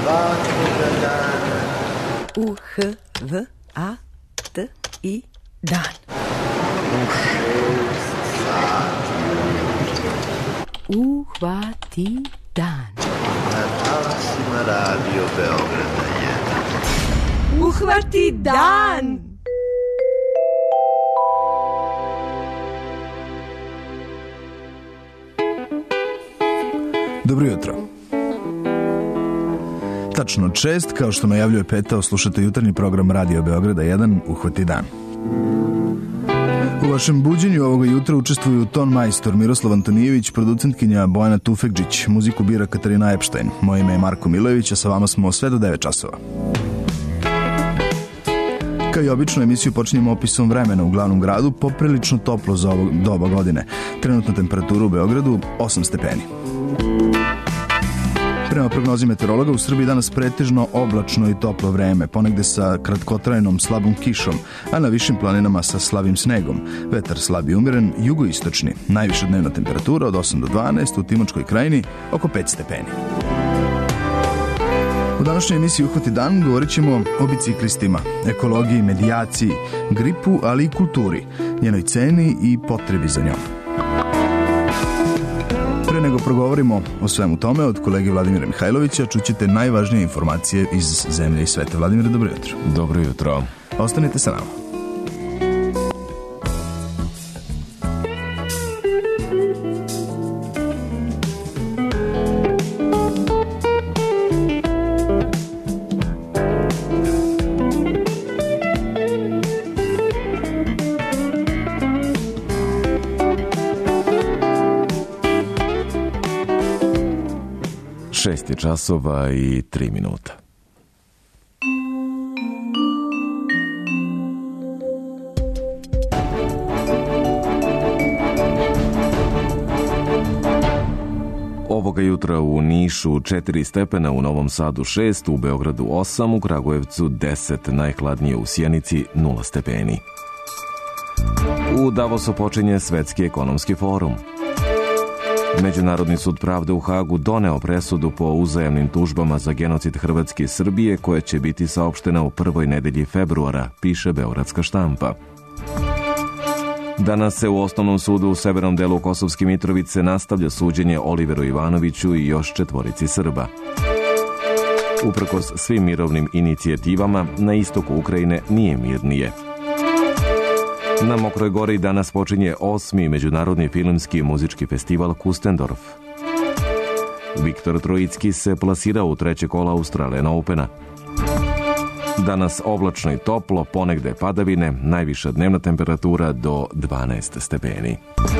svakoga dana. U-H-V-A-T-I dan. U 6 sati. Uhvati dan. Na talasima Radio Beograda 1. Uhvati dan! Dobro jutro. Tačno od 6, kao što najavljuje Petao, slušate jutarnji program Radio Beograda 1, Uhvati dan. U vašem buđenju ovoga jutra učestvuju ton majstor Miroslav Antonijević, producentkinja Bojana Tufekđić, muziku bira Katarina Epštajn. Moje ime je Marko Milojević, a sa vama smo sve do 9 časova. Kao i obično, emisiju počinjemo opisom vremena u glavnom gradu, poprilično toplo za ovo doba godine. Trenutna temperatura u Beogradu 8 stepeni. Prema prognozi meteorologa, u Srbiji danas pretežno oblačno i toplo vreme, ponegde sa kratkotrajnom slabom kišom, a na višim planinama sa slabim snegom. Vetar slab i umiren, jugoistočni. Najviša dnevna temperatura od 8 do 12, u Timočkoj krajini oko 5 stepeni. U današnjoj emisiji Uhvati dan govorit ćemo o biciklistima, ekologiji, medijaciji, gripu, ali i kulturi, njenoj ceni i potrebi za njom. Pre nego progovorimo o svemu tome, od kolege Vladimira Mihajlovića čućete najvažnije informacije iz zemlje i sveta. Vladimire, dobro jutro. Dobro jutro. Ostanite sa nama. Časova i 3 minuta. Ovoga jutra u Nišu 4 stepena, u Novom Sadu 6, u Beogradu 8, u Kragujevcu 10, najhladnije u Sjenici 0 stepeni. U Davosu počinje Svetski ekonomski forum. Međunarodni sud pravde u Hagu doneo presudu po uzajamnim tužbama za genocid Hrvatske i Srbije, koja će biti saopštena u prvoj nedelji februara, piše beogradska štampa. Danas se u Osnovnom sudu u severnom delu Kosovske Mitrovice nastavlja suđenje Oliveru Ivanoviću i još 4 Srba. Uprkos svim mirovnim inicijativama, na istoku Ukrajine nije mirnije. Na Mokroj Gori danas počinje 8. Međunarodni filmski i muzički festival Kustendorf. Viktor Trojicki se plasirao u 3. kola Australian Opena. Danas oblačno i toplo, ponegde padavine, najviša dnevna temperatura do 12 stepeni.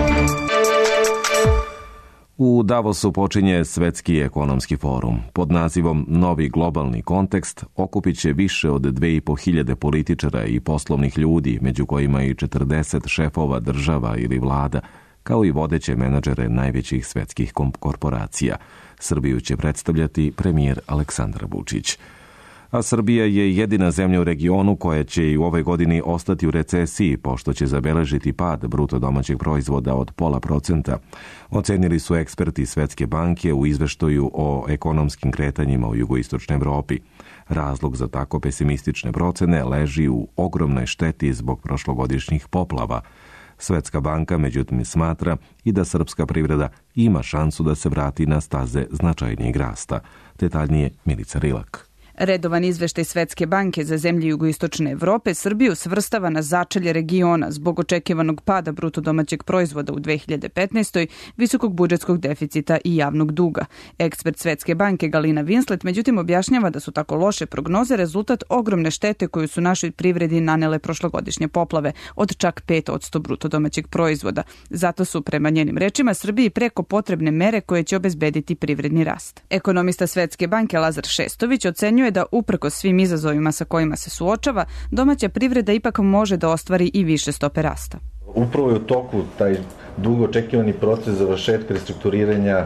U Davosu počinje Svetski ekonomski forum. Pod nazivom Novi globalni kontekst okupit će više od 2500 političara i poslovnih ljudi, među kojima i 40 šefova država ili vlada, kao i vodeće menadžere najvećih svetskih korporacija. Srbiju će predstavljati premijer Aleksandar Vučić. A Srbija je jedina zemlja u regionu koja će i u ovoj godini ostati u recesiji, pošto će zabeležiti pad bruto domaćeg proizvoda od 0,5%. Ocenili su eksperti Svetske banke u izveštaju o ekonomskim kretanjima u jugoistočnoj Evropi. Razlog za tako pesimistične procene leži u ogromnoj šteti zbog prošlogodišnjih poplava. Svetska banka međutim smatra i da srpska privreda ima šansu da se vrati na staze značajnijeg rasta. Detaljnije Milica Rilak. Redovan izveštaj Svetske banke za zemlje jugoistočne Evrope Srbiju svrstava na začelje regiona zbog očekivanog pada bruto domaćeg proizvoda u 2015. visokog budžetskog deficita i javnog duga. Ekspert Svetske banke Galina Winslet međutim objašnjava da su tako loše prognoze rezultat ogromne štete koju su našoj privredi nanele prošlogodišnje poplave od čak 5% bruto domaćeg proizvoda. Zato su, prema njenim rečima, Srbiji preko potrebne mere koje će obezbediti privredni rast. Ekonomista Svetske banke Lazar Šestović ocenjuje da uprkos svim izazovima sa kojima se suočava, domaća privreda ipak može da ostvari i više stope rasta. Upravo je u toku taj dugo očekivani proces završetka restrukturiranja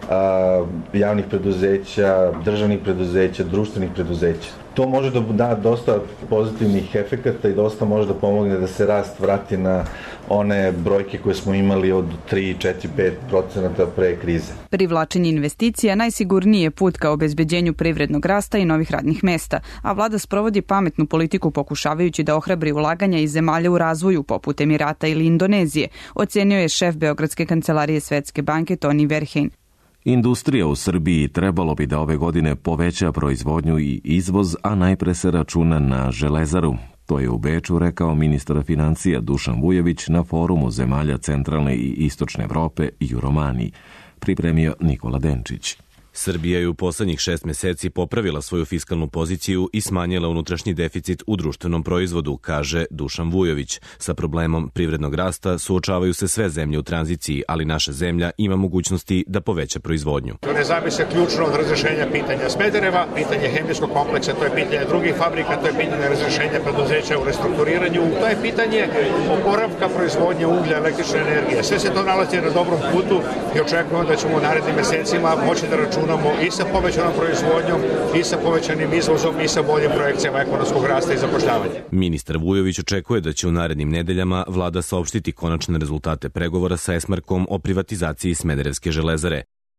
javnih preduzeća, državnih preduzeća, društvenih preduzeća. To može da da dosta pozitivnih efekata i dosta može da pomogne da se rast vrati na one brojke koje smo imali od 3, 4, 5% pre krize. Privlačenje investicija najsigurniji je put ka obezbeđenju privrednog rasta i novih radnih mesta, a vlada sprovodi pametnu politiku pokušavajući da ohrabri ulaganja iz zemalja u razvoju poput Emirata ili Indonezije, ocenio je šef Beogradske kancelarije Svetske banke Toni Verheyen. Industrija u Srbiji trebalo bi da ove godine poveća proizvodnju i izvoz, a najpre se računa na Železaru. To je u Beču rekao ministar financija Dušan Vujović na forumu zemalja centralne i istočne Evrope i u Romaniji. Pripremio Nikola Denčić. Srbija je u poslednjih 6 meseci popravila svoju fiskalnu poziciju i smanjila unutrašnji deficit u društvenom proizvodu, kaže Dušan Vujović. Sa problemom privrednog rasta suočavaju se sve zemlje u tranziciji, ali naša zemlja ima mogućnosti da poveća proizvodnju. To ne zavisi ključno od razrešenja pitanja Smedereva, pitanje hemijskog kompleksa, to je pitanje drugih fabrika, to je pitanje razrešenja preduzeća u restrukturiranju, to je pitanje oporavka proizvodnje uglja, električne energije. Sve se to nalazi na dobrom putu i očekujemo da ćemo u narednim mesecima moći da računamo i sa povećanom proizvodnjom, i sa povećanim izvozom, i sa boljim projekcijama ekonomskog rasta i zapošljavanja. Ministar Vujović očekuje da će u narednim nedeljama vlada saopštiti konačne rezultate pregovora sa Esmarkom o privatizaciji Smederevske železare.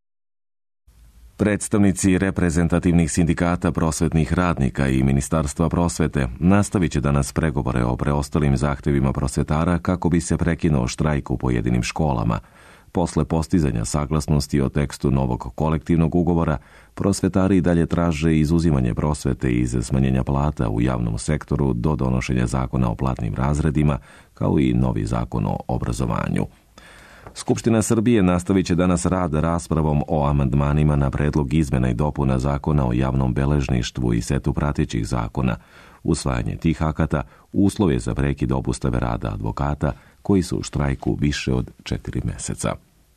Predstavnici reprezentativnih sindikata prosvetnih radnika i Ministarstva prosvete nastavit će danas pregovore o preostalim zahtevima prosvetara kako bi se prekinuo štrajk u pojedinim školama. Posle postizanja saglasnosti o tekstu novog kolektivnog ugovora, prosvetari dalje traže izuzimanje prosvete iz smanjenja plata u javnom sektoru do donošenja zakona o platnim razredima, kao i novi zakon o obrazovanju. Skupština Srbije nastavit će danas rad raspravom o amandmanima na predlog izmena i dopuna zakona o javnom beležništvu i setu pratećih zakona. Usvajanje tih akata uslov je za prekid obustave rada advokata koji su u štrajku više od 4 meseca.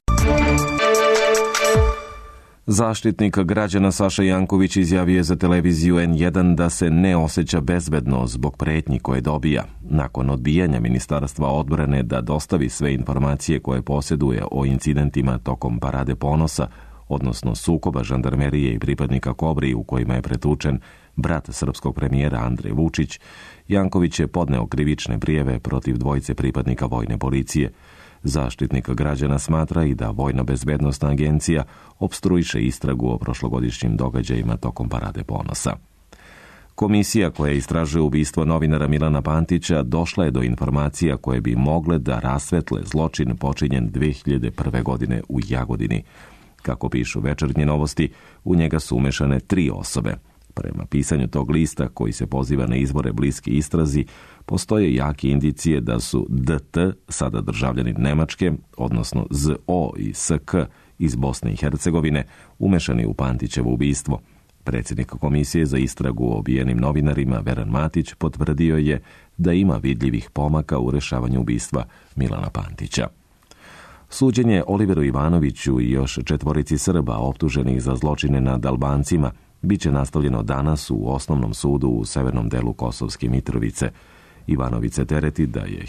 Zaštitnik građana Saša Janković izjavio je za televiziju N1 da se ne osjeća bezbedno zbog pretnji koje dobija. Nakon odbijanja Ministarstva odbrane da dostavi sve informacije koje posjeduje o incidentima tokom Parade ponosa, odnosno sukoba žandarmerije i pripadnika Kobri u kojima je pretučen brat srpskog premijera Andrej Vučić, Janković je podneo krivične prijave protiv dvojice pripadnika vojne policije. Zaštitnik građana smatra i da Vojna bezbednosna agencija opstruiše istragu o prošlogodišnjim događajima tokom Parade ponosa. Komisija koja istražuje ubistvo novinara Milana Pantića došla je do informacija koje bi mogle da rasvetle zločin počinjen 2001. godine u Jagodini. Kako pišu Večernje novosti, u njega su umešane 3 osobe. Prema pisanju tog lista, koji se poziva na izvore bliski istrazi, postoje jake indicije da su DT, sada državljanin Nemačke, odnosno ZO i SK iz Bosne i Hercegovine, umešani u Pantićevo ubistvo. Predsjednik Komisije za istragu o ubijenim novinarima Veran Matić potvrdio je da ima vidljivih pomaka u rešavanju ubistva Milana Pantića. Suđenje Oliveru Ivanoviću i još 4 Srba optuženih za zločine nad Albancima biće nastavljeno danas u Osnovnom sudu u severnom delu Kosovske Mitrovice. Ivanović se tereti da je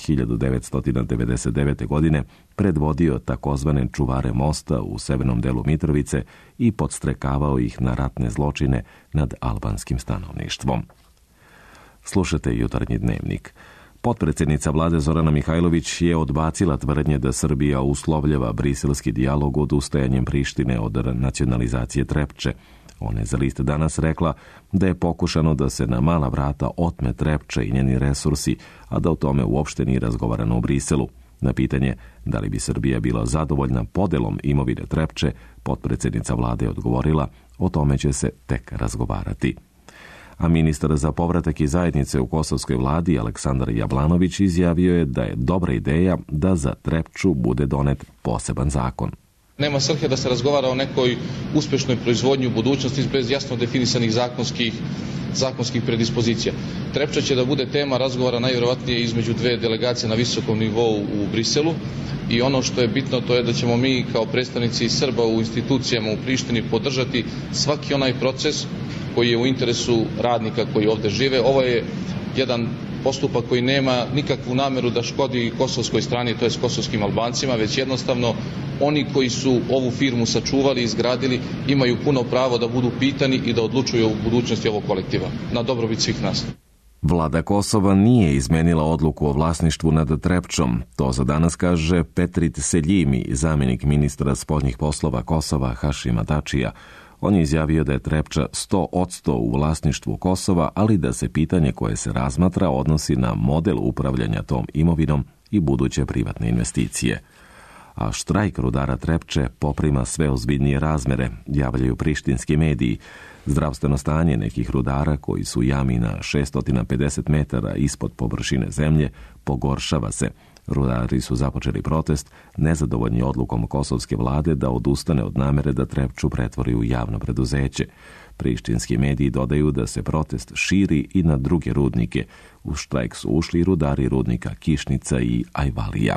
1999. godine predvodio takozvane čuvare mosta u severnom delu Mitrovice i podstrekavao ih na ratne zločine nad albanskim stanovništvom. Slušajte Jutarnji dnevnik. Potpredsjednica vlade Zorana Mihajlović je odbacila tvrdnje da Srbija uslovljava briselski dijalog odustajanjem Prištine od nacionalizacije Trepče. Ona je za list Danas rekla da je pokušano da se na mala vrata otme Trepča i njeni resursi, a da o tome uopšte nije razgovarano u Briselu. Na pitanje da li bi Srbija bila zadovoljna podelom imovine Trepče, potpredsjednica vlade je odgovorila: o tome će se tek razgovarati. A ministar za povratak i zajednice u kosovskoj vladi Aleksandar Jablanović izjavio je da je dobra ideja da za Trepču bude donet poseban zakon. Nema svrhe da se razgovara o nekoj uspešnoj proizvodnji u budućnosti bez jasno definisanih zakonskih predispozicija. Trepča će da bude tema razgovora najvjerovatnije između 2 delegacije na visokom nivou u Briselu i ono što je bitno to je da ćemo mi kao predstavnici Srba u institucijama u Prištini podržati svaki onaj proces koji je u interesu radnika koji ovde žive. Ovo je jedan postupak koji nema nikakvu nameru da škodi kosovskoj strani, to je kosovskim Albancima, već jednostavno oni koji su ovu firmu sačuvali i izgradili imaju puno pravo da budu pitani i da odlučuju o budućnosti ovog kolektiva, na dobrobit svih nas. Vlada Kosova nije izmenila odluku o vlasništvu nad Trepčom. To za danas kaže Petrit Seljimi, zamjenik ministra spoljnih poslova Kosova Hašima Tačija. On je izjavio da je Trepča 100% u vlasništvu Kosova, ali da se pitanje koje se razmatra odnosi na model upravljanja tom imovinom i buduće privatne investicije. A štrajk rudara Trepče poprima sve ozbiljnije razmere, javljaju prištinski mediji. Zdravstveno stanje nekih rudara koji su jami na 650 metara ispod površine zemlje pogoršava se. Rudari su započeli protest, nezadovoljni odlukom kosovske vlade da odustane od namere da Trepču pretvori u javno preduzeće. Prištinski mediji dodaju da se protest širi i na druge rudnike. U štrajk su ušli rudari rudnika Kišnica i Ajvalija.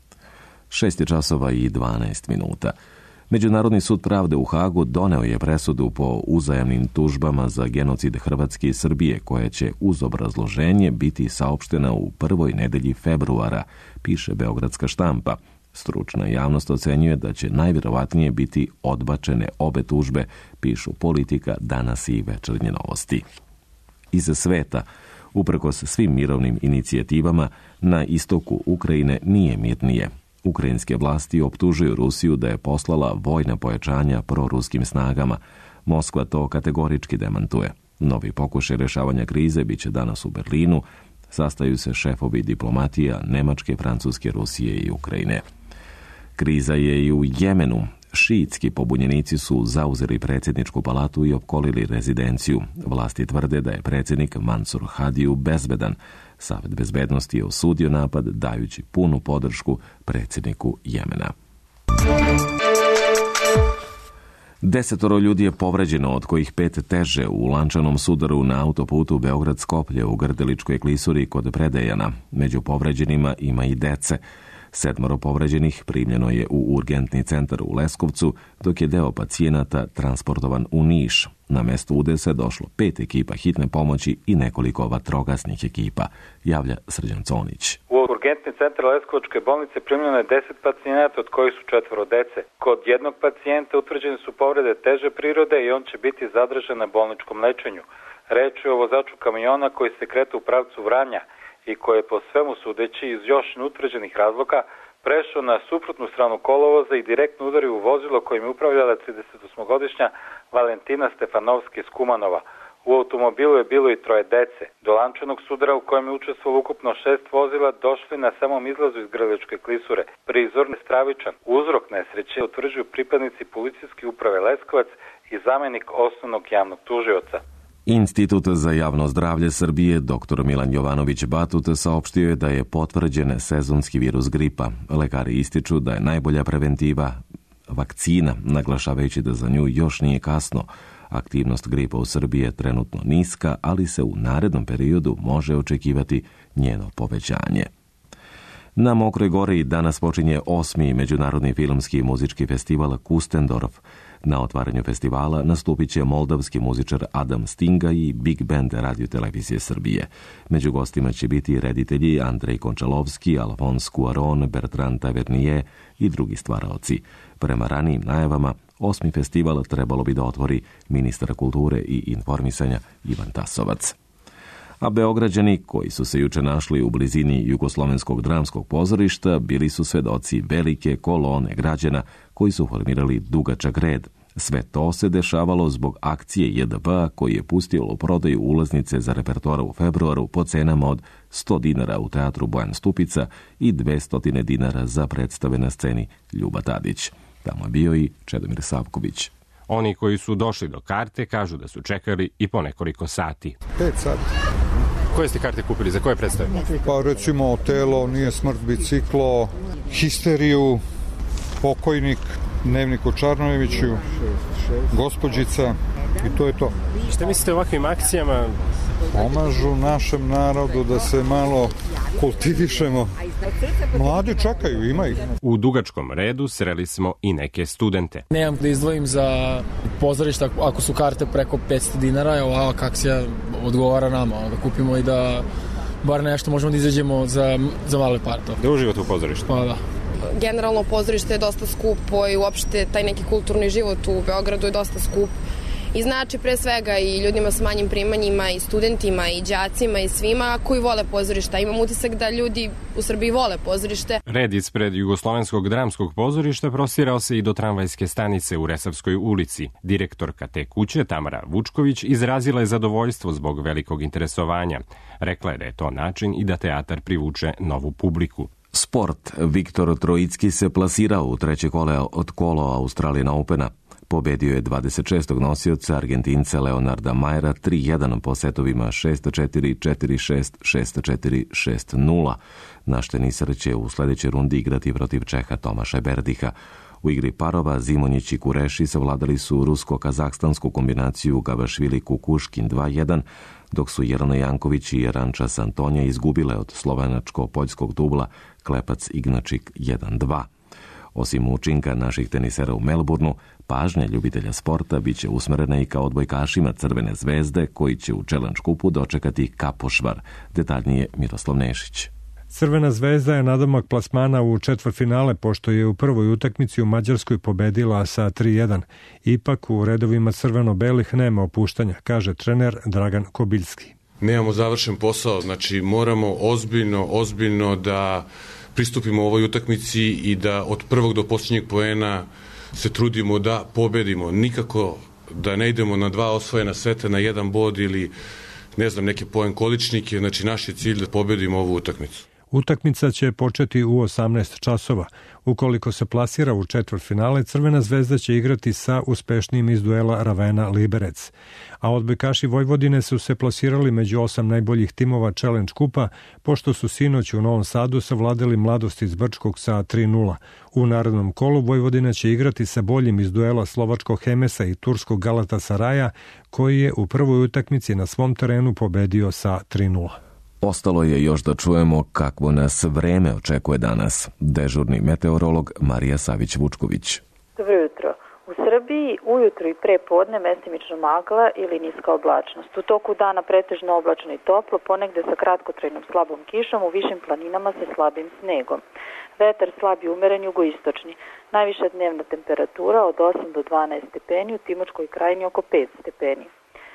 6:12. Međunarodni sud pravde u Hagu doneo je presudu po uzajamnim tužbama za genocid Hrvatske i Srbije, koja će uz obrazloženje biti saopštena u prvoj nedelji februara, piše beogradska štampa. Stručna javnost ocenjuje da će najvjerovatnije biti odbačene obe tužbe, pišu Politika, Danas i Večernje novosti. Iz sveta, uprkos svim mirovnim inicijativama, na istoku Ukrajine nije mirnije. Ukrajinske vlasti optužuju Rusiju da je poslala vojna pojačanja proruskim snagama. Moskva to kategorički demantuje. Novi pokušaj rješavanja krize biće danas u Berlinu. Sastaju se šefovi diplomatija Nemačke, Francuske, Rusije i Ukrajine. Kriza je i u Jemenu. Šiitski pobunjenici su zauzeli predsjedničku palatu i opkolili rezidenciju. Vlasti tvrde da je predsjednik Mansur Hadiju bezbedan. Savet bezbednosti je osudio napad, dajući punu podršku predsjedniku Jemena. 10 ljudi je povređeno, od kojih 5 teže u lančanom sudaru na autoputu Beograd-Skoplje u Grdeličkoj klisuri kod Predejana. Među povređenima ima i dece. 7 povređenih primljeno je u urgentni centar u Leskovcu, dok je deo pacijenata transportovan u Niš. Na mesto udesa došlo 5 ekipa hitne pomoći i nekoliko vatrogasnih ekipa, javlja Srđan Conić. U urgentni centar Leskovačke bolnice primljeno je 10 pacijenata, od kojih su 4 dece. Kod jednog pacijenta utvrđene su povrede teže prirode i on će biti zadržan na bolničkom lečenju. Reč je o vozaču kamiona koji se kreta u pravcu Vranja i koji je po svemu sudeći iz još neutvrđenih razloga prešao na suprotnu stranu kolovoza i direktno udario u vozilo kojim je upravljala 38-godišnja Valentina Stefanovski iz Kumanova. U automobilu je bilo i 3 dece. Do lančanog sudara u kojem je učestvovalo ukupno 6 vozila došli na samom izlazu iz Grdeličke klisure. Prizor je stravičan. Uzrok nesreće utvrđuju pripadnici policijske uprave Leskovac i zamjenik osnovnog javnog tužioca. Institut za javno zdravlje Srbije dr. Milan Jovanović Batut saopštio je da je potvrđen sezonski virus gripa. Lekari ističu da je najbolja preventiva vakcina, naglašavajući da za nju još nije kasno. Aktivnost gripa u Srbiji je trenutno niska, ali se u narednom periodu može očekivati njeno povećanje. Na Mokroj Gori danas počinje 8. Međunarodni filmski i muzički festival Kustendorf. Na otvaranju festivala nastupit će moldavski muzičar Adam Stinga i Big Band Radio-televizije Srbije. Među gostima će biti reditelji Andrej Končalovski, Alfons Cuaron, Bertrand Tavernier i drugi stvaraoci. Prema ranijim najavama, 8. festival trebalo bi da otvori ministar kulture i informisanja Ivan Tasovac. A Beograđani, koji su se juče našli u blizini Jugoslovenskog dramskog pozorišta, bili su svedoci velike kolone građana koji su formirali dugačak red. Sve to se dešavalo zbog akcije JDB-a koji je pustio u prodaju ulaznice za repertoar u februaru po cenama od 100 dinara u teatru Bojan Stupica i 200 dinara za predstave na sceni Ljuba Tadić. Tamo je bio i Čedomir Savković. Oni koji su došli do karte kažu da su čekali i po nekoliko sati. 5 sati. Koje ste karte kupili? Za koje predstave? Pa recimo Otelo, Nije smrt biciklo, Histeriju, Pokojnik, Dnevnik o Čarnojeviću, Gospođica i to je to. Šta mislite o ovakvim akcijama? Pomažu našem narodu da se malo kultivišemo. Mladi čekaju, ima ih. U dugačkom redu sreli smo i neke studente. Nemam da izdvojim za pozorište ako su karte preko 500 dinara, ova akcija odgovara nama, da kupimo i da bar nešto možemo da izađemo za male pare. Da uživate u pozorištu? Pa da. Generalno pozorište je dosta skupo i uopšte taj neki kulturni život u Beogradu je dosta skup. I znači pre svega i ljudima s manjim primanjima i studentima i đacima i svima koji vole pozorišta. Imam utisak da ljudi u Srbiji vole pozorište. Red ispred Jugoslovenskog dramskog pozorišta prostirao se i do tramvajske stanice u Resavskoj ulici. Direktorka te kuće, Tamara Vučković, izrazila je zadovoljstvo zbog velikog interesovanja. Rekla je da je to način i da teatar privuče novu publiku. Sport. Viktor Trojicki se plasirao u treće kolo Australian Opena. Pobedio je 26. nosioca Argentinca Leonarda Majera 3-1 po setovima 6-4, 4-6, 6-4, 6-0. Naš teniser će u sledećoj rundi igrati protiv Čeha Tomaša Berdiha. U igri parova Zimonjić i Kureši savladali su rusko-kazahstansku kombinaciju Gavašvili-Kukuškin 2-1, dok su Jelena Janković i Ranča Santonja izgubile od slovenačko-poljskog dubla Klepac-Ignačik 1-2. Osim učinka naših tenisera u Melbourneu, pažnja ljubitelja sporta biće usmerena i ka odbojkašima Crvene zvezde, koji će u Challenge kupu dočekati Kapošvar. Detaljnije Miroslav Nešić. Crvena zvezda je nadomak plasmana u četvrtfinale, pošto je u prvoj utakmici u Mađarskoj pobedila sa 3-1. Ipak u redovima crveno-belih nema opuštanja, kaže trener Dragan Kobiljski. Nemamo završen posao, znači moramo ozbiljno da pristupimo ovoj utakmici i da od prvog do posljednjeg poena se trudimo da pobedimo. Nikako da ne idemo na 2 osvojena seta, na 1 bod ili neki poen količnike. Znači naš je cilj da pobedimo ovu utakmicu. Utakmica će početi u 18 časova. Ukoliko se plasira u četvrtfinale, Crvena zvezda će igrati sa uspešnijim iz duela Ravena-Liberec. A odbojkaši Vojvodine su se plasirali među 8 najboljih timova Challenge kupa, pošto su sinoć u Novom Sadu savladali Mladost iz Brčkog sa 3-0. U narednom kolu Vojvodina će igrati sa boljim iz duela slovačkog Hemesa i turskog Galatasaraja, koji je u prvoj utakmici na svom terenu pobedio sa 3-0. Ostalo je još da čujemo kakvo nas vreme očekuje danas. Dežurni meteorolog Marija Savić-Vučković. Dobro jutro. U Srbiji ujutru i pre podne mestimično magla ili niska oblačnost. U toku dana pretežno oblačno i toplo, ponegde sa kratkotrajnom slabom kišom, u višim planinama sa slabim snegom. Vetar slab i umeren jugoistočni. Najviša dnevna temperatura od 8 do 12 stepeni, u Timočkoj krajini oko 5 stepeni.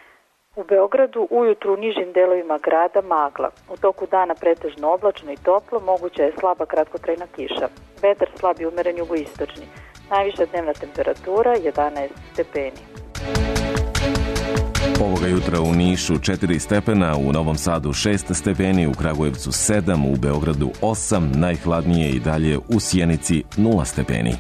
U Beogradu ujutru u nižim delovima grada magla. U toku dana pretežno oblačno i toplo, moguća je slaba kratkotrajna kiša. Vetar slab i umeren jugoistočni. Najviša dnevna temperatura 11 stepeni. Ovoga jutra u Nišu 4 stepena, u Novom Sadu 6 stepeni, u Kragujevcu 7, u Beogradu 8, najhladnije i dalje u Sjenici 0 stepeni.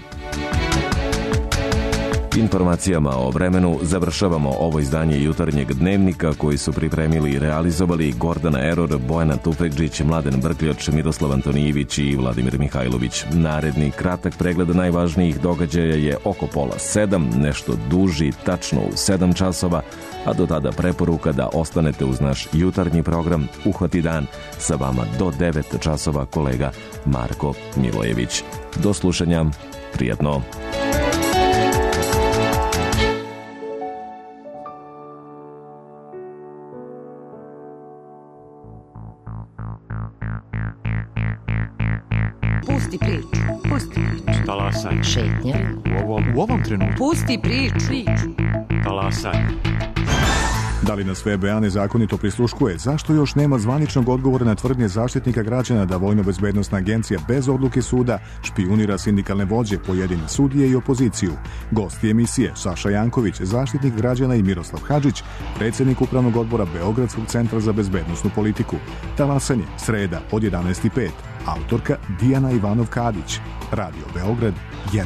Informacijama o vremenu završavamo ovo izdanje jutarnjeg dnevnika koji su pripremili i realizovali Gordana Eror, Bojana Tufekđić, Mladen Brkljač, Miroslav Antonijević i Vladimir Mihajlović. Naredni kratak pregled najvažnijih događaja je oko 6:30, nešto duži, tačno u 7 časova, a do tada preporuka da ostanete uz naš jutarnji program Uhvati dan, sa vama do 9 časova kolega Marko Milojević. Do slušanja, prijatno. Pusti priču. Talasaj. Šetnja. U ovom trenutku. Pusti priču. Talasaj. Da li nas VBA nezakonito prisluškuje? Zašto još nema zvaničnog odgovora na tvrdnje zaštitnika građana da Vojno-bezbednosna agencija bez odluke suda špijunira sindikalne vođe, pojedine sudije i opoziciju? Gosti emisije Saša Janković, zaštitnik građana, i Miroslav Hadžić, predsjednik Upravnog odbora Beogradskog centra za bezbednosnu politiku. Talasanje, sreda od 11:05. Autorka Dijana Ivanov-Kadić. Radio Beograd 1.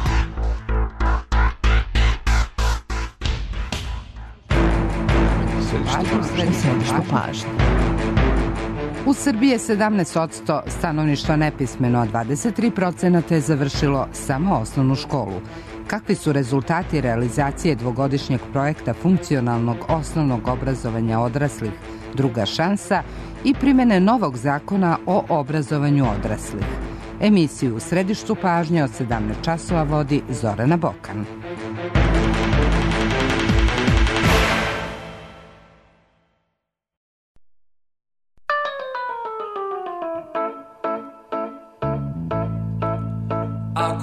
U Srbiji je 17% stanovništva nepismeno, a 23% je završilo samo osnovnu školu. Kakvi su rezultati realizacije dvogodišnjeg projekta funkcionalnog osnovnog obrazovanja odraslih Druga šansa i primene novog zakona o obrazovanju odraslih? Emisiju U središtu pažnje od 17 časova vodi Zorana Bokan.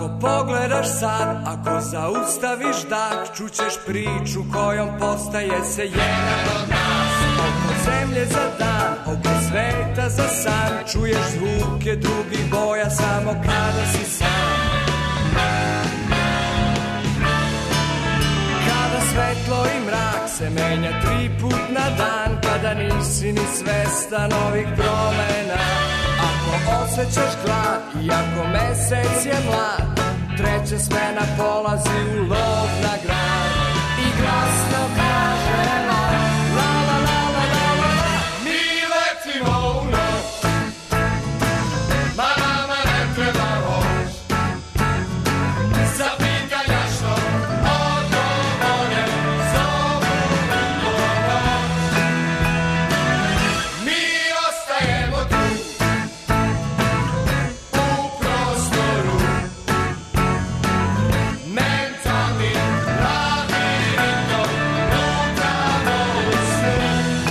Ako pogledaš sad, ako zaustaviš dah, čućeš priču kojom postaje se jedan od nas. Oko zemlje za dan, oko sveta za san, čuješ zvuke drugih boja samo kada si sam. Kada svetlo i mrak se menja 3 put na dan, kada nisi ni svestan ovih promena. Ako osjećaš glad i ako mesec je mlad, treća smena polazi u lov na grad i glasno kaže la la la la la la la la. Mi letimo u noć, ma nama ne treba voz, za pitanja što odgovore zovu u noć. Mi ostajemo tu u prostoru, mentalni labirintom lutamo u snu.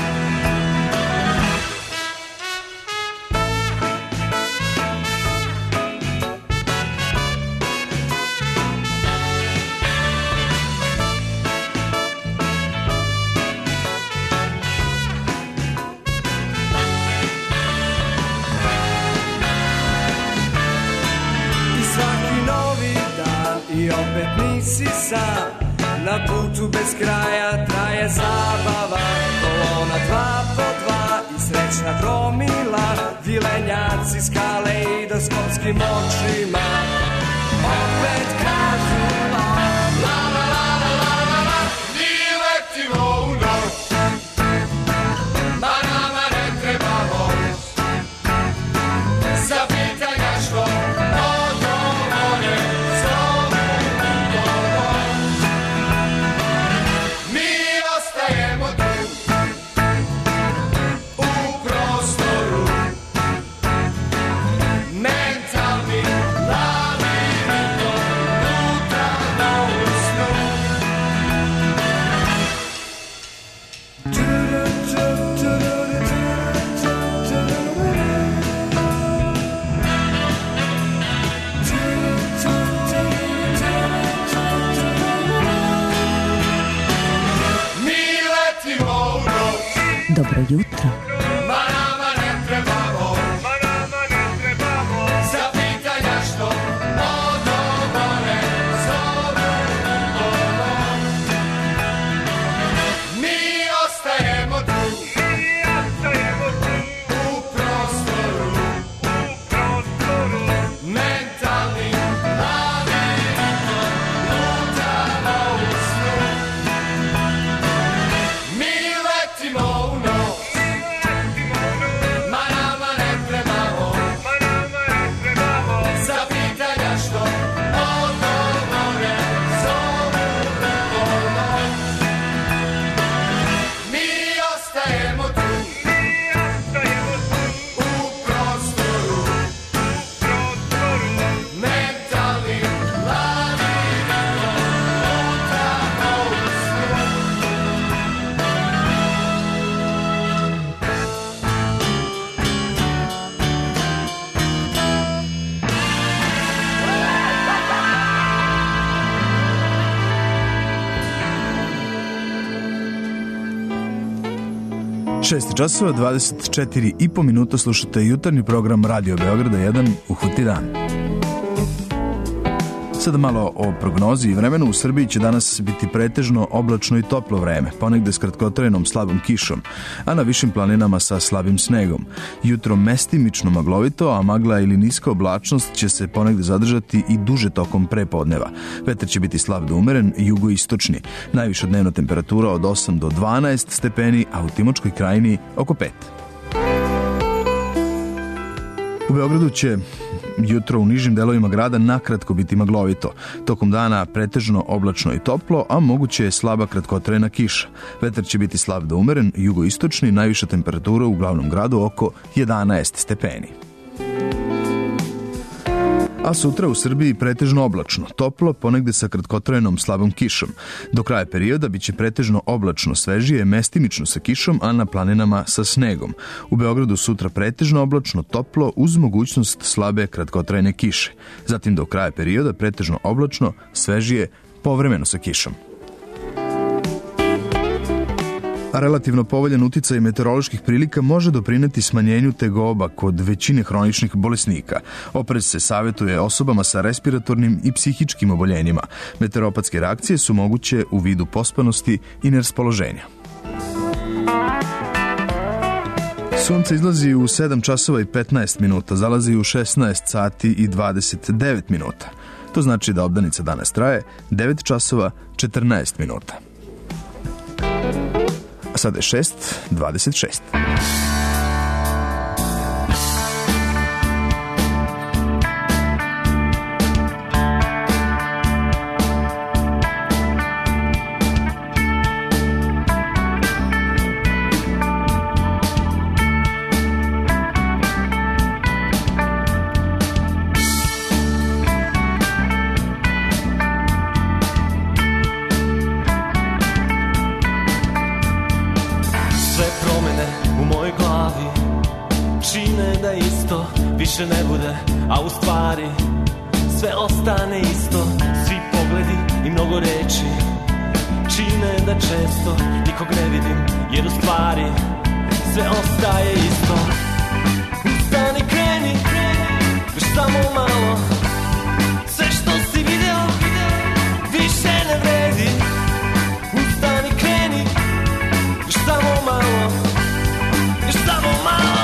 I svaki novi dan i opet nisi sam, na putu bez kraja traje zabava. Kolona 2 po 2 i srećna gromila, vilenjaci skale i doskopskim očima opet kažu la la la la la la la. Mi letimo u noć, ma nama ne treba voz, za pitanja što odgovore zovu u noć. Mi ostajemo tu u prostoru, mentalni labirintom lutamo u snu. Mi letimo u noć, Dobro jutro. ma nama ne treba voz, za pitanja što odgovore zovu u noć. Mi ostajemo tu u prostoru, mentalni labirintom lutamo u snu. Mi letimo u noć, ma nama ne treba voz, za pitanja što odgovore zovu u noć. Mi ostajemo tu u prostoru, mentalni labirintom lutamo u snu. Šest časova, 24,5 minuta, slušate jutarnji program Radio Beograda 1 Uhuti dan. Sada malo o prognozi i vremenu. U Srbiji će danas biti pretežno oblačno i toplo vreme, ponegde s kratkotrajnom slabom kišom, a na višim planinama sa slabim snegom. Jutro mestimično maglovito, a magla ili niska oblačnost će se ponegde zadržati i duže tokom prepodneva. Vetar će biti slab do umeren, jugoistočni. Najviša dnevna temperatura od 8 do 12 stepeni, a u Timočkoj krajini oko 5. U Beogradu će jutro u nižim delovima grada nakratko biti maglovito. Tokom dana pretežno oblačno i toplo, a moguće je slaba kratkotrajna kiša. Vetar će biti slab do umeren, jugoistočni, najviša temperatura u glavnom gradu oko 11 stepeni. A sutra u Srbiji pretežno oblačno, toplo, ponegde sa kratkotrajnom slabom kišom. Do kraja perioda biće pretežno oblačno, svežije, mestimično sa kišom, a na planinama sa snegom. U Beogradu sutra pretežno oblačno, toplo, uz mogućnost slabe kratkotrajne kiše. Zatim do kraja perioda pretežno oblačno, svežije, povremeno sa kišom. A relativno povoljan uticaj meteoroloških prilika može doprineti smanjenju tegoba kod većine hroničnih bolesnika. Oprez se savjetuje osobama sa respiratornim i psihičkim oboljenjima. Meteoropatske reakcije su moguće u vidu pospanosti i neraspoloženja. Sunce izlazi u 7 časova i 15 minuta, zalazi u 16 sati i 29 minuta. To znači da obdanica danas traje 9 časova 14 minuta. A sada je 6:26. Više ne bude, a u stvari sve ostane isto. Svi pogledi i mnogo reči čine da često nikog ne vidim, jer u stvari sve ostaje isto. Ustani, kreni, još samo malo. Sve što si video više ne vredi. Ustani, kreni, još samo malo. Još samo malo.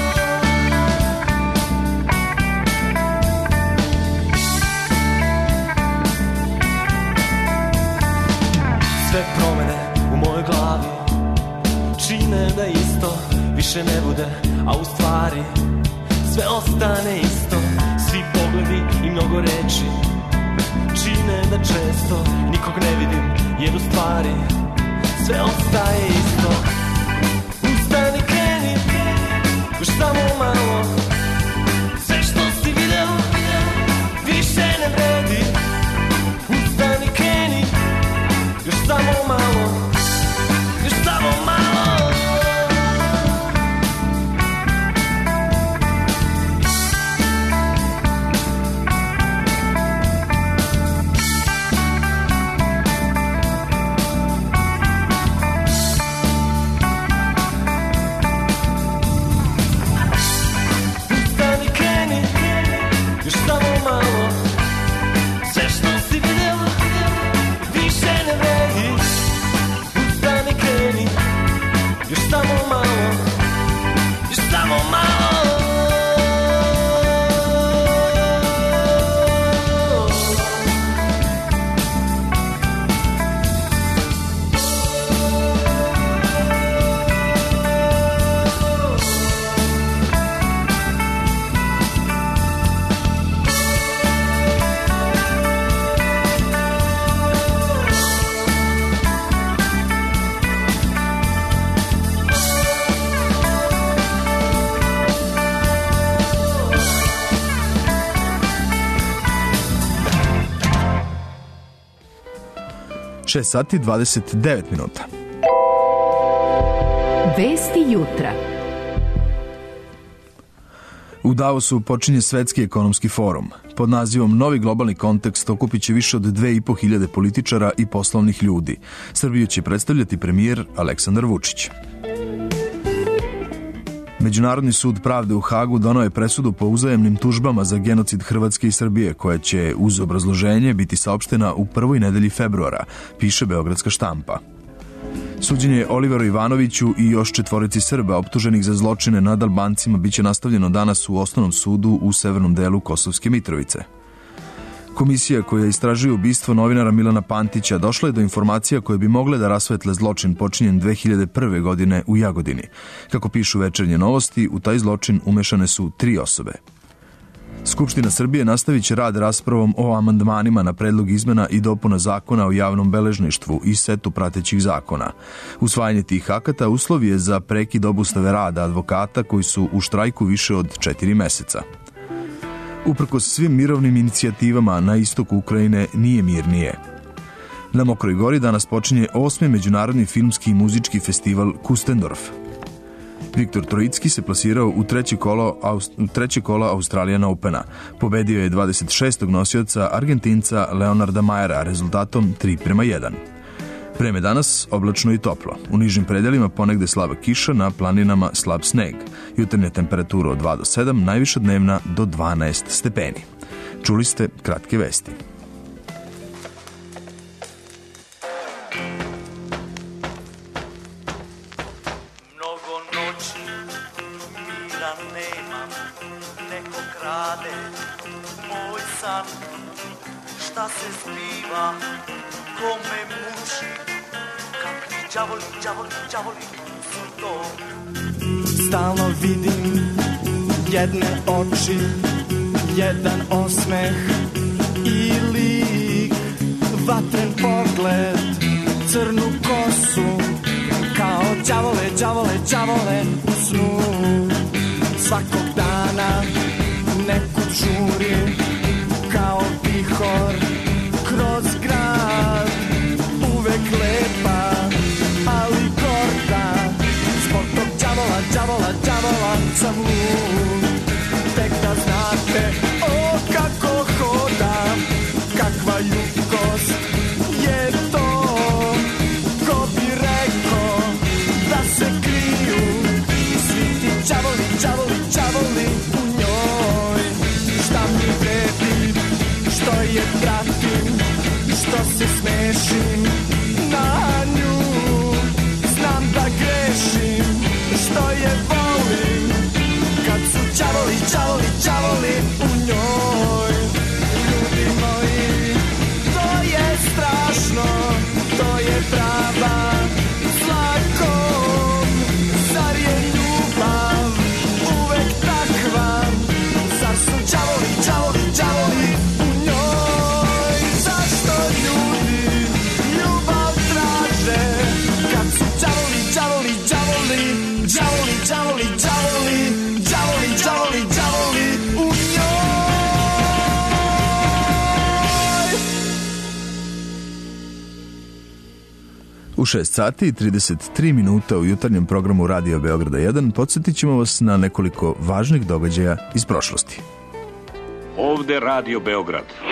Sve promene u mojoj glavi čine da isto više ne bude, a u stvari sve ostane isto. Svi pogledi i mnogo reči čine da često nikog ne vidim, jer u stvari sve ostaje isto. Ustani, kreni, još samo malo. Sve što si video više ne vredi. Ustani, kreni, još samo malo, još samo malo. Ustani, kreni, još samo malo. Sve što si video više ne vredi. Ustani, kreni, još samo malo, još samo malo. Šest sati 29 minuta. Vesti jutra. U Davosu počinje Svetski ekonomski forum. Pod nazivom Novi globalni kontekst okupit će više od 2500 političara i poslovnih ljudi. Srbiju će predstavljati premijer Aleksandar Vučić. Međunarodni sud pravde u Hagu donao je presudu po uzajamnim tužbama za genocid Hrvatske i Srbije, koja će uz obrazloženje biti saopštena u prvoj nedelji februara, piše Beogradska štampa. Suđenje Oliveru Ivanoviću i još 4 Srba optuženih za zločine nad Albancima biće nastavljeno danas u Osnovnom sudu u severnom delu Kosovske Mitrovice. Komisija koja istražuje ubistvo novinara Milana Pantića došla je do informacija koje bi mogle da rasvetle zločin počinjen 2001. godine u Jagodini. Kako pišu Večernje novosti, u taj zločin umešane su 3 osobe. Skupština Srbije nastavit će rad raspravom o amandmanima na predlog izmena i dopuna zakona o javnom beležništvu i setu pratećih zakona. Usvajanje tih akata uslov je za prekid obustave rada advokata koji su u štrajku više od 4 meseca. Uprkos svim mirovnim inicijativama na istoku Ukrajine nije mirnije. Na Mokroj gori danas počinje 8. međunarodni filmski i muzički festival Kustendorf. Viktor Trojicki se plasirao u treće kolo Australian Opena. Pobedio je 26. nosioca Argentinca Leonarda Mayera rezultatom 3:1. Vreme danas oblačno i toplo. U nižim predelima ponegde slaba kiša, na planinama slab sneg. Jutarnja temperatura od 2 do 7, najviša dnevna do 12 stepeni. Čuli ste kratke vesti. Mnogo noći mira nema, neko krade moj san. Šta se zbiva, ko me muči, kakvi đavoli su to. Stalno vidim jedne oči, jedan osmeh i lik, vatren pogled, crnu kosu, kao đavole u snu. Svakog dana nekud žuri, kao vihor kroz grad, uvek lepa, ali gorda. Zbog tog đavola sam lud. Tek da znate, o kako hodam, kakva ljubkost je to. Ko bi rekao da se kriju svi ti đavoli u njoj. Šta mi vredi, što je pratim, što se smešim na nju. Znam da grešim, što je volim, kad su đavoli u njoj. Ljudi moji, to je strašno, to je prava zlakom. Zar je ljubav uvek takva, zar su đavoli u njoj. Zašto ljudi ljubav traže, kad su đavoli u njoj. U 6 sati i 33 minuta u jutarnjem programu Radio Beograda 1 podsjetit ćemo vas na nekoliko važnih događaja iz prošlosti. Ovde Radio Beograd. 3, 2, 1,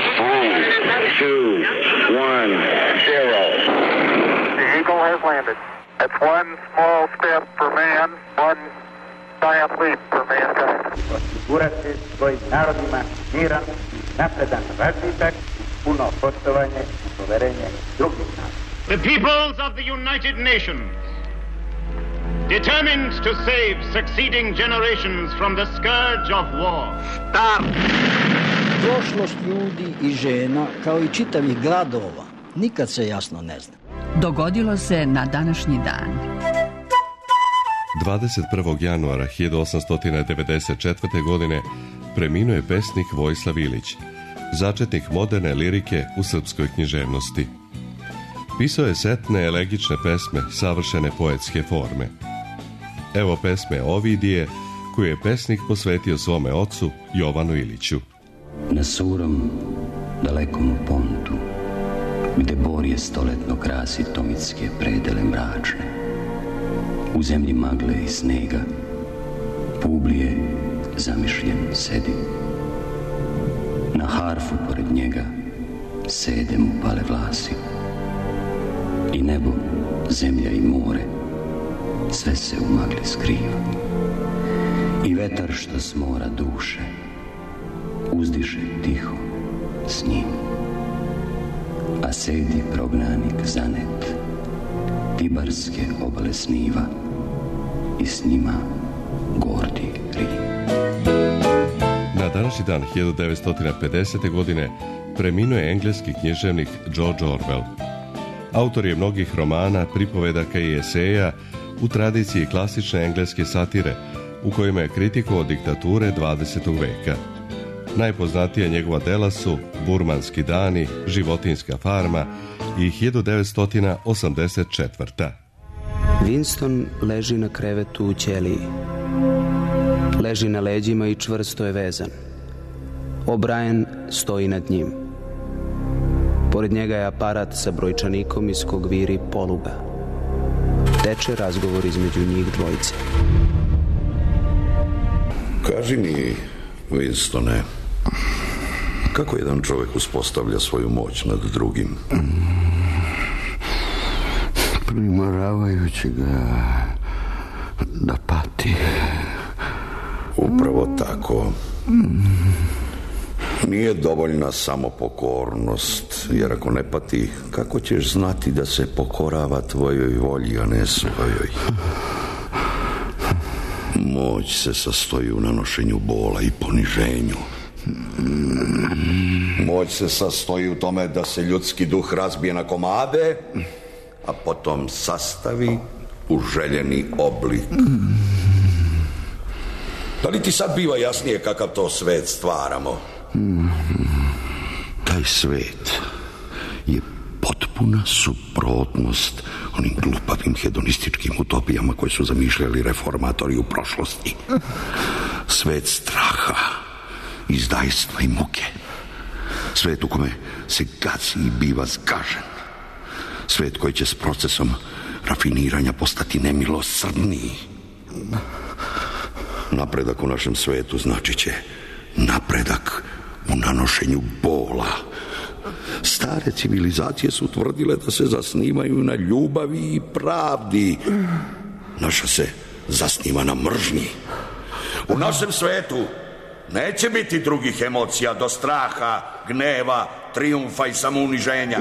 0. The Eagle has landed. It's one small step for man, one giant leap for mankind. Osigurati svojim narodima miran, napredan razvitak, puno poštovanje i poverenje drugih naroda. The peoples of the United Nations, determined to save succeeding generations from the scourge of war. Start! Prošlost ljudi i žena, kao i čitavih gradova, nikad se jasno ne zna. Dogodilo se na današnji dan. 21. januara 1894. godine preminuo je pesnik Vojislav Ilić, začetnik moderne lirike u srpskoj književnosti. Pisao je setne elegične pesme savršene poetske forme. Evo pesme Ovidije, koju je pesnik posvetio svome ocu Jovanu Iliću. Na surom, dalekom pontu, gde borje stoletno krasi tomitske predele mračne, u zemlji magle i snega, Publije zamišljen sedi. Na harfu pored njega sede mu pale vlasi. I nebo, zemlja i more, sve se u magli skriva. I vetar što s mora duše, uzdiše tiho s njim. A sedi prognanik zanet, Tibarske obale sniva, i s njima gordi Rim. Na današnji dan 1950. godine preminuo je engleski književnik George Orwell. Autor je mnogih romana, pripovedaka i eseja u tradiciji klasične engleske satire, u kojima je kritikovao diktature 20. veka. Najpoznatija njegova dela su Burmanski dani, Životinjska farma i 1984. Winston leži na krevetu u ćeliji. Leži na leđima i čvrsto je vezan. O'Brien stoji nad njim. Pored njega je aparat sa brojčanikom iz kog viri poluga. Teče razgovor između njih dvojice. Kaži mi, Winstone, kako jedan čovjek uspostavlja svoju moć nad drugim? Primoravajući ga da pati. Upravo tako. Nije dovoljna samo pokornost, jer ako ne pati, kako ćeš znati da se pokorava tvojoj volji, a ne svojoj? Moć se sastoji u nanošenju bola i poniženju. Moć se sastoji u tome da se ljudski duh razbije na komade, a potom sastavi u željeni oblik. Da li ti sad biva jasnije kakav to svet stvaramo? Taj svet je potpuna suprotnost onim glupavim hedonističkim utopijama koje su zamišljali reformatori u prošlosti. Svet straha, izdajstva i muke. Svet u kome se gazi i biva zgažen. Svet koji će s procesom rafiniranja postati nemilosrdniji. Napredak u našem svetu znači će napredak u nanošenju bola. Stare civilizacije su tvrdile da se zasnivaju na ljubavi i pravdi. Naša se zasniva na mržnji. U našem svetu neće biti drugih emocija do straha, gneva, trijumfa i samouniženja.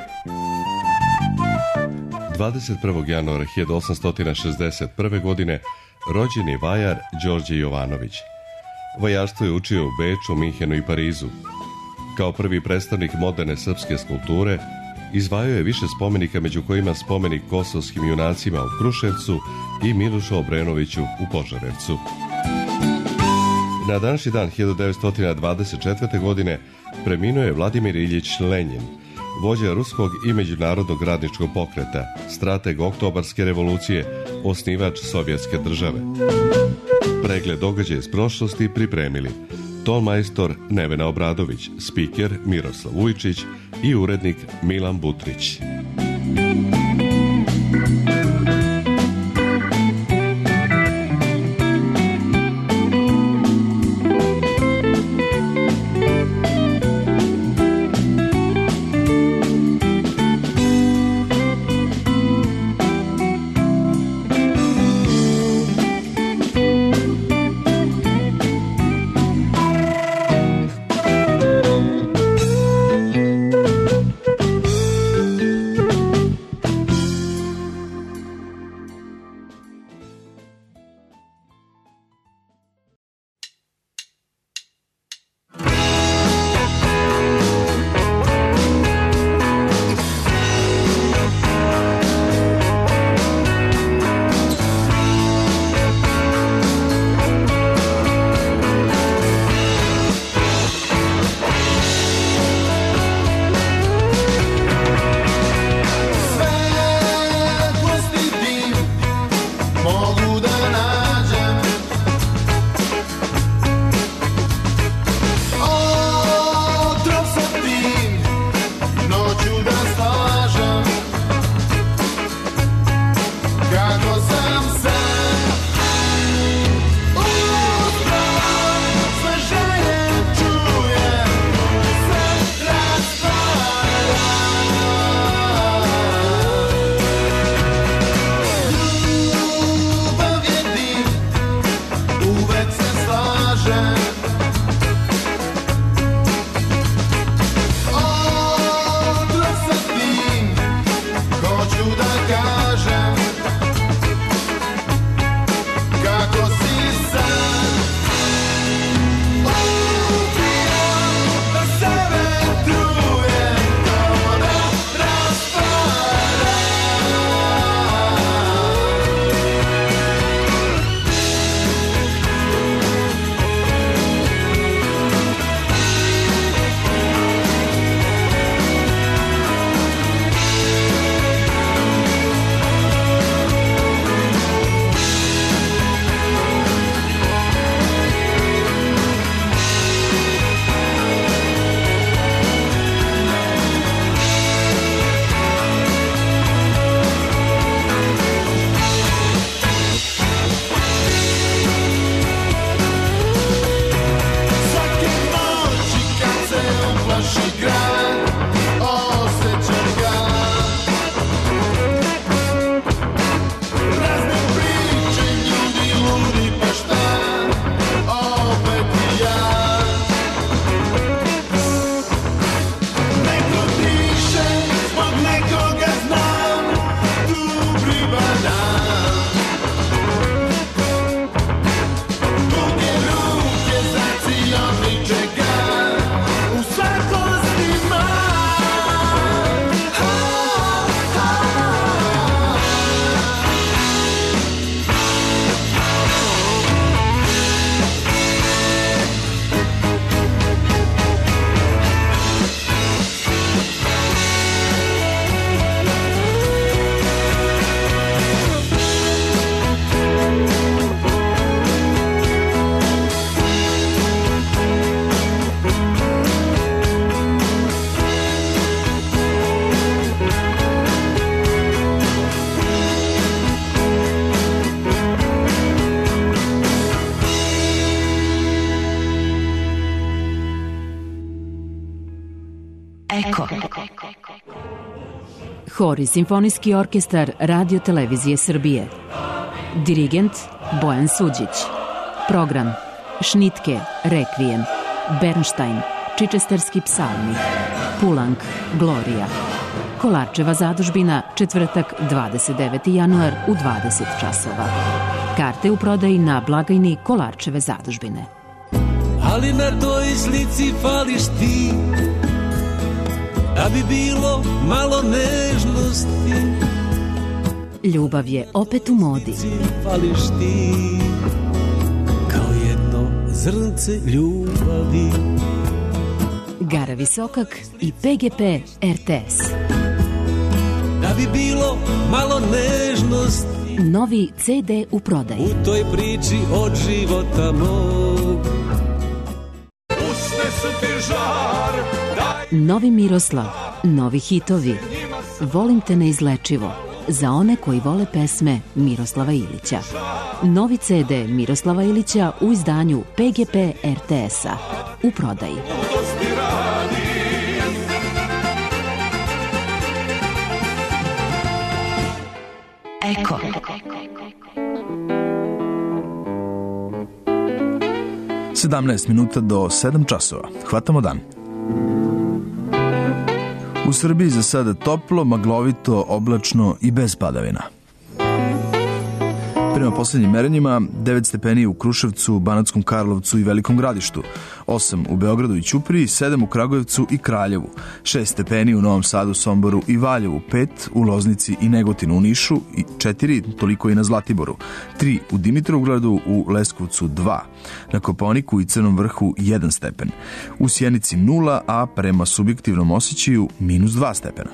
21. januara 1861. godine rođen je vajar Đorđe Jovanović. Vajarstvo je učio u Beču, Minhenu i Parizu. Kao prvi predstavnik moderne srpske skulpture izvajao je više spomenika, među kojima spomenik kosovskim junacima u Kruševcu i Milošu Obrenoviću u Požarevcu. Na današnji dan 1924. godine preminuo je Vladimir Iljić Lenjin, vođa ruskog i međunarodnog radničkog pokreta, strateg Oktobarske revolucije, osnivač Sovjetske države. Pregled događaja iz prošlosti pripremili tonmajstor Nevena Obradović, spiker Miroslav Vujčić i urednik Milan Butrić. Hor i Simfonijski orkestar Radio Televizije Srbije. Dirigent Bojan Suđić. Program Šnitke, Rekvijem, Bernštajn, Čičesterski psalmi, Pulang, Glorija. Kolarčeva zadužbina, četvrtak, 29. januar u 20 časova. Karte u prodaji na blagajni Kolarčeve zadužbine. Ali na toj slici fališ ti, da bi bilo malo nežnosti. Ljubav je opet u modi. Fališ ti, kao jedno zrnce ljubavi. Gara Visokak i PGP RTS. Da bi bilo malo nežnosti. Novi CD u prodaji. U toj priči od života mog. Usne su ti žar. Novi Miroslav, novi hitovi. Volim te neizlečivo. Za one koji vole pesme Miroslava Ilića. Novi CD Miroslava Ilića u izdanju PGP RTS-a. U prodaji. Eko. Sedamnaest minuta do 7 časova. Hvatamo dan. U Srbiji za sada toplo, maglovito, oblačno i bez padavina. Prema poslednjim merenjima, 9 stepeni u Kruševcu, Banatskom Karlovcu i Velikom Gradištu, 8 u Beogradu i Ćupriji, 7 u Kragujevcu i Kraljevu, 6 stepeni u Novom Sadu, Somboru i Valjevu, 5 u Loznici i Negotinu, u Nišu i 4, toliko i na Zlatiboru, 3 u Dimitrovgradu, u Leskovcu 2, na Kopaoniku i Crnom Vrhu 1 stepen, u Sjenici 0, a prema subjektivnom osjećaju -2 stepena.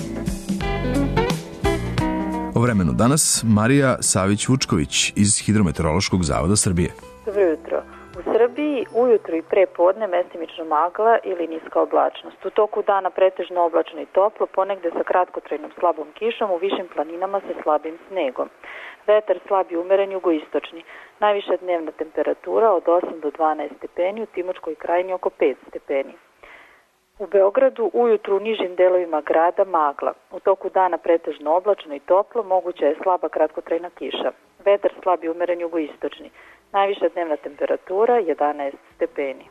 O vremenu danas Marija Savić-Vučković iz Hidrometeorološkog zavoda Srbije. Dobro jutro. U Srbiji ujutru i pre podne mestimično magla ili niska oblačnost. U toku dana pretežno oblačno i toplo, ponegde sa kratkotrajnom slabom kišom, u višim planinama sa slabim snegom. Vetar slab i umeren jugoistočni. Najviša dnevna temperatura od 8 do 12 stepeni, u Timočkoj krajini oko 5 stepeni. U Beogradu ujutru u nižim delovima grada magla. U toku dana pretežno oblačno i toplo, moguća je slaba kratkotrajna kiša. Vetar slab i umeren jugoistočni. Najviša dnevna temperatura 11 stepeni.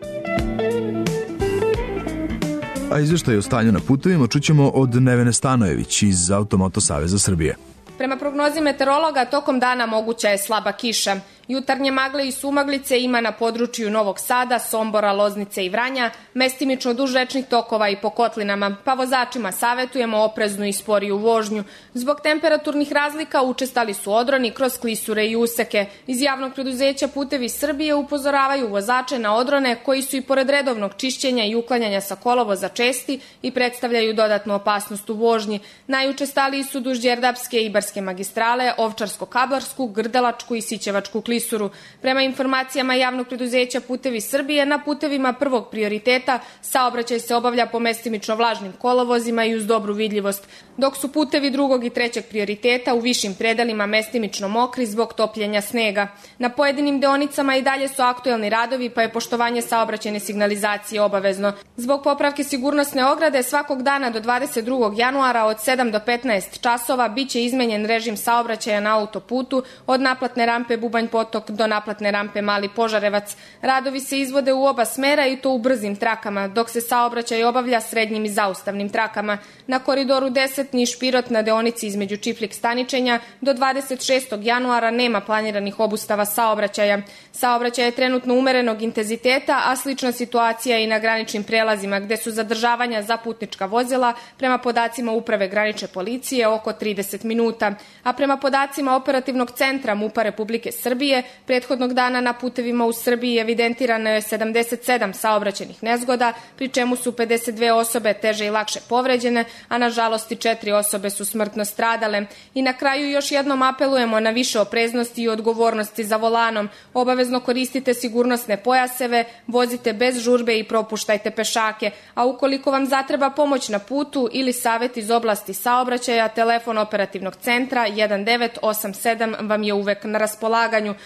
A izveštaj o stanju na putevima čućemo od Nevene Stanojević iz Automoto Saveza Srbije. Prema prognozi meteorologa, tokom dana moguća je slaba kiša. Jutarnje magle i sumaglice ima na području Novog Sada, Sombora, Loznice i Vranja, mestimično duž rečnih tokova i po kotlinama, pa vozačima savetujemo opreznu i sporiju vožnju. Zbog temperaturnih razlika učestali su odroni kroz klisure i useke. Iz javnog preduzeća Putevi Srbije upozoravaju vozače na odrone koji su i pored redovnog čišćenja i uklanjanja sa kolovoza česti i predstavljaju dodatnu opasnost u vožnji. Najučestaliji su duž Đerdapske i Ibarske magistrale, Ovčarsko-Kablarsku, Grdelačku i Sićevačku klisuru. Prema informacijama javnog preduzeća Putevi Srbije, na putevima prvog prioriteta saobraćaj se obavlja po mestimično vlažnim kolovozima i uz dobru vidljivost, dok su putevi drugog i trećeg prioriteta u višim predelima mestimično mokri zbog topljenja snega. Na pojedinim deonicama i dalje su aktuelni radovi, pa je poštovanje saobraćajne signalizacije obavezno. Zbog popravke sigurnosne ograde svakog dana do 22. januara od 7 do 15 časova biće izmenjen režim saobraćaja na autoputu od naplatne rampe Bubanj Potok do naplatne rampe Mali Požarevac. Radovi se izvode u oba smera i to u brzim trakama, dok se saobraćaj obavlja srednjim i zaustavnim trakama. Na koridoru 10 Niš-Pirot na deonici između Čiflik-Staničenja do 26. januara nema planiranih obustava saobraćaja. Saobraćaj je trenutno umerenog intenziteta, a slična situacija je i na graničnim prelazima, gde su zadržavanja za putnička vozila prema podacima Uprave granične policije oko 30 minuta. A prema podacima Operativnog centra MUP-a Republike Srbije, prethodnog dana na putevima u Srbiji evidentirano je 77 saobraćajnih nezgoda, pri čemu su 52 osobe teže i lakše povređene, a nažalost i 4 osobe su smrtno stradale. I na kraju još jednom apelujemo na više opreznosti i odgovornosti za volanom. Obavezno koristite sigurnosne pojaseve, vozite bez žurbe i propuštajte pešake, a ukoliko vam zatreba pomoć na putu ili savet iz oblasti saobraćaja, telefon Operativnog centra 1987 vam je uvek na raspolaganju.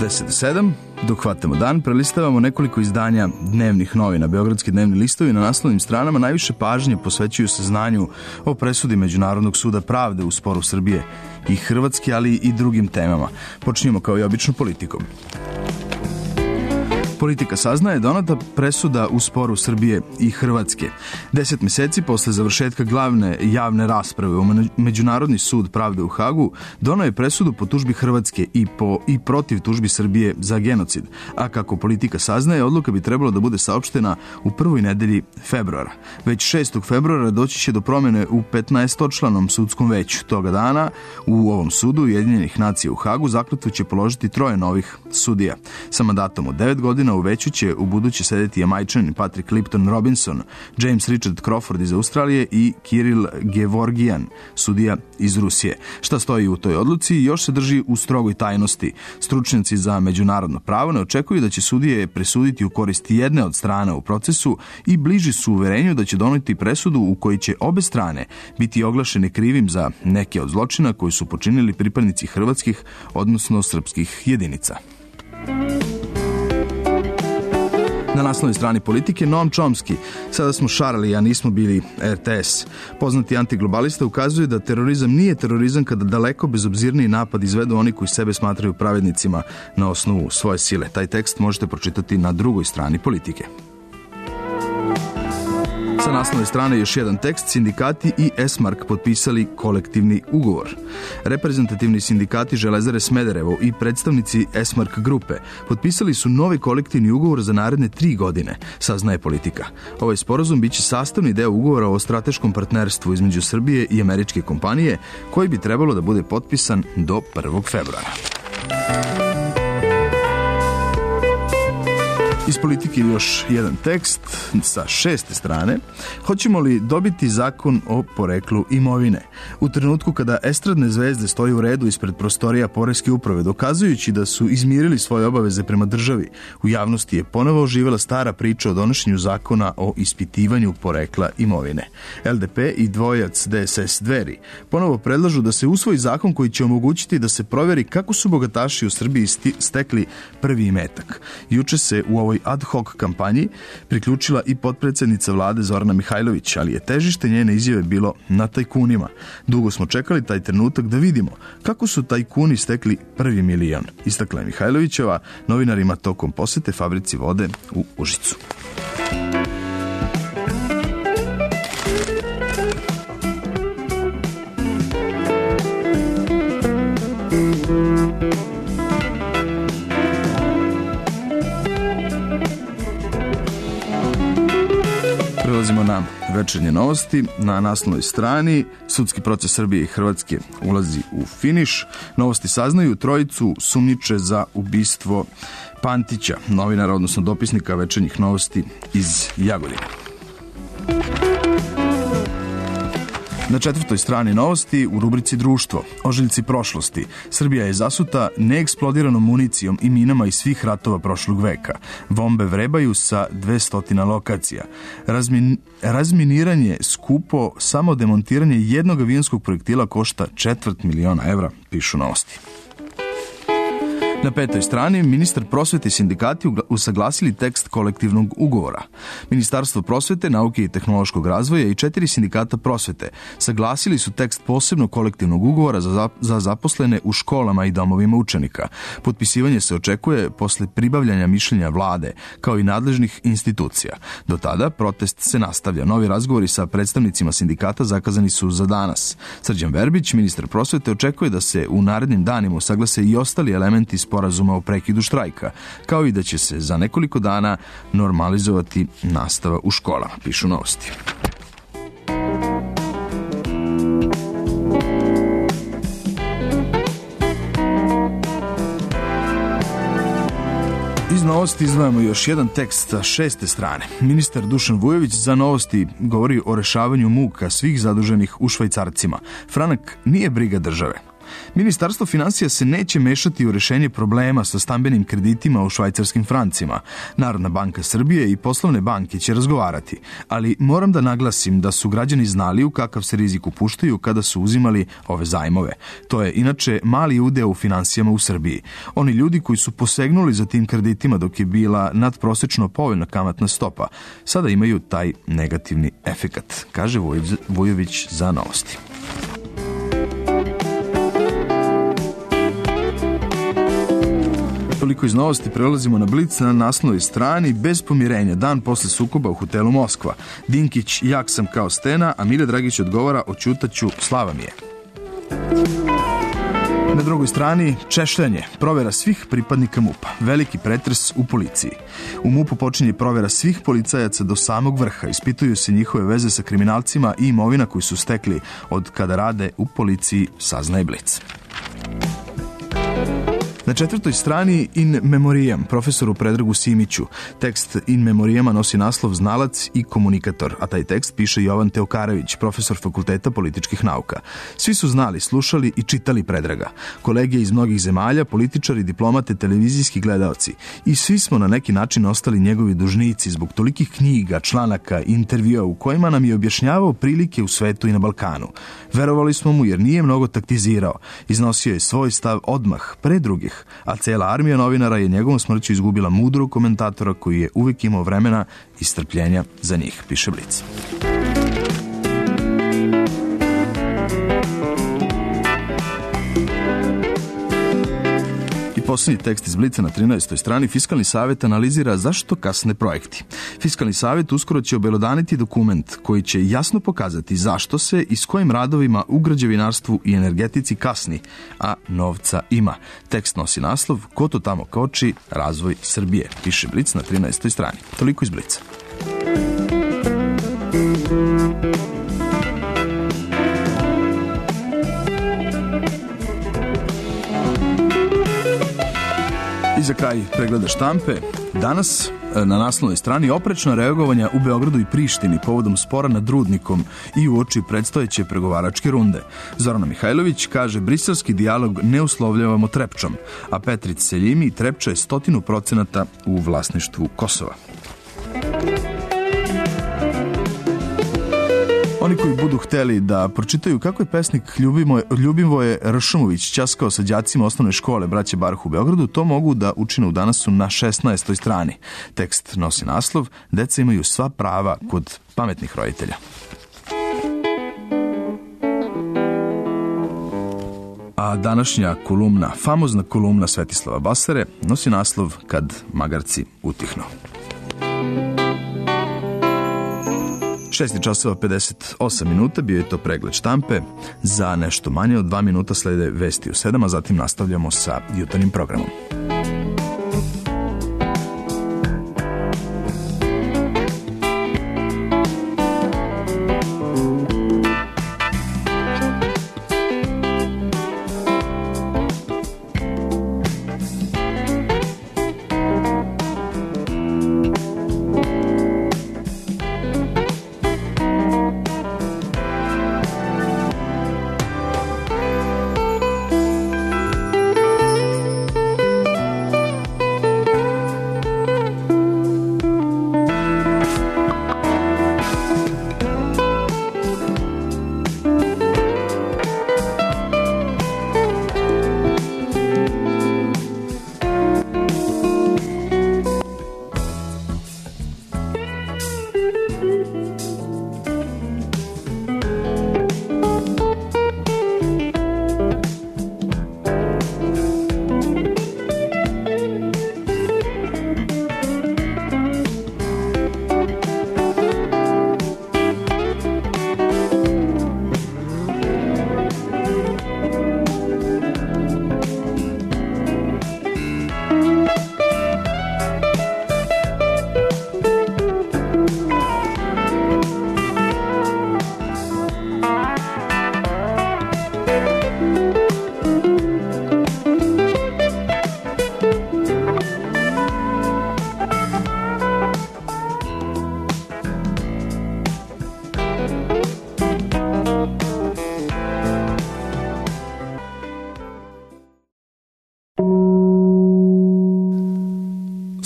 10:07, dok hvatamo dan, prelistavamo nekoliko izdanja dnevnih novina. Beogradski dnevni listovi na naslovnim stranama najviše pažnje posvećuju saznanju o presudi Međunarodnog suda pravde u sporu Srbije i Hrvatske, ali i drugim temama. Počnimo kao i obično politikom. Politika saznaje donata presuda u sporu Srbije i Hrvatske. 10 meseci posle završetka glavne javne rasprave u Međunarodni sud pravde u Hagu donao je presudu po tužbi Hrvatske i protiv tužbi Srbije za genocid. A kako politika saznaje, odluka bi trebalo da bude saopštena u prvoj nedelji februara. Već 6. februara doći će do promjene u 15-članom sudskom veću. Toga dana u ovom sudu Ujedinjenih nacija u Hagu zakletvu će položiti 3 novih sudija. Sa mandatom od 9 godina u veću će u buduće sedeti Jamajčanin Patrick Lipton Robinson, James Richard Crawford iz Australije i Kirill Gevorgian, sudija iz Rusije. Šta stoji u toj odluci još se drži u strogoj tajnosti. Stručnjaci za međunarodno pravo ne očekuju da će sudije presuditi u korist jedne od strana u procesu i bliži su uverenju da će doneti presudu u kojoj će obe strane biti oglašene krivim za neke od zločina koji su počinili pripadnici hrvatskih, odnosno srpskih jedinica. Na naslovnoj strani politike Noam Chomsky, sada smo šarali, a nismo bili RTS. Poznati antiglobalista ukazuje da terorizam nije terorizam kada daleko bezobzirniji napad izvedu oni koji sebe smatraju pravednicima na osnovu svoje sile. Taj tekst možete pročitati na drugoj strani politike. Sa naslovne strane još jedan tekst, sindikati i Esmark potpisali kolektivni ugovor. Reprezentativni sindikati Železare Smederevo i predstavnici Esmark grupe potpisali su novi kolektivni ugovor za naredne 3 godine, saznaje politika. Ovaj sporazum biće sastavni deo ugovora o strateškom partnerstvu između Srbije i američke kompanije, koji bi trebalo da bude potpisan do 1. februara. Iz politike još jedan tekst sa 6. strane. Hoćemo li dobiti zakon o poreklu imovine? U trenutku kada estradne zvezde stoje u redu ispred prostorija poreske uprave, dokazujući da su izmirili svoje obaveze prema državi, u javnosti je ponovo oživela stara priča o donošenju zakona o ispitivanju porekla imovine. LDP i dvojac DSS Dveri ponovo predlažu da se usvoji zakon koji će omogućiti da se proveri kako su bogataši u Srbiji stekli prvi imetak. Juče se u ovoj ad hoc kampanji priključila i potpredsednica vlade Zorana Mihajlović, ali je težište njene izjave bilo na tajkunima. Dugo smo čekali taj trenutak da vidimo kako su tajkuni stekli prvi milion, istakla je Mihajlovićeva novinarima tokom posete fabrici vode u Užicu. Prelazimo na večernje novosti. Na naslovnoj strani sudski proces Srbije i Hrvatske ulazi u finiš. Novosti saznaju trojicu sumnjiče za ubistvo Pantića, novinara, odnosno dopisnika večernjih novosti iz Jagodine. Na 4. strani novosti u rubrici Društvo, ožiljci prošlosti. Srbija je zasuta neeksplodiranom municijom i minama iz svih ratova prošlog veka. Bombe vrebaju sa 200 lokacija. Razminiranje skupo, samo demontiranje jednog avionskog projektila košta 250.000 evra, pišu novosti. Na 5. strani ministar prosvete i sindikati usaglasili tekst kolektivnog ugovora. Ministarstvo prosvete, nauke i tehnološkog razvoja i 4 sindikata prosvete saglasili su tekst posebnog kolektivnog ugovora za zaposlene u školama i domovima učenika. Potpisivanje se očekuje posle pribavljanja mišljenja vlade, kao i nadležnih institucija. Do tada protest se nastavlja. Novi razgovori sa predstavnicima sindikata zakazani su za danas. Srđan Verbić, ministar prosvete, očekuje da se u narednim danima usaglase i ostali elementi sporazuma o prekidu štrajka, kao i da će se za nekoliko dana normalizovati nastava u školama, pišu novosti. Iz novosti izdvajamo još jedan tekst sa 6. strane. Ministar Dušan Vujović za novosti govori o rešavanju muka svih zaduženih u švajcarcima. Franak nije briga države. Ministarstvo finansija se neće mešati u rešenje problema sa stambenim kreditima u švajcarskim francima. Narodna banka Srbije i poslovne banke će razgovarati, ali moram da naglasim da su građani znali u kakav se rizik upuštaju kada su uzimali ove zajmove. To je inače mali udeo u finansijama u Srbiji. Oni ljudi koji su posegnuli za tim kreditima dok je bila nadprosečno povoljna kamatna stopa, sada imaju taj negativni efekat, kaže Vujović za Novosti. Toliko iz Novosti, prelazimo na Blic. Na naslovnoj strani: bez pomirenja, dan posle sukoba u hotelu Moskva. Dinkić: jak sam kao stena, a Mile Dragić odgovara: oćutaću, slava mi je. Na drugoj strani češljanje, provera svih pripadnika MUP-a, veliki pretres u policiji. U MUP-u počinje provera svih policajaca do samog vrha, ispituju se njihove veze sa kriminalcima i imovina koju su stekli od kada rade u policiji, saznaje Blic. Na četvrtoj strani In memoriam, profesoru Predragu Simiću. Tekst In memoriama nosi naslov Znalac i komunikator, a taj tekst piše Jovan Teokarević, profesor Fakulteta političkih nauka. Svi su znali, slušali i čitali Predraga. Kolege iz mnogih zemalja, političari, diplomate, televizijski gledaoci. I svi smo na neki način ostali njegovi dužnici zbog tolikih knjiga, članaka, intervjua u kojima nam je objašnjavao prilike u svetu i na Balkanu. Verovali smo mu jer nije mnogo taktizirao. Iznosio je svoj stav odmah, pre drugih, a cela armija novinara je njegovom smrću izgubila mudrog komentatora koji je uvijek imao vremena i strpljenja za njih, piše Blic. Posljednji tekst iz Blica na 13. strani: Fiskalni savjet analizira zašto kasne projekti. Fiskalni savjet uskoro će obelodaniti dokument koji će jasno pokazati zašto se i s kojim radovima u građevinarstvu i energetici kasni, a novca ima. Tekst nosi naslov Ko to tamo koči, razvoj Srbije, piše Blic na 13. strani. Toliko iz Blica. I za kraj pregleda štampe. Danas na naslovnoj strani oprečna reagovanja u Beogradu i Prištini povodom spora nad rudnikom i uoči predstojeće pregovaračke runde. Zorana Mihajlović kaže: briselski dijalog ne uslovljavamo Trepčom, a Petrić Seljimi: Trepča je 100% u vlasništvu Kosova. Oni koji budu hteli da pročitaju kako je pesnik Ljubivoje Ršumović ćaskao sa đacima osnovne škole Braće Barh u Beogradu, to mogu da učine u Danasu na 16. strani. Tekst nosi naslov Deca imaju sva prava kod pametnih roditelja. A današnja kolumna, famozna kolumna Svetislava Basare, nosi naslov Kad magarci utihnu. 6 časova 58 minuta, bio je to pregled štampe. Za nešto manje od 2 minuta slede vesti u 7, a zatim nastavljamo sa jutarnjim programom.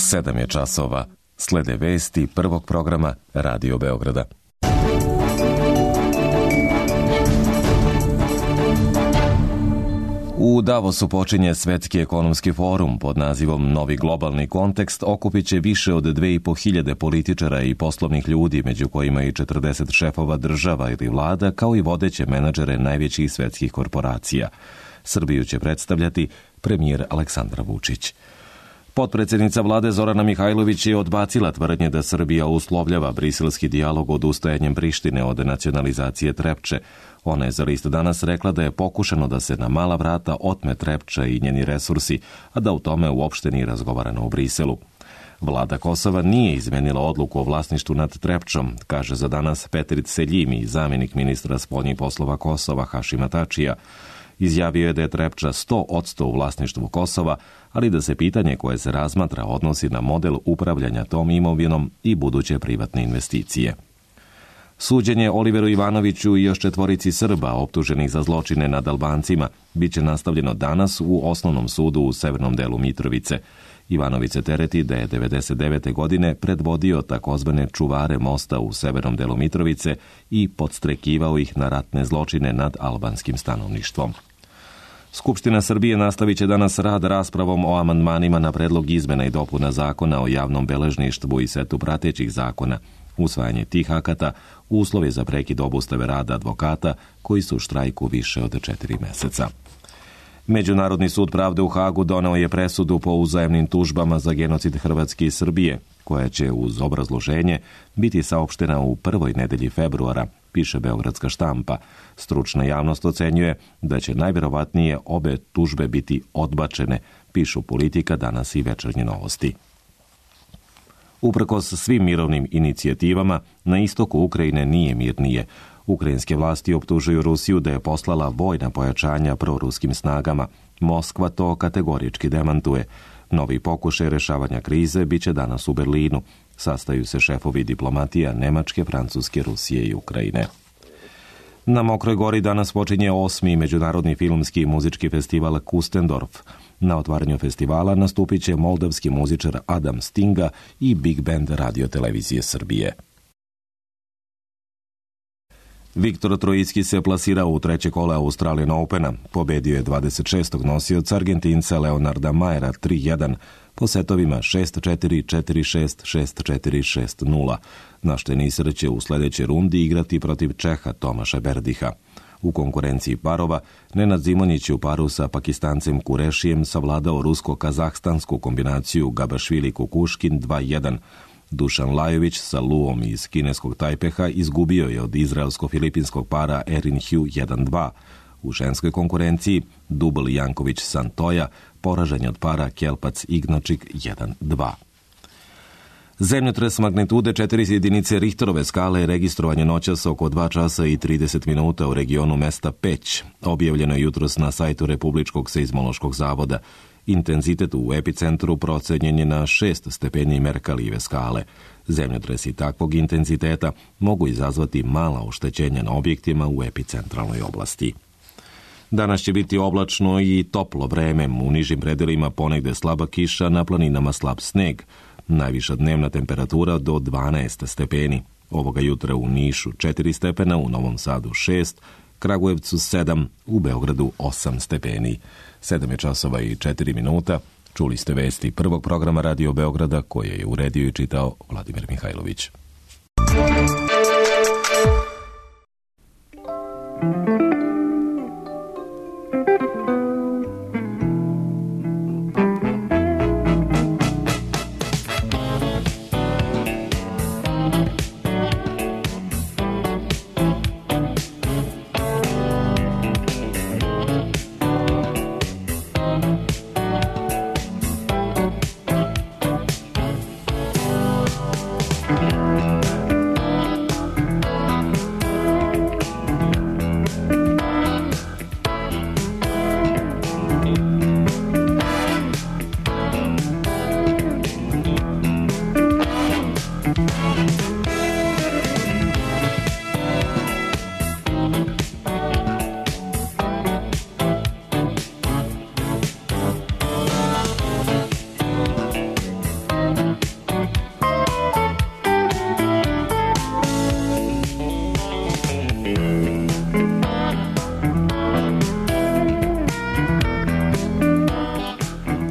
7 je časova. Slede vesti prvog programa Radio Beograda. U Davosu počinje Svetski ekonomski forum pod nazivom Novi globalni kontekst. Okupit će više od 2500 političara i poslovnih ljudi, među kojima i 40 šefova država ili vlada, kao i vodeće menadžere najvećih svetskih korporacija. Srbiju će predstavljati premijer Aleksandar Vučić. Potpredsjednica vlade Zorana Mihajlović je odbacila tvrdnje da Srbija uslovljava briselski dijalog odustajanjem Prištine od nacionalizacije Trepče. Ona je za list Danas rekla da je pokušano da se na mala vrata otme Trepča i njeni resursi, a da u tome uopšte nije razgovarano u Briselu. Vlada Kosova nije izmenila odluku o vlasništvu nad Trepčom, kaže za Danas Petrit Seljimi, zamjenik ministra spoljnih poslova Kosova Hašima Tačija. Izjavio je da je Trepča 100% u vlasništvu Kosova, ali da se pitanje koje se razmatra odnosi na model upravljanja tom imovinom i buduće privatne investicije. Suđenje Oliveru Ivanoviću i još 4 Srba optuženih za zločine nad Albancima biće nastavljeno danas u osnovnom sudu u severnom delu Mitrovice. Ivanović se tereti da je 1999. godine predvodio takozvane čuvare mosta u severnom delu Mitrovice i podstrekivao ih na ratne zločine nad albanskim stanovništvom. Skupština Srbije nastavit će danas rad raspravom o amandmanima na predlog izmena i dopuna zakona o javnom beležništvu i setu pratećih zakona. Usvajanje tih akata uslov je za prekid obustave rada advokata koji su u štrajku više od 4 meseca. Međunarodni sud pravde u Hagu doneo je presudu po uzajamnim tužbama za genocid Hrvatske i Srbije, koja će uz obrazloženje biti saopštena u prvoj nedelji februara, piše Beogradska štampa. Stručna javnost ocenjuje da će najvjerovatnije obe tužbe biti odbačene, pišu Politika, Danas i Večernje novosti. Uprkos svim mirovnim inicijativama, na istoku Ukrajine nije mirnije. Ukrajinske vlasti optužuju Rusiju da je poslala vojna pojačanja proruskim snagama. Moskva to kategorički demantuje. Novi pokušaj rešavanja krize biće danas u Berlinu. Sastaju se šefovi diplomatija Nemačke, Francuske, Rusije i Ukrajine. Na Mokroj Gori danas počinje 8. međunarodni filmski i muzički festival Kustendorf. Na otvaranju festivala nastupit će moldavski muzičar Adam Stinga i Big Band Radio Televizije Srbije. Viktor Trojicki se plasirao u treće kolo Australian Opena. Pobedio je 26. nosioca Argentinca Leonarda Mayera 3-1 po setovima 6-4, 4-6, 6-4, 6-0. Naš teniser će u sljedećoj rundi igrati protiv Čeha Tomaša Berdiha. U konkurenciji parova, Nenad Zimonjić je u paru sa Pakistancem Kurešijem savladao rusko-kazahstansku kombinaciju Gabašvili-Kukuškin 2-1. Dušan Lajović sa Luom iz kineskog Tajpeha izgubio je od izraelsko-filipinskog para Erin Hugh 1-2. U ženskoj konkurenciji dubl Janković-Santoja poražen je od para Kelpac Ignačik 1-2. Zemljotres magnitude 4 jedinice Richterove skale registrovan je noćas oko 2 časa i 30 minuta u regionu mesta Peć. Objavljeno je jutros na sajtu Republičkog seizmološkog zavoda. Intenzitet u epicentru procenjen je na 6 stepeni Merkalijeve skale. Zemljotresi takvog intenziteta mogu izazvati mala oštećenja na objektima u epicentralnoj oblasti. Danas će biti oblačno i toplo vreme, u nižim predelima ponegde slaba kiša, na planinama slab sneg. Najviša dnevna temperatura do 12 stepeni. Ovoga jutra u Nišu 4 stepena, u Novom Sadu 6, Kragujevcu 7, u Beogradu 8 stepeni. 7 je časova i 4 minuta. Čuli ste vesti prvog programa Radio Beograda koje je uredio i čitao Vladimir Mihajlović.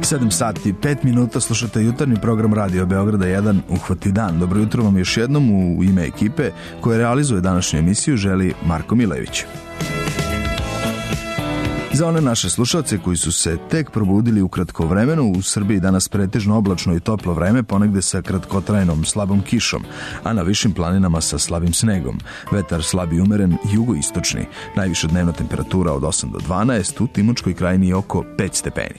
7 sati, 5 minuta, slušate jutarnji program Radio Beograda 1, Uhvati dan. Dobro jutro vam još jednom u ime ekipe koja realizuje današnju emisiju, želi Marko Milević. Za one naše slušalce koji su se tek probudili u kratkovremenu, u Srbiji danas pretežno oblačno i toplo vreme, ponegde sa kratkotrajnom slabom kišom, a na višim planinama sa slabim snegom. Vetar slab i umeren, jugoistočni. Najviša dnevna temperatura od 8 do 12, u Timočkoj krajini je oko 5 stepeni.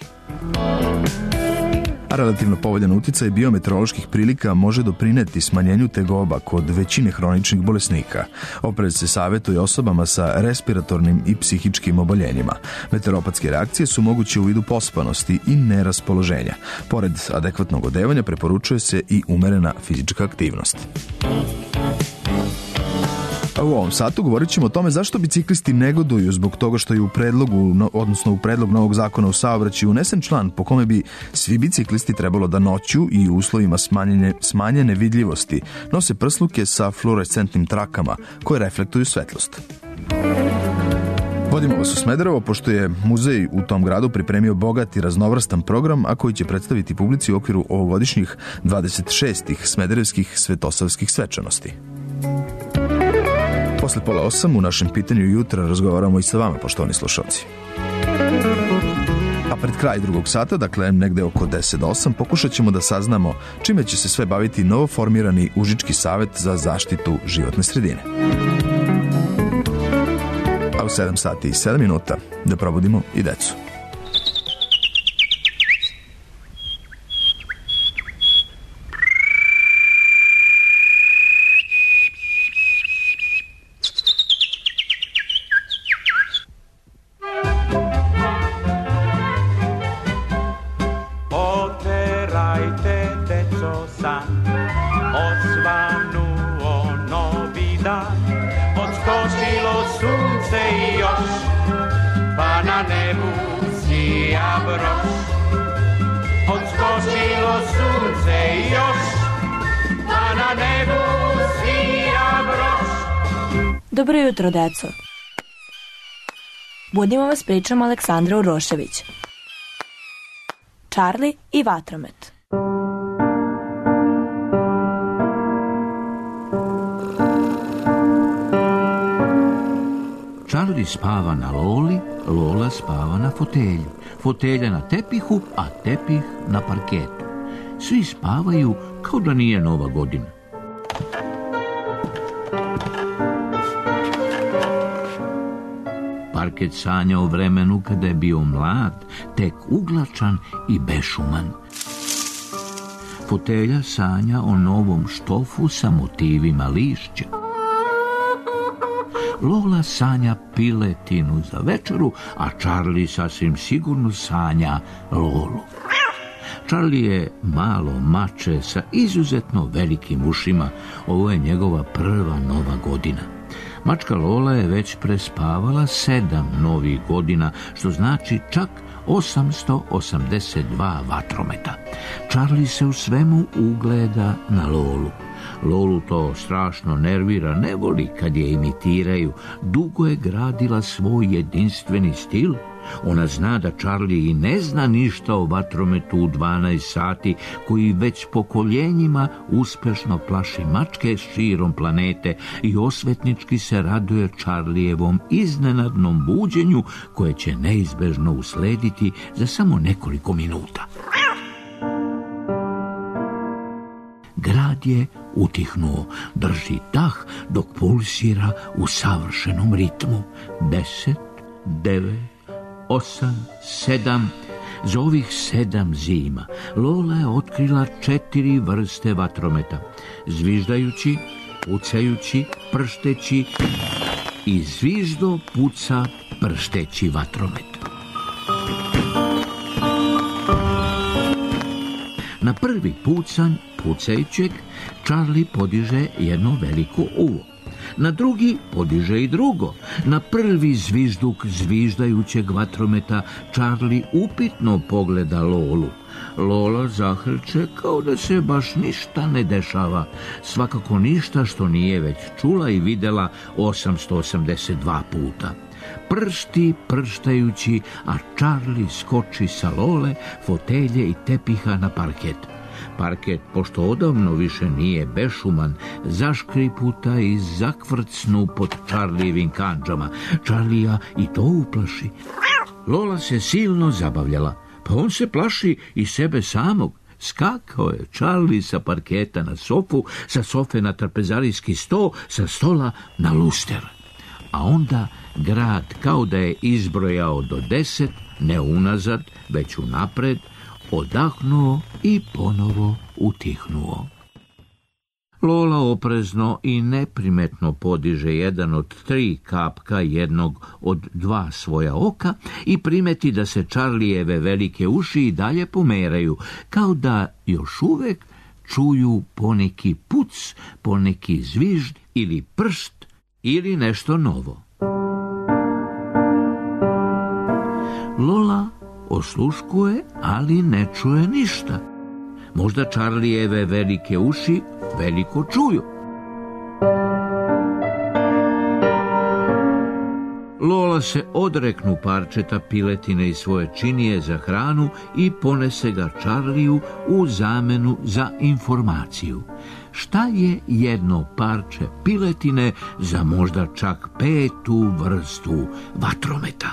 A relativno povoljan uticaj biometeoroloških prilika može doprineti smanjenju tegoba kod većine hroničnih bolesnika. Oprez se savjetuje osobama sa respiratornim i psihičkim oboljenjima. Meteoropatske reakcije su moguće u vidu pospanosti i neraspoloženja. Pored adekvatnog odevanja preporučuje se i umerena fizička aktivnost. A u ovom satu govorit ćemo o tome zašto biciklisti negoduju zbog toga što je u predlog novog zakona o saobraćaju unesen član po kome bi svi biciklisti trebalo da noću i u uslovima smanjene vidljivosti nose prsluke sa fluorescentnim trakama koje reflektuju svetlost. Vodimo vas u Smederevo, pošto je muzej u tom gradu pripremio bogat i raznovrstan program, a koji će predstaviti publici u okviru ovogodišnjih 26. smederevskih svetosavskih svečanosti. Posle 7:30 u našem pitanju jutra razgovaramo i sa vama, poštovani slušalci. A pred kraj drugog sata, dakle negde oko 10 do 8, pokušat ćemo da saznamo čime će se sve baviti novoformirani Užički savet za zaštitu životne sredine. A u 7 sati i 7 minuta da probudimo i decu. Dobro jutro, deco. Budimo vas pričom Aleksandra Urošević. Charlie i vatromet. Charlie spava na loli, Lola spava na fotelji, fotelja na tepihu, a tepih na parketu. Svi spavaju kao da nije Nova godina. Parket sanja o vremenu kada je bio mlad, tek uglačan i bešuman. Fotelja sanja o novom štofu sa motivima lišća. Lola sanja piletinu za večeru, a Charlie sasvim sigurno sanja Lolu. Charlie je malo mače sa izuzetno velikim ušima. Ovo je njegova prva Nova godina. Mačka Lola je već prespavala 7 novih godina, što znači čak 882 vatrometa. Charlie se u svemu ugleda na Lolu. Lolu to strašno nervira, ne voli kad je imitiraju. Dugo je gradila svoj jedinstveni stil. Ona zna da Charlie i ne zna ništa o vatrometu u 12 sati, koji već pokoljenjima uspešno plaši mačke širom planete i osvetnički se raduje Charlijevom iznenadnom buđenju koje će neizbežno uslediti za samo nekoliko minuta. Grad je utihnuo, drži dah dok pulsira u savršenom ritmu. 10, 9, 8, 7. Za ovih 7 zima Lola je otkrila 4 vrste vatrometa. Zviždajući, pucajući, pršteći i zviždo puca pršteći vatromet. Na prvi pucanj pucajućeg Charlie podiže jedno veliko uvo. Na drugi podiže i drugo. Na prvi zvižduk zviždajućeg vatrometa Charlie upitno pogleda Lolu. Lola zahrče kao da se baš ništa ne dešava. Svakako ništa što nije već čula i videla 882 puta. pršti prštajući, a Charlie skoči sa lole, fotelje i tepiha na parket. Parket, pošto odavno više nije bešuman, zaškriputa i zakvrcnu pod Charlijevim kandžama. Charlija i to uplaši. Lola se silno zabavljala, pa on se plaši i sebe samog. Skakao je Charlie sa parketa na sofu, sa sofe na trpezarijski sto, sa stola na luster. A onda grad, kao da je izbrojao do 10, ne unazad, već unapred, odahnuo i ponovo utihnuo. Lola oprezno i neprimetno podiže jedan od 3 kapka jednog od 2 svoja oka i primeti da se Charlijeve velike uši i dalje pomeraju, kao da još uvek čuju poneki puc, poneki zvižd ili prst ili nešto novo. Lola osluškuje, ali ne čuje ništa. Možda Charlijeve velike uši veliko čuju. Lola se odreknu parčeta piletine i svoje činije za hranu i ponese ga Charliju u zamenu za informaciju. Šta je jedno parče piletine za možda čak 5. vrstu vatrometa?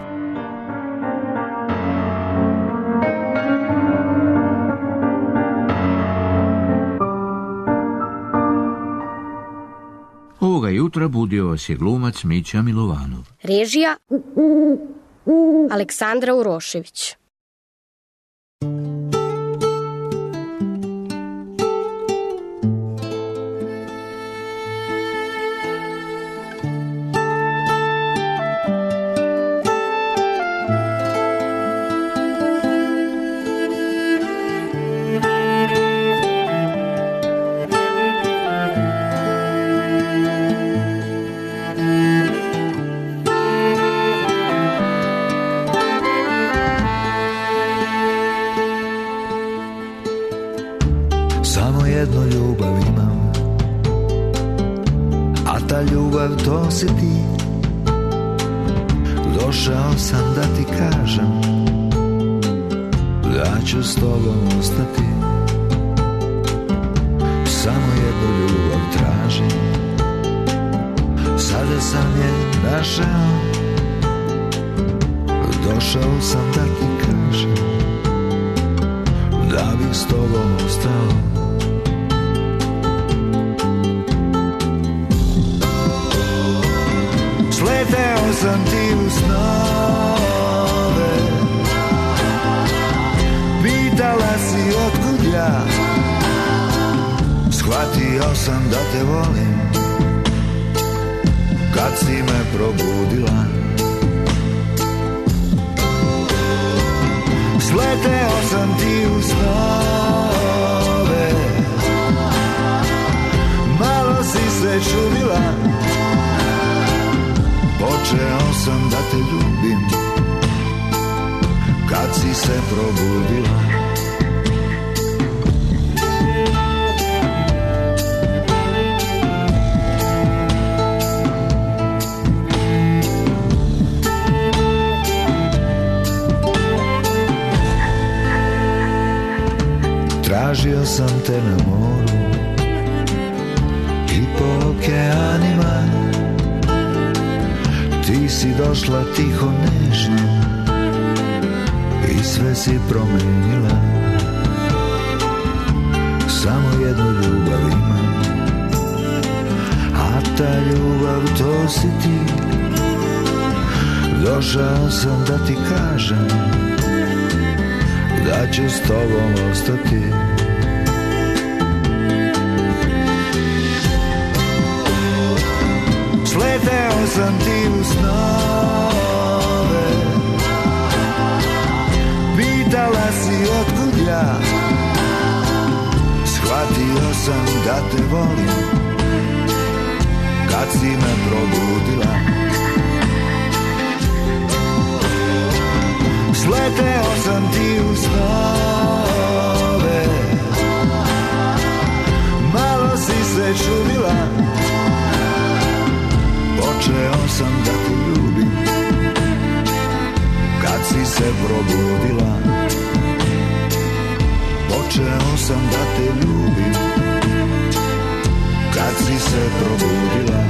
Ovoga jutra budio vas je glumac Mića Milovanov. Režija Aleksandra Urošević. To si ti, došao sam da ti kažem da ću s tobom ostati. Samo jednu ljubav tražim, sada sam je našao. Došao sam da ti kažem da bih s tobom ostao. Sleteo sam ti u snove, pitala si otkud ja, shvatio sam da te volim kad si me probudila. Sleteo sam ti u snove, malo si se čudila. Počeo sam da te ljubim kad si se probudila. Tražio sam te na moru i po okeanima. Ti si došla tiho nežno i sve si promenila. Samo jednu ljubav imam, a ta ljubav to si ti. Došao sam da ti kažem da ću s tobom ostati. Sleteo sam ti u snove, pitala si otkud ja, shvatio sam da te volim kad si me probudila. Sleteo sam ti u snove, malo si se čudila. Počeo sam da te ljubim se probudila, počeo sam da te ljubim, kad si se probudila.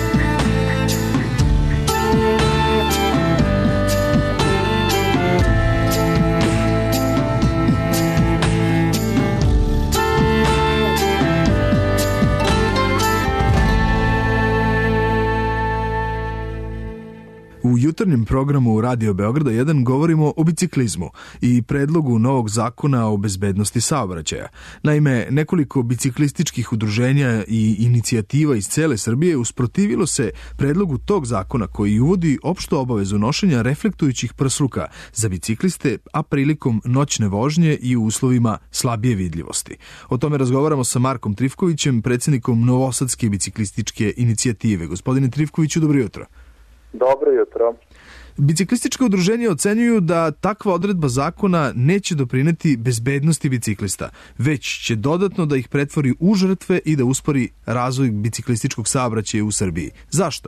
U jutarnjem programu Radio Beograda 1 govorimo o biciklizmu i predlogu novog zakona o bezbednosti saobraćaja. Naime, nekoliko biciklističkih udruženja i inicijativa iz cele Srbije usprotivilo se predlogu tog zakona koji uvodi opštu obavezu nošenja reflektujućih prsluka za bicikliste, a prilikom noćne vožnje i u uslovima slabije vidljivosti. O tome razgovaramo sa Markom Trifkovićem, predsjednikom Novosadske biciklističke inicijative. Gospodine Trifkoviću, dobro jutro. Dobro jutro. Biciklistička udruženja ocenjuju da takva odredba zakona neće doprineti bezbednosti biciklista, već će dodatno da ih pretvori u žrtve i da uspori razvoj biciklističkog saobraćaja u Srbiji. Zašto?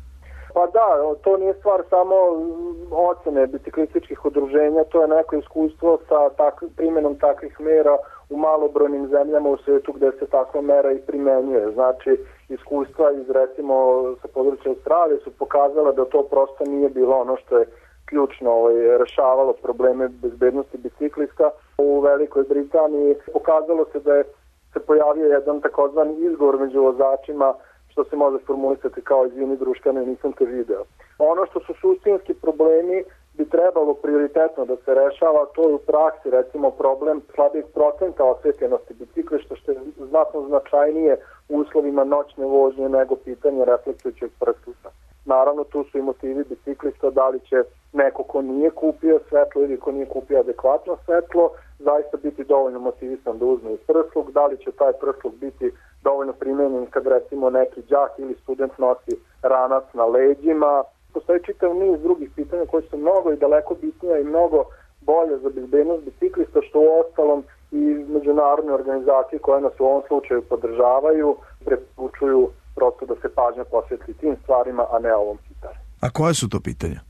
Pa da, to nije stvar samo ocene biciklističkih udruženja, to je neko iskustvo sa primjenom takvih mera u malobrojnim zemljama u svijetu gde se takva mera i primenjuje. Znači, iskustva iz recimo sa područja Australije su pokazala da to prosto nije bilo ono što je ključno rešavalo probleme bezbednosti biciklista. U Velikoj Britaniji pokazalo se da se pojavio jedan takozvani izgovor među vozačima, što se može formulisati kao izvini društveno, nisam te video. Ono što su suštinski problemi bi trebalo prioritetno da se rešava, to je u praksi recimo problem slabijeg procenta osvetljenosti biciklista, što je znatno značajnije u uslovima noćne vožnje nego pitanje reflektujućeg prsluka. Naravno, tu su i motivi biciklista, da li će neko ko nije kupio svetlo ili ko nije kupio adekvatno svetlo, zaista biti dovoljno motivisan da uzme i prsluk, da li će taj prsluk biti dovoljno primenjen kad recimo neki đak ili student nosi ranac na leđima. Postoji čitav niz drugih pitanja koji su mnogo i daleko bitnija i mnogo bolje za bezbednost biciklista, što u ostalom i međunarodne organizacije koje nas u ovom slučaju podržavaju, preporučuju prosto da se pažnja posvetli tim stvarima, a ne ovom pitanju. A koje su to pitanja?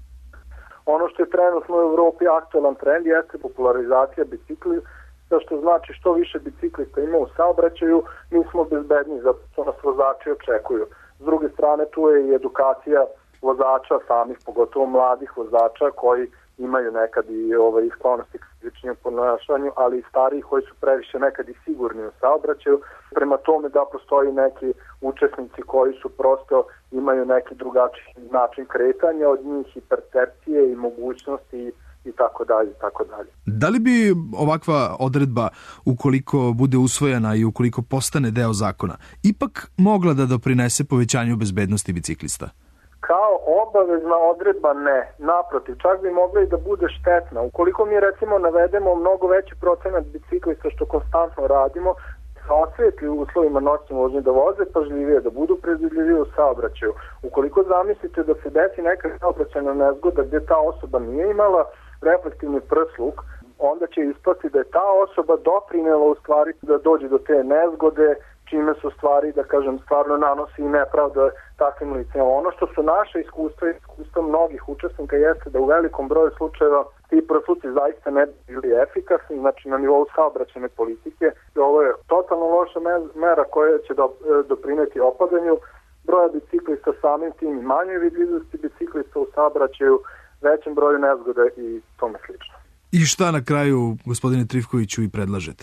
Ono što je trenutno u Evropi aktualan trend jeste popularizacija biciklista, što znači što više biciklista ima u saobraćaju, mi smo bezbedni, zato što nas vozači očekuju. S druge strane, tu je i edukacija vozača samih, pogotovo mladih vozača koji imaju nekad i sklonosti k rizičnijem ponašanju, ali i stariji koji su previše nekad i sigurni u saobraćaju. Prema tome da postoji neki učesnici koji su prosto imaju neki drugačiji način kretanja, od njih i percepcije i mogućnosti i tako dalje, i tako dalje. Da li bi ovakva odredba, ukoliko bude usvojena i ukoliko postane deo zakona, ipak mogla da doprinese povećanju bezbednosti biciklista? Kao obavezna odredba ne, naprotiv, čak bi mogla i da bude štetna. Ukoliko mi recimo navedemo mnogo veći procenat biciklista što konstantno radimo, se osvetli u uslovima noćne vožnje, da voze pažljivije, da budu predvidljivije u saobraćaju. Ukoliko zamislite da se desi neka saobraćajna nezgoda gdje ta osoba nije imala reflektivni prsluk, onda će ispasti da je ta osoba doprinela u stvari da dođe do te nezgode, čime su stvari, da kažem, stvarno nanosi i nepravda takvim licima. Ono što su naše iskustva i iskustva mnogih učesnika jeste da u velikom broju slučajeva ti prsluci zaista ne bili efikasni, znači na nivou saobraćajne politike. Ovo je totalno loša mera koja će doprineti opadanju broja biciklista, samim tim i manjoj vidljivosti biciklista u saobraćaju, većem broju nezgode i tome slično. I šta na kraju, gospodine Trifkoviću, i predlažete?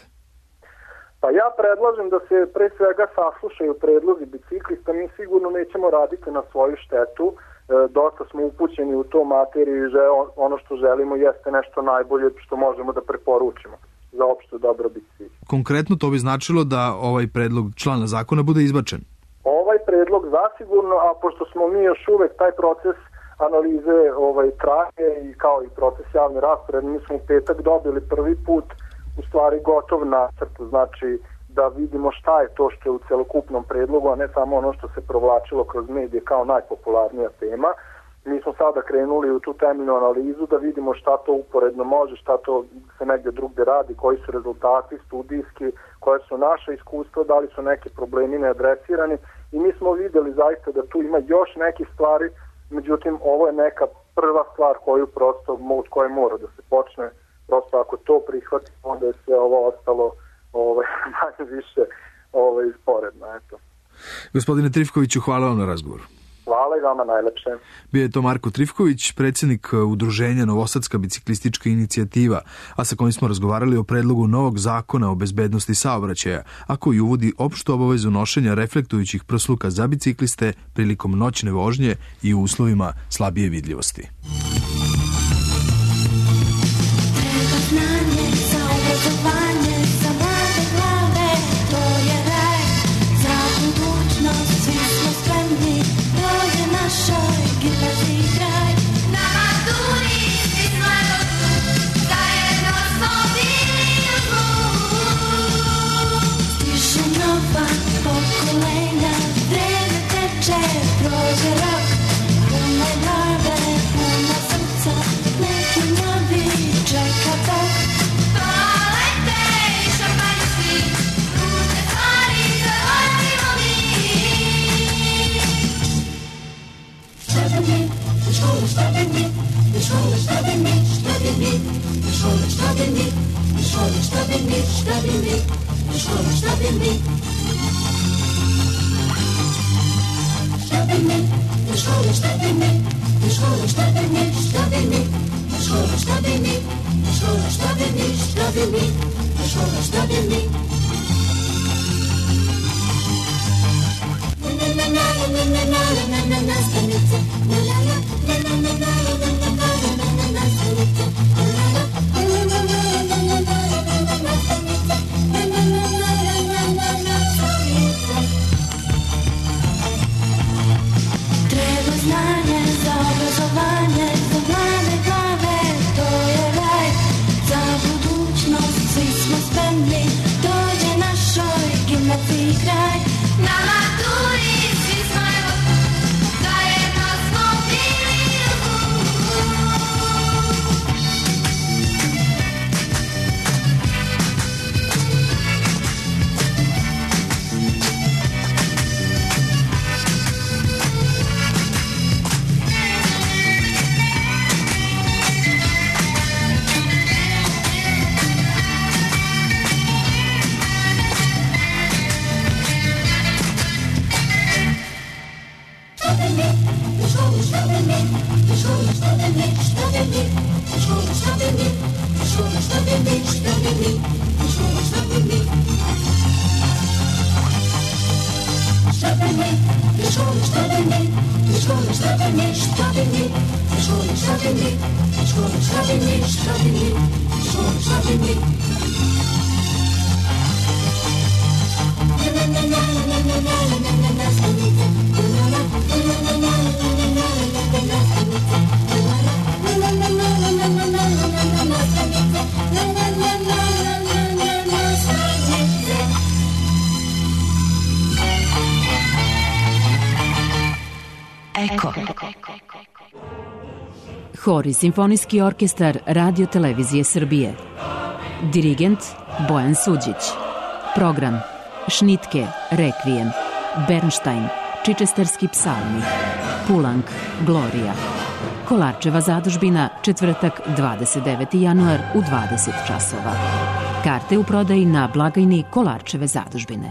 Pa ja predlažem da se pre svega saslušaju predlozi biciklista, mi sigurno nećemo raditi na svoju štetu, dosta smo upućeni u to materiju i ono što želimo jeste nešto najbolje što možemo da preporučimo za opšte dobrobit svih. Konkretno to bi značilo da ovaj predlog člana zakona bude izbačen? Ovaj predlog zasigurno, a pošto smo mi još uvek taj proces analize traje i kao i proces javne rasprave, mi smo u petak dobili prvi put u stvari gotov nacrt, znači da vidimo šta je to što je u celokupnom predlogu, a ne samo ono što se provlačilo kroz medije kao najpopularnija tema. Mi smo sada krenuli u tu temeljnu analizu da vidimo šta to uporedno može, šta to se negdje drugdje radi, koji su rezultati studijski, koje su naše iskustva, da li su neki problemi neadresirani i mi smo vidjeli zaista da tu ima još nekih stvari, međutim ovo je neka prva stvar koju prosto, od koje mora da se počne, prosto ako to prihvati, onda je sve ovo ostalo manje više sporedno, eto. Gospodine Trifkoviću, hvala vam na razgovoru. Hvala i vama najlepše. Bio je to Marko Trifković, predsjednik udruženja Novosadska biciklistička inicijativa, a sa kojim smo razgovarali o predlogu novog zakona o bezbednosti saobraćaja, a koji uvodi opštu obavezu nošenja reflektujućih prsluka za bicikliste prilikom noćne vožnje i u uslovima slabije vidljivosti. Treba znanje za obrazovanje, za mlade glave, to je raj, za budućnost svi smo spremni, to je našoj gimnaziji kraj. Na maturi svi smo evo tu, zajedno smo bili u zlu. Stižu nova pokolenja, vreme teče, prođe rok, pune glave, puna srca, neki novi čeka tok. Polete i šampanjski, ružne stvari zavodimo mi. Šta bi mi, u školu šta bi mi, u školu šta bi mi, šta bi mi, u školu šta bi mi, u školu šta bi mi, šta bi mi, u školu šta bi mi. Šta bi mi, u školu šta bi mi, u školu šta bi mi, šta bi mi, u školu šta bi mi, u školu šta bi mi, šta bi mi, u školu šta bi mi. Nastavnica, la la la, nastavnica, treba znanje za obrazovanje, za mlade glave, to je raj, za budućnost svi smo spremni, dođe našoj gimnaziji kraj. Na maturi svi smo evo tu, zajedno smo bili u zlu. Hor i simfonijski orkestar Radio Televizije Srbije. Dirigent Bojan Suđić. Program Šnitke, Rekvijem, Bernštajn, Čičesterski psalmi, Pulang, Glorija. Kolarčeva zadužbina, četvrtak 29. januar u 20 časova. Karte u prodaji na blagajni Kolarčeve zadužbine.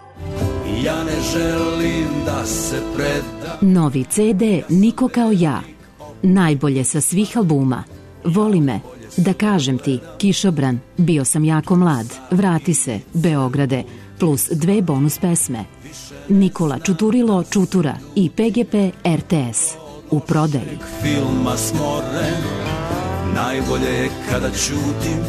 Ja ne želim da se predam. Novi CD Niko kao ja. Najbolje sa svih albuma. Voli me, Da kažem ti, Kišobran, Bio sam jako mlad, Vrati se, Beograde, plus 2 bonus pesme. Nikola Čuturilo Čutura i PGP RTS. U prodaji. Filma smoren, najbolje je kada ćutim,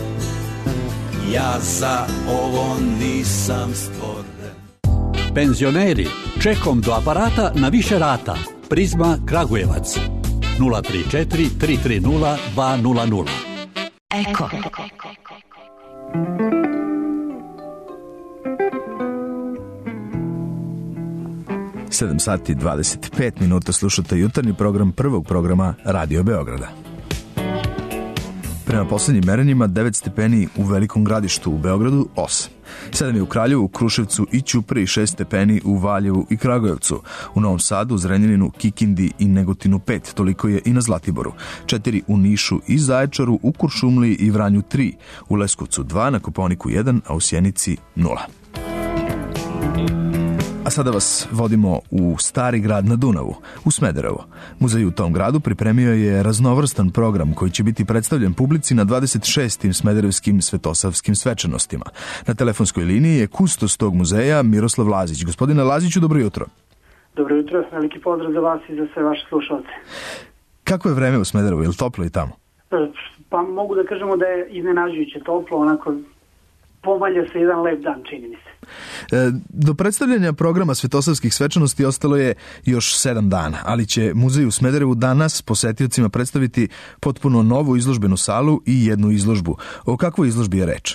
ja za ovo nisam stvoren. Penzioneri, čekom do aparata na više rata. Prizma Kragujevac 034 330 200. Eko. 7 sati 25 minuta slušate jutarnji program prvog programa Radio Beograda. Prema poslednjim merenjima 9 stepeni u Velikom Gradištu, u Beogradu 8. 7 je u Kraljevu, Kruševcu i Ćupriji, 6 stepeni u Valjevu i Kragujevcu. U Novom Sadu, Zrenjaninu, Kikindi i Negotinu 5, toliko je i na Zlatiboru. 4 u Nišu i Zaječaru, u Kuršumliji i Vranju 3, u Leskovcu 2, na Kopaoniku 1, a u Sjenici 0. A sada vas vodimo u Stari grad na Dunavu, u Smederevo. Muzej u tom gradu pripremio je raznovrstan program koji će biti predstavljen publici na 26. Smederevskim svetosavskim svečanostima. Na telefonskoj liniji je kustos tog muzeja Miroslav Lazić. Gospodine Laziću, dobro jutro. Dobro jutro, veliki pozdrav za vas i za sve vaše slušalce. Kako je vreme u Smederevu, je li toplo i tamo? Pa mogu da kažemo da je iznenađujuće toplo, onako pomalja se jedan lep dan, čini mi se. Do predstavljanja programa svetosavskih svečanosti ostalo je još 7 dana, ali će muzej u Smederevu danas posetiocima predstaviti potpuno novu izložbenu salu i jednu izložbu. O kakvoj izložbi je reč?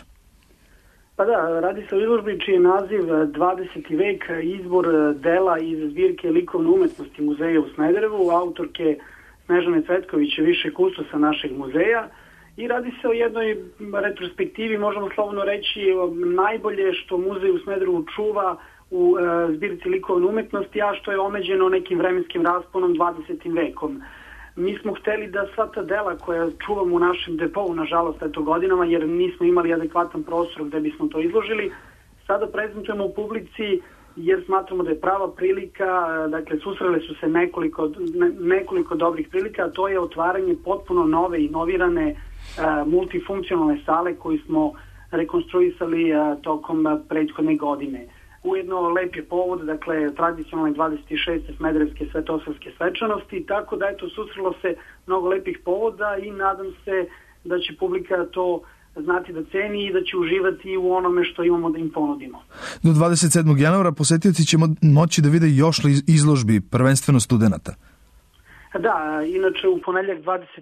Pa da, radi se o izložbi čiji je naziv 20. vek, izbor dela iz zbirke likovne umetnosti muzeja u Smederevu, autorke Snežane Cvetković, više kustosa našeg muzeja. I radi se o jednoj retrospektivi, možemo slobodno reći, najbolje što muzej u Smederevu čuva u zbirci likovne umetnosti, a što je omeđeno nekim vremenskim rasponom 20. vekom. Mi smo hteli da sva ta dela koja čuvamo u našem depovu, nažalost, eto godinama, jer nismo imali adekvatan prostor gde bismo to izložili, sada prezentujemo u publici jer smatramo da je prava prilika, dakle susrele su se nekoliko dobrih prilika, a to je otvaranje potpuno nove, inovirane, multifunkcionalne sale koju smo rekonstruisali tokom prethodne godine. Ujedno lep je povod, dakle, tradicionalne 26. Smederevske svetosavske svečanosti, tako da eto susrelo se mnogo lepih povoda i nadam se da će publika to znati da ceni i da će uživati u onome što imamo da im ponudimo. Do 27. januara posetioci će moći da vide još izložbi, prvenstveno studenata. Da, inače u ponedjeljak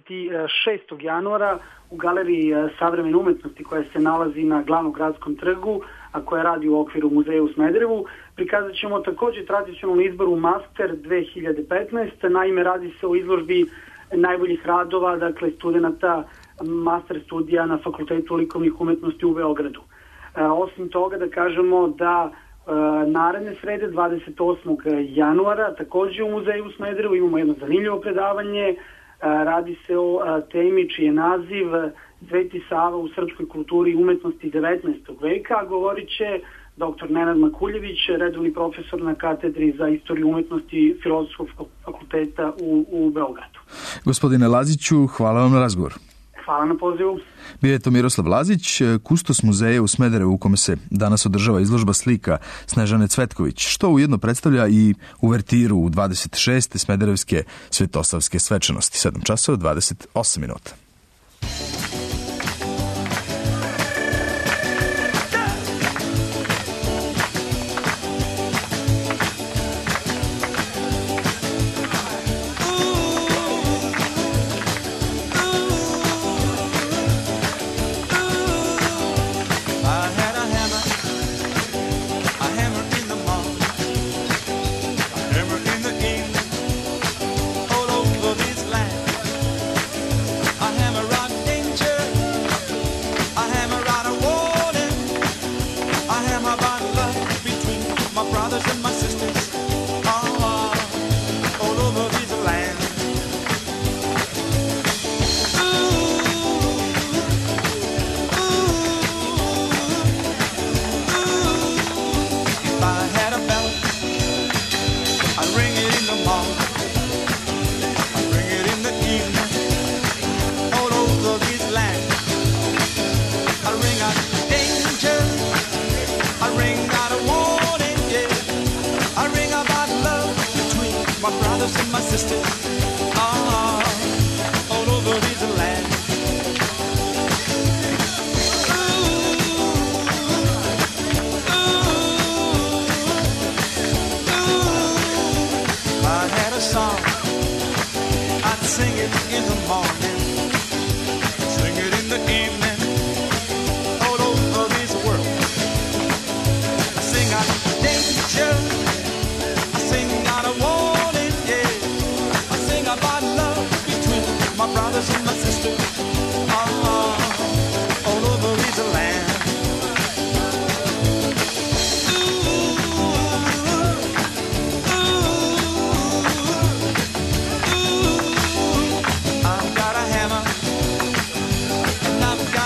26. januara u Galeriji savremene umetnosti koja se nalazi na glavnom gradskom trgu, a koja radi u okviru muzeja u Smederevu, prikazat ćemo također tradicionalnu izboru Master 2015. Naime, radi se o izložbi najboljih radova, dakle studenata master studija na Fakultetu likovnih umetnosti u Beogradu. Osim toga da kažemo da naredne srede 28. januara također u muzeju u Smederevu imamo jedno zanimljivo predavanje. Radi se o temi čiji je naziv Sveti Sava u srpskoj kulturi i umetnosti 19. veka. Govorit će dr. Nenad Makuljević, redovni profesor na katedri za istoriju umetnosti Filozofskog fakulteta u Beogradu. Gospodine Laziću, hvala vam na razgovor. Hvala na pozivu. Bio je to Miroslav Lazić, kustos muzeja u Smederevu u kome se danas održava izložba slika Snežane Cvetković, što ujedno predstavlja i uvertiru u 26. Smederevske svetosavske svečanosti. 7 časova 28 minuta.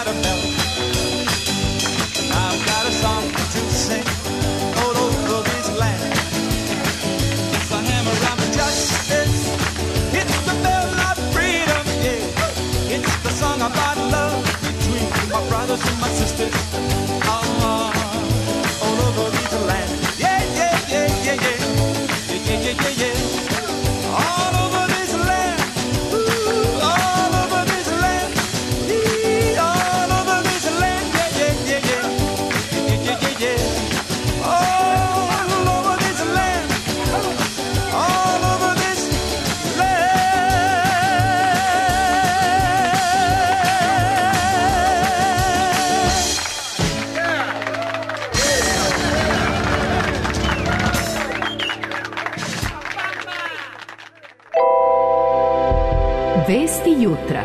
caterpillar. I've got a song to sing all over this land. It's the hammer of justice. It's the bell of freedom, yeah. It's the song about love between my brothers and my sisters. All over this land. Yeah, yeah, yeah, yeah, yeah. Yeah, yeah, yeah, yeah. All over this land. Ooh, all over this land. All over this land. Yeah, yeah, yeah, yeah. Yeah, yeah, yeah, yeah. All over this land. All over this land. Vesti jutra.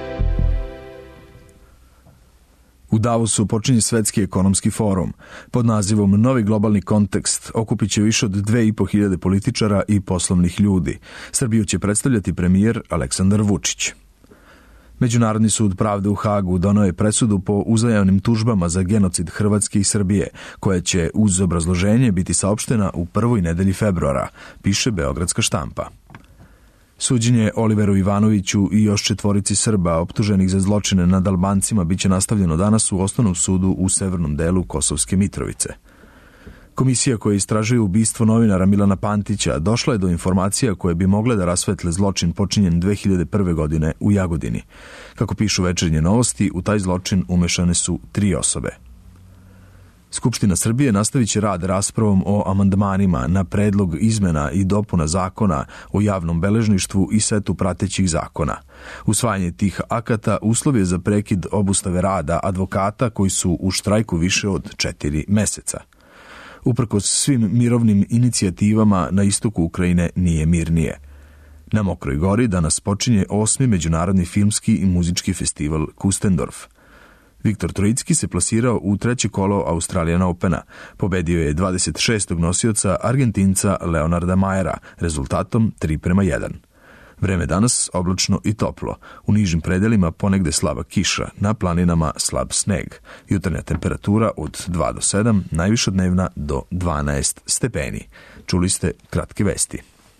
U Davosu počinje Svetski ekonomski forum. Pod nazivom Novi globalni kontekst okupit će više od 2500 političara i poslovnih ljudi. Srbiju će predstavljati premijer Aleksandar Vučić. Međunarodni sud pravde u Hagu doneo je presudu po uzajamnim tužbama za genocid Hrvatske i Srbije, koja će uz obrazloženje biti saopštena u prvoj nedelji februara, piše Beogradska štampa. Suđenje Oliveru Ivanoviću i još 4 Srba optuženih za zločine nad Albancima biće nastavljeno danas u Osnovnom sudu u severnom delu Kosovske Mitrovice. Komisija koja istražuje ubistvo novinara Milana Pantića došla je do informacija koje bi mogle da rasvetle zločin počinjen 2001. godine u Jagodini. Kako pišu Večernje novosti, u taj zločin umešane su 3 osobe. Skupština Srbije nastavit će rad raspravom o amandmanima na predlog izmena i dopuna zakona o javnom beležništvu i setu pratećih zakona. Usvajanje tih akata uslov je za prekid obustave rada advokata koji su u štrajku više od 4 meseca. Uprkos svim mirovnim inicijativama na istoku Ukrajine nije mirnije. Na Mokroj Gori danas počinje 8. međunarodni filmski i muzički festival Kustendorf. Viktor Trojicki se plasirao u 3. kolo Australian Opena. Pobedio je 26. nosioca Argentinca Leonarda Mayera rezultatom 3:1. Vreme danas oblačno i toplo. U nižim predelima ponegde slaba kiša, na planinama slab sneg. Jutarnja temperatura od 2 do 7, najviša dnevna do 12 stepeni. Čuli ste kratke vesti.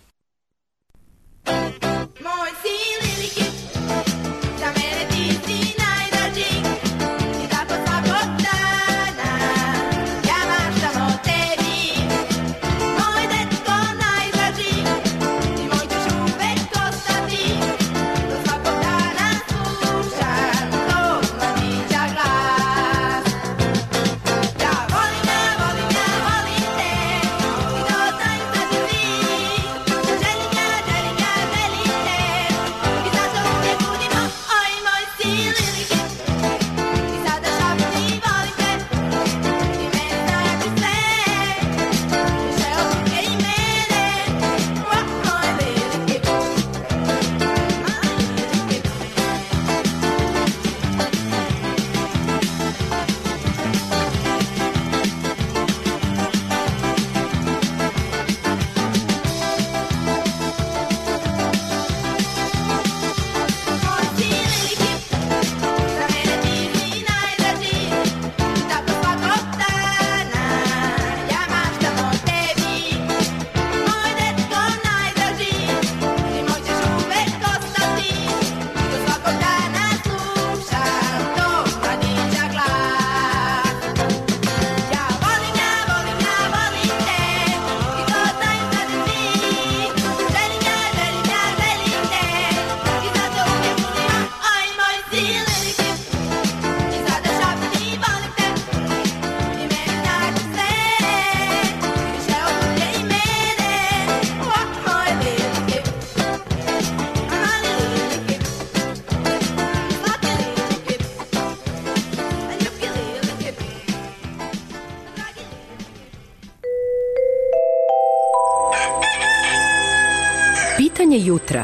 Pitanje jutra.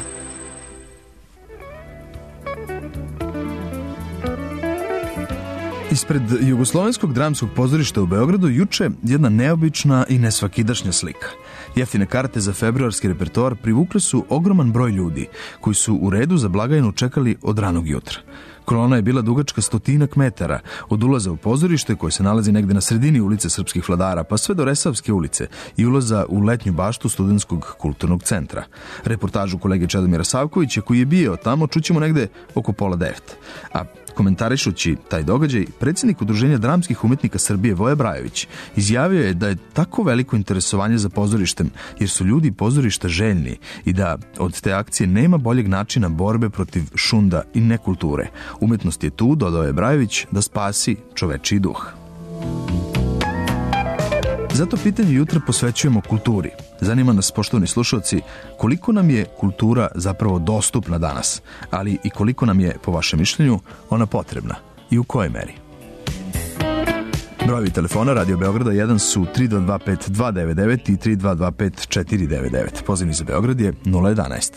Ispred Jugoslovenskog dramskog pozorišta u Beogradu juče jedna neobična i nesvakidašnja slika. Jeftine karte za februarski repertoar privukle su ogroman broj ljudi koji su u redu za blagajnu čekali od ranog jutra. Kolona je bila dugačka 100 metara, od ulaza u pozorište koje se nalazi negde na sredini ulice Srpskih vladara, pa sve do Resavske ulice i ulaza u letnju baštu Studentskog kulturnog centra. Reportažu kolege Čedomira Savkovića, koji je bio tamo, čućemo negde oko 8:30. A komentarišući taj događaj, predsjednik Udruženja dramskih umetnika Srbije Voja Brajović izjavio je da je tako veliko interesovanje za pozorištem jer su ljudi pozorišta željni i da od te akcije nema boljeg načina borbe protiv šunda i nekulture. Umetnost je tu, dodao je Brajović, da spasi čovečiji duh. Zato pitanje jutra posvećujemo kulturi. Zanima nas, poštovani slušalci, koliko nam je kultura zapravo dostupna danas, ali i koliko nam je, po vašem mišljenju, ona potrebna i u kojoj meri. Brojevi telefona Radio Beograda 1 su 3225-299 i 3225-499. Pozivni za Beograd je 011.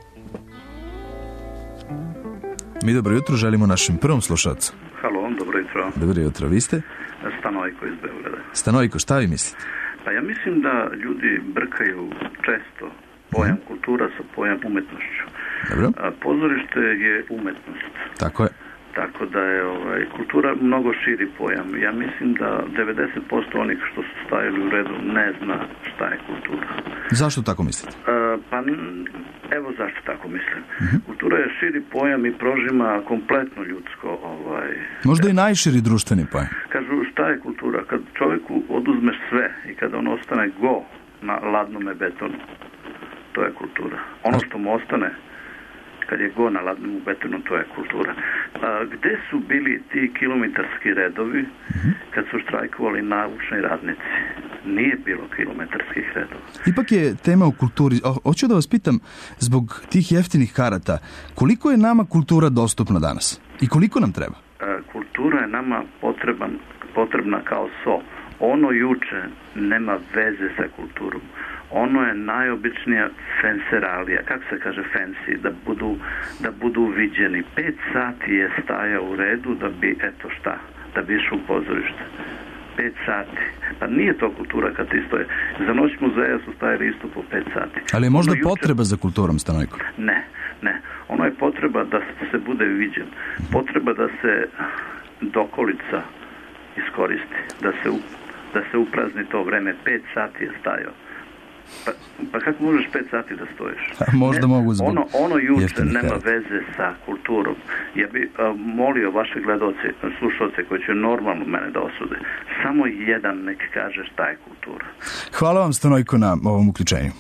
Mi dobro jutro želimo našim prvom slušalcu. Halo, dobro jutro. Dobro jutro, vi ste? Stanojko iz Beograda. Stanojko, šta vi mislite? Pa ja mislim da ljudi brkaju često pojam kultura sa pojam umetnošću. Dobro. Pozorište je umetnost. Tako je. Tako da je kultura mnogo širi pojam. Ja mislim da 90% onih što su stajali u redu ne zna šta je kultura. Zašto tako mislite? Pa evo zašto tako mislim. Kultura je širi pojam i prožima kompletno ljudsko. Možda i najširi društveni pojam. Kažu šta je kultura? Kad čovjeku oduzmeš sve i kada on ostane go na ladnome betonu, to je kultura. Ono što mu ostane kad je go na ladnom betonu, to je kultura. Gde su bili ti kilometarski redovi kad su štrajkovali naučni radnici? Nije bilo kilometarskih redova. Ipak je tema u kulturi. Hoću da vas pitam, zbog tih jeftinih karata, koliko je nama kultura dostupna danas? I koliko nam treba? Kultura je nama potrebna kao so. Ono juče nema veze sa kulturom. Ono je najobičnija fenseralija, kako se kaže fancy, da budu viđeni. 5 sati je stajao u redu da bi, da bi išao u pozorište. 5 sati. Pa nije to kultura kad ti stoje. Za noć muzeja su stajali isto po 5 sati. Ali je možda potreba za kulturom, Stanojko? Ne. Ono je potreba da se bude viđen. Potreba da se dokolica iskoristi. Da se uprazni to vreme. 5 sati je stajao. Pa kako možeš 5 sati da stojiš? Možda mogu zbog ono juče nema veze sa kulturom. Ja bi molio vaše gledaoce, slušalce koji će normalno mene da osude. Samo jedan nek kaže šta je kultura. Hvala vam, Stanojko, na ovom uključenju.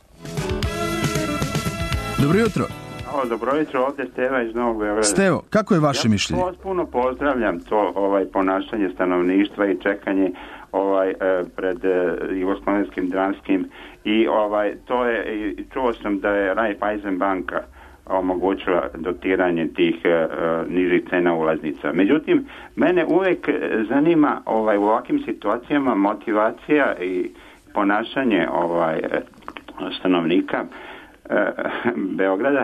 Dobro jutro. Dobro jutro, ovdje Steva iz Novog Beograda. Stevo, kako je vaše mišljenje? Ja puno pozdravljam to ponašanje stanovništva i čekanje pred Jugoslavenskim dramskim i to je, čuo sam da je Raiffeisen banka omogućila dotiranje tih nižih cena ulaznica. Međutim, mene uvijek zanima u ovakvim situacijama motivacija i ponašanje stanovnika Beograda,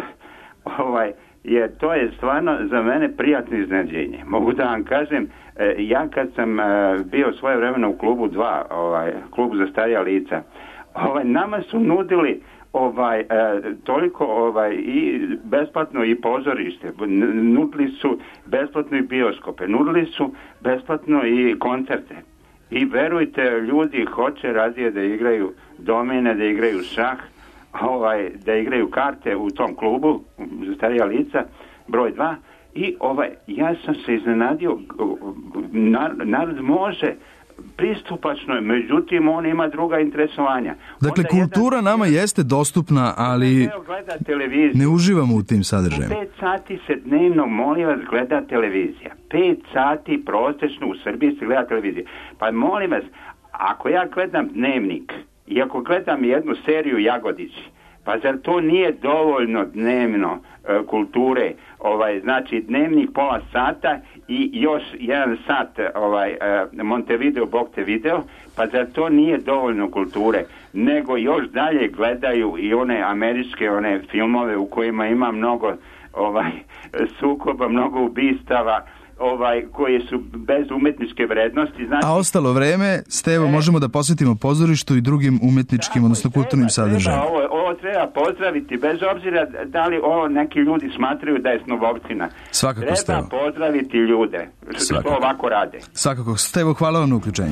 to je stvarno za mene prijatno iznenađenje. Mogu da vam kažem, ja kad sam bio svoje vremena u klubu 2, klub za starija lica, nama su nudili toliko i besplatno i pozorište, nudili su besplatno i bioskope, nudili su besplatno i koncerte. I verujte, ljudi hoće radije da igraju domine, da igraju šah, da igraju karte u tom klubu za starija lica, broj 2, i ja sam se iznenadio, narod može pristupačno, međutim on ima druga interesovanja. Dakle, kultura nama jeste dostupna, ali ne uživamo u tim sadržajima. 5 sati se dnevno, molim vas, gleda televizija. 5 sati prosečno u Srbiji se gleda televizija. Pa molim vas, ako ja gledam Dnevnik i ako gledam jednu seriju Jagodići, pa zar to nije dovoljno dnevno kulture? Znači Dnevnik pola sata i još 1 sat Montevideo, Bog te video, pa zar to nije dovoljno kulture? Nego još dalje gledaju i one američke filmove u kojima ima mnogo sukoba, mnogo ubistava, koje su bez umetničke vrednosti. Znači, a ostalo vreme, Stevo, možemo da posvetimo pozorištu i drugim umetničkim, odnosno kulturnim sadržajima. Ovo treba pozdraviti, bez obzira da li ovo neki ljudi smatraju da je snovovcina. Svakako, treba Stevo. Pozdraviti ljude što ovako rade. Svakako. Stevo, hvala vam na uključenju.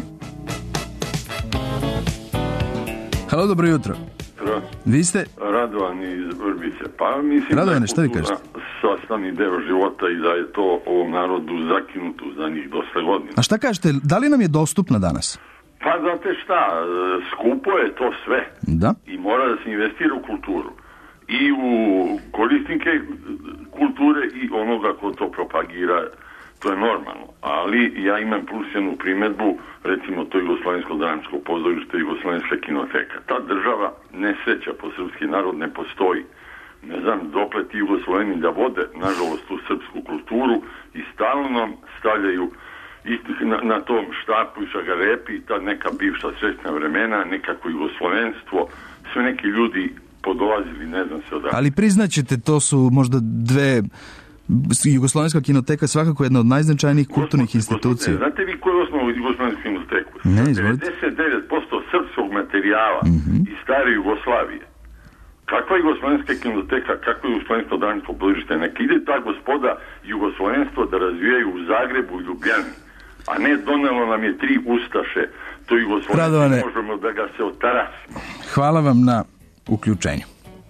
Halo, dobro jutro. Vi ste? Radovan iz Vrbice. Pa mislim Radovane, šta vi kažete? Sastavni deo života i da je to ovom narodu zakinuto za njih dosta godina. A šta kažete, da li nam je dostupna danas? Pa znate šta, skupo je to sve. Da. I mora da se investira u kulturu. I u korisnike kulture i onoga ko to propagira. To je normalno, ali ja imam plus jednu primjedbu, recimo to Jugoslovensko dramsko pozorište, Jugoslovenska kinoteka. Ta država nesreća po srpski narod ne postoji. Ne znam dokle ti Jugosloveni da vode, nažalost, tu srpsku kulturu i stalno nam stavljaju na tom štapu i šagarepi, ta neka bivša srećna vremena, nekako jugoslovenstvo, sve neki ljudi podolazili, ne znam se odavno. Ali priznaćete, to su možda dve... Jugoslovenska kinoteka je svakako jedna od najznačajnijih kulturnih institucija. Znate vi ko je osnovao Jugoslovensku kinoteku? Ne, izvolite. 99% srpskog materijala iz stare Jugoslavije. Kakva je Jugoslovenska kinoteka, kakva je Jugoslovensko dramsko pozorište? Nek ide ta gospoda Jugoslovenstvo da razvijaju u Zagrebu i Ljubljani, a ne donelo nam je 3 ustaše. To Jugoslovenstvo možemo da ga se otarasimo. Hvala vam na uključenju.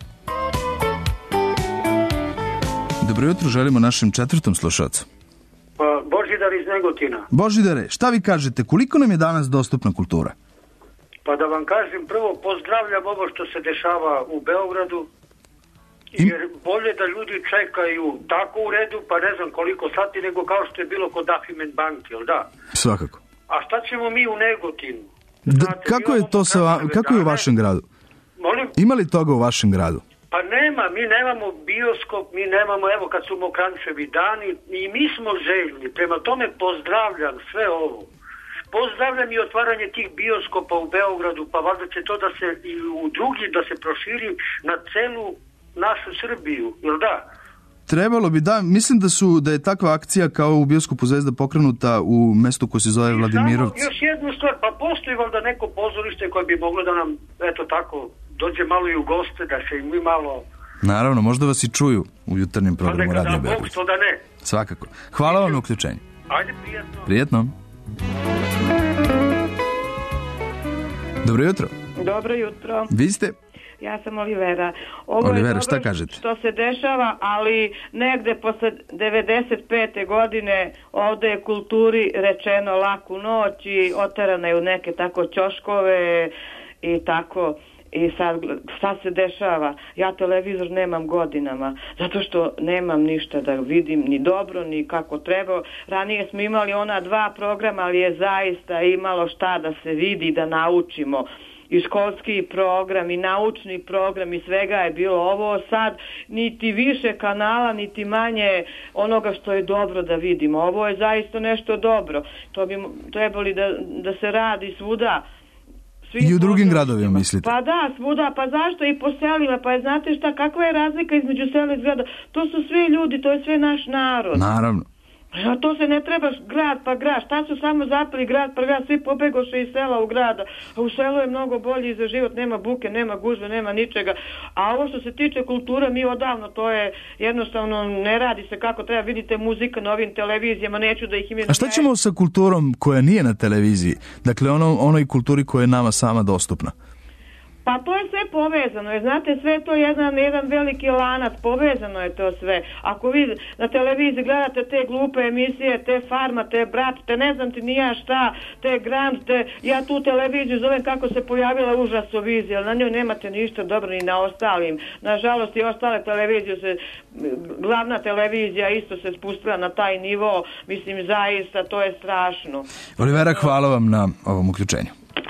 Dobro jutro, želimo našem 4. slušalcu. Božidar iz Negotina. Božidare, šta vi kažete, koliko nam je danas dostupna kultura? Pa da vam kažem, prvo pozdravljam ovo što se dešava u Beogradu, jer bolje da ljudi čekaju tako u redu, pa ne znam koliko sati, nego kao što je bilo kod Afimen banke, jel da? Svakako. A šta ćemo mi u Negotinu? Kako je to kako je u vašem gradu? Molim? Ima li toga u vašem gradu? Pa nema, mi nemamo bioskop, mi nemamo, evo kad su Mokrančevi dani, i mi smo željni, prema tome pozdravljam sve ovo. Pozdravljam i otvaranje tih bioskopa u Beogradu, pa valjda će to da se i u drugi, da se proširi na celu našu Srbiju, jel da? Trebalo bi, da, mislim da je takva akcija kao u bioskopu Zvezda pokrenuta u mestu koje se zove Vladimirovci. Još jednu stvar, pa postoji valjda neko pozorište koje bi moglo da nam, eto tako, dođe malo i u goste, da se i mi malo... Naravno, možda vas i čuju u jutarnjem programu Radio Beograd. Bog, što da ne. Svakako. Hvala vam na uključenju. Ajde, prijetno. Prijetno. Dobro jutro. Dobro jutro. Vi ste? Ja sam Olivera. Olivera, šta kažete? Što se dešava, ali negde posle 95. godine ovde je kulturi rečeno laku noć i oterana je u neke tako ćoškove i tako. I sad, šta se dešava? Ja televizor nemam godinama, zato što nemam ništa da vidim, ni dobro, ni kako treba. Ranije smo imali ona 2 programa, ali je zaista imalo šta da se vidi, da naučimo. I školski program, i naučni program, i svega je bilo. Ovo sad niti više kanala, niti manje onoga što je dobro da vidimo. Ovo je zaista nešto dobro. To bi trebali da se radi svuda. I u drugim gradovima, mislite? Pa da, svuda, pa zašto i po selima, pa znate šta, kakva je razlika između sela i grada? To su svi ljudi, to je sve naš narod. Naravno. A to se ne treba grad pa grad, šta su samo zapeli grad pa grad, svi pobegoše iz sela u grada, a u selu je mnogo bolji za život, nema buke, nema gužve, nema ničega, a ovo što se tiče kultura, mi odavno, to je jednostavno, ne radi se kako treba, vidite muzika na ovim televizijama, neću da ih imenujem. A šta ćemo sa kulturom koja nije na televiziji, dakle onoj kulturi koja je nama sama dostupna? Pa to je sve povezano, jer znate, sve to je jedan veliki lanac, povezano je to sve. Ako vi na televiziji gledate te glupe emisije, te Farma, te Brat, te ne znam ti ni ja šta, te Grand, ja tu televiziju zovem kako se pojavila Užasovizija, ali na njoj nemate ništa dobro ni na ostalim. Nažalost i ostale televizije glavna televizija isto se spustila na taj nivo, mislim zaista to je strašno. Olivera, hvala vam na ovom uključenju.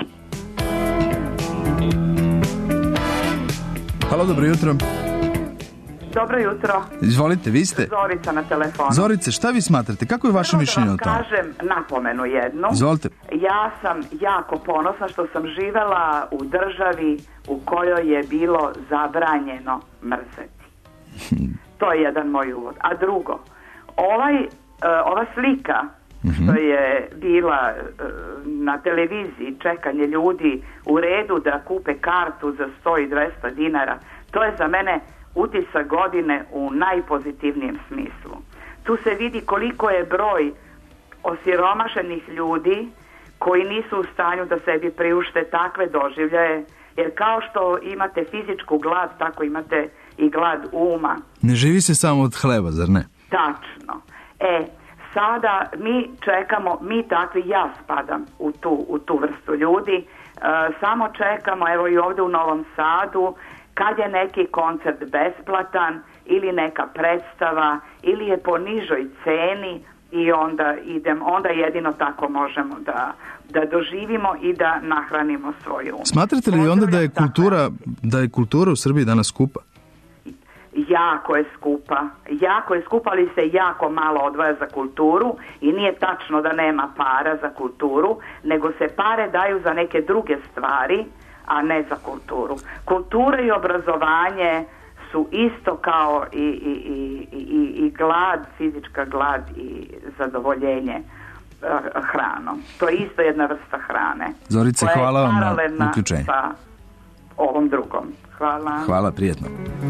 Halo, dobro jutro. Dobro jutro. Izvolite, vi ste? Zorica na telefonu. Zorice, šta vi smatrate? Kako je vaše mišljenje o tome? Kažem napomenu jednu. Izvolite. Ja sam jako ponosna što sam živela u državi u kojoj je bilo zabranjeno mrzeti. To je jedan moj uvod. A drugo, ova slika što je bila na televiziji, čekanje ljudi u redu da kupe kartu za 100 i 200 dinara, To je za mene utisak godine u najpozitivnijem smislu. Tu se vidi koliko je broj osiromašenih ljudi koji nisu u stanju da sebi priušte takve doživljaje, jer kao što imate fizičku glad, tako imate i glad uma. Ne živi se samo od hleba, zar ne? Tačno. Sada mi čekamo, mi takvi, ja spadam u tu vrstu ljudi, samo čekamo, evo i ovdje u Novom Sadu, kad je neki koncert besplatan ili neka predstava ili je po nižoj ceni i onda jedino tako možemo da doživimo i da nahranimo svoju. Smatrate li onda da je kultura u Srbiji danas skupa? Jako je skupa, ali se jako malo odvaja za kulturu i nije tačno da nema para za kulturu, nego se pare daju za neke druge stvari, a ne za kulturu. Kultura i obrazovanje su isto kao i glad, fizička glad i zadovoljenje hranom. To je isto jedna vrsta hrane. Zorice, hvala vam na uključenju. Sa ovom drugom. Hvala. Hvala, prijetno.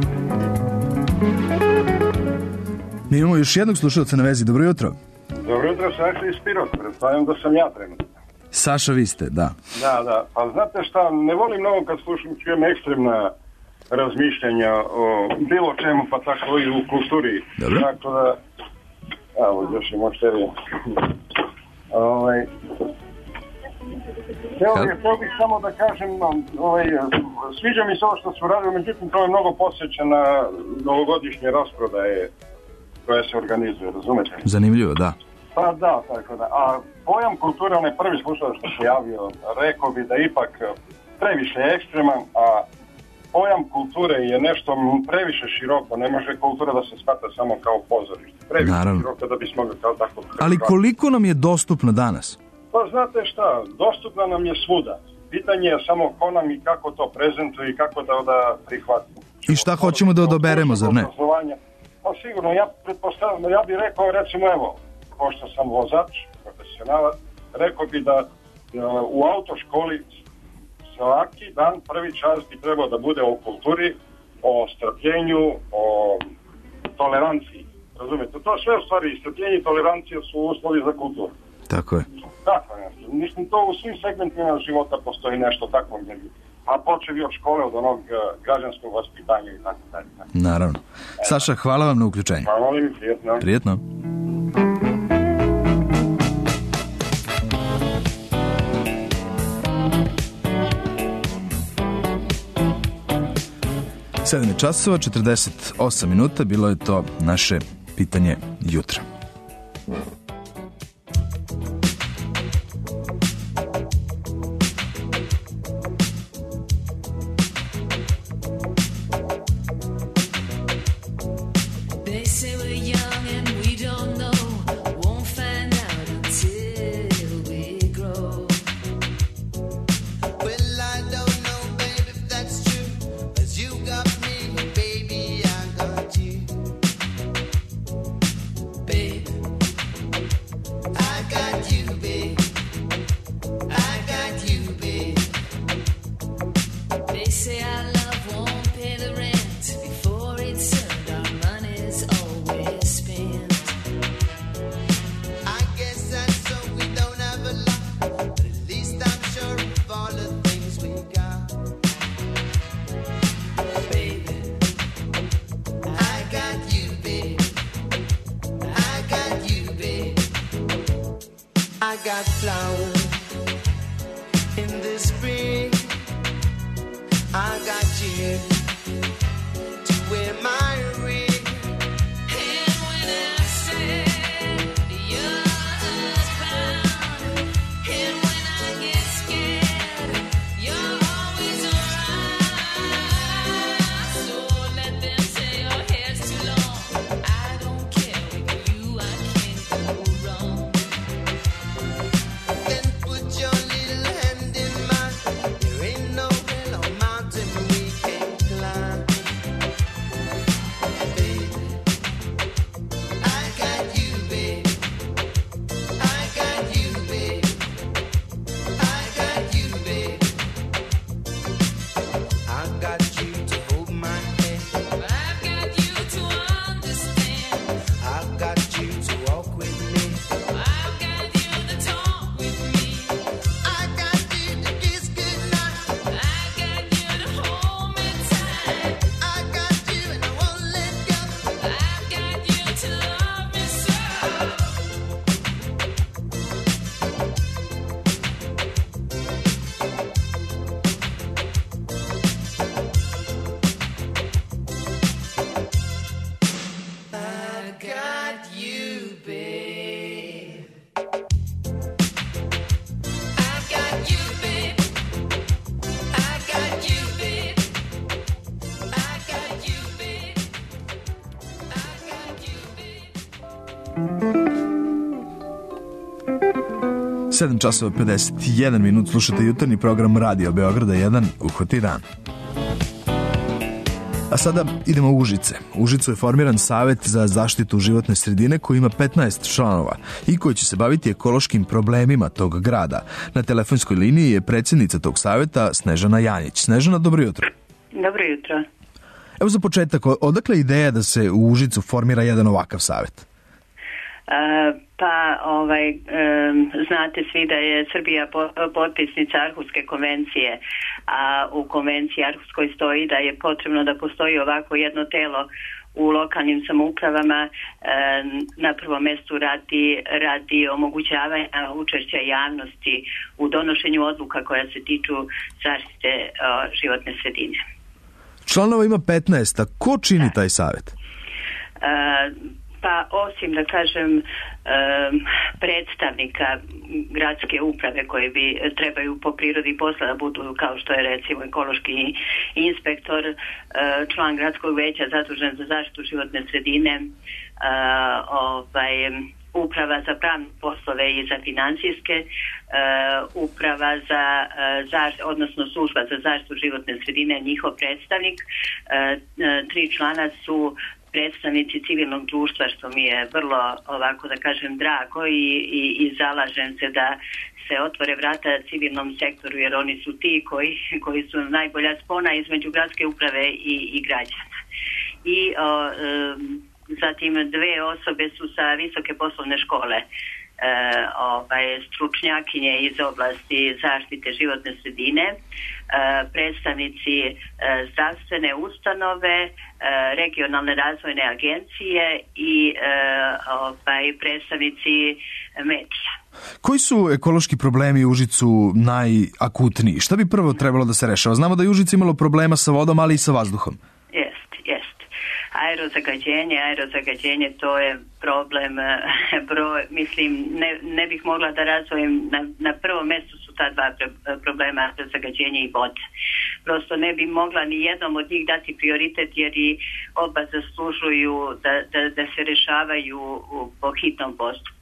Mi imamo još jednog slušalca na vezi. Dobro jutro. Dobro jutro, Saša iz Pirota. Pretpostavljam da sam ja trenutno. Saša, vi ste, da. Da. Pa znate šta, ne volim mnogo kad čujem ekstremna razmišljanja o bilo čemu, pa tako i u kulturi. Dobro. Tako da, evo, još je mošterije. Htio bih samo da kažem, sviđa mi se ovo što su radili, međutim to je mnogo posjeća na novogodišnje rasprodaje koje se organizuje, razumete? Zanimljivo, da. Pa da, tako da. A pojam kulture, onaj prvi slušalac što se javio, rekao bi da ipak previše ekstreman, a pojam kulture je nešto previše široko, ne može kultura da se shvata samo kao pozorište. Previše široko da bismo ga kao tako... Ali koliko nam je dostupno danas? Pa znate šta, dostupna nam je svuda. Pitanje je samo ko nam i kako to prezentuje i kako da prihvatimo. I šta hoćemo da odaberemo, zar ne? Pa sigurno, ja pretpostavljam, ja bih rekao, recimo evo, pošto sam vozač, profesionalac, rekao bi da u autoškoli svaki dan prvi čas bi trebao da bude o kulturi, o strpljenju, o toleranciji. Razumijete? To sve u stvari, strpljenje i tolerancija su uslovi za kulturu. Tako je. Tako je. Mislim, to u svim segmentima života postoji nešto takvo. A počevi od škole, od onog građanskog vaspitanja i tako dalje. Naravno. Saša, hvala vam na uključenju. Hvala vam, prijetno. Prijetno. Sedam je časova, 48 minuta, bilo je to naše pitanje jutra. 7 časova 51 minut, slušate jutarnji program Radio Beograda 1, Uhvati dan. A sada idemo u Užice. U Užicu je formiran Savet za zaštitu životne sredine koji ima 15 članova i koji će se baviti ekološkim problemima tog grada. Na telefonskoj liniji je predsjednica tog saveta Snežana Janjić. Snežana, dobro jutro. Dobro jutro. Evo za početak, odakle ideja da se u Užicu formira jedan ovakav savet? Znate svi da je Srbija potpisnica Arhuske konvencije, a u konvenciji Arhuskoj stoji da je potrebno da postoji ovako jedno telo u lokalnim samoupravama, na prvom mjestu radi omogućavanja učešća javnosti u donošenju odluka koja se tiču zaštite životne sredine. Članova ima 15, a ko čini taj savet? Pa osim da kažem predstavnika gradske uprave koji bi trebaju po prirodi posla da budu kao što je recimo ekološki inspektor, član gradskog veća zadužen za zaštitu životne sredine, uprava za pravne poslove i za financijske, uprava za odnosno služba za zaštitu životne sredine, njihov predstavnik, 3 člana su predstavnici civilnog društva, što mi je vrlo, ovako da kažem, drago i zalažem se da se otvore vrata civilnom sektoru, jer oni su ti koji su najbolja spona između gradske uprave i građana. I zatim 2 osobe su sa visoke poslovne škole, stručnjakinje iz oblasti zaštite životne sredine, predstavnici zdravstvene ustanove, regionalne razvojne agencije i predstavnici medija. Koji su ekološki problemi u Užicu najakutniji? Šta bi prvo trebalo da se rešava? Znamo da je Užice imalo problema sa vodom, ali i sa vazduhom. Jest. Aerozagađenje, to je problem, ne bih mogla da razvojim, na prvom mjestu su ta 2 problema, zagađenje i vode. Prosto ne bi mogla ni jednom od njih dati prioritet, jer i oba zaslužuju da se rešavaju po hitnom postupku.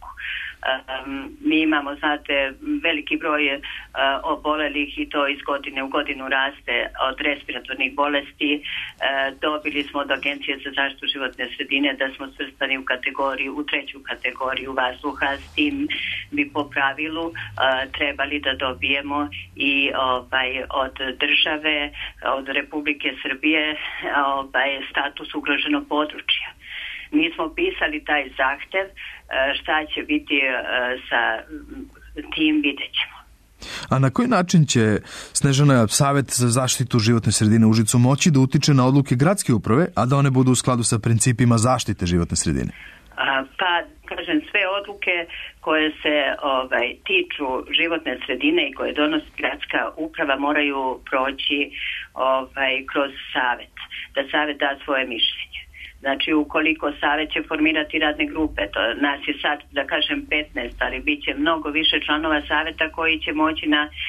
Mi imamo, znate, veliki broj obolelih i to iz godine u godinu raste od respiratornih bolesti. Dobili smo od Agencije za zaštitu životne sredine da smo svrstani u 3. kategoriju vazduha. S tim bi po pravilu trebali da dobijemo i od države, od Republike Srbije status ugroženog područja. Mi smo pisali taj zahtev, šta će biti sa tim, vidjet ćemo. A na koji način će Snežana Savet za zaštitu životne sredine Užicu moći da utiče na odluke gradske uprave, a da one budu u skladu sa principima zaštite životne sredine? Kažem, sve odluke koje se tiču životne sredine i koje donosi gradska uprava moraju proći kroz savet, da savet da svoje mišljenje. Znači, ukoliko savet će formirati radne grupe, to nas je sad, da kažem, 15, ali bit će mnogo više članova saveta koji će moći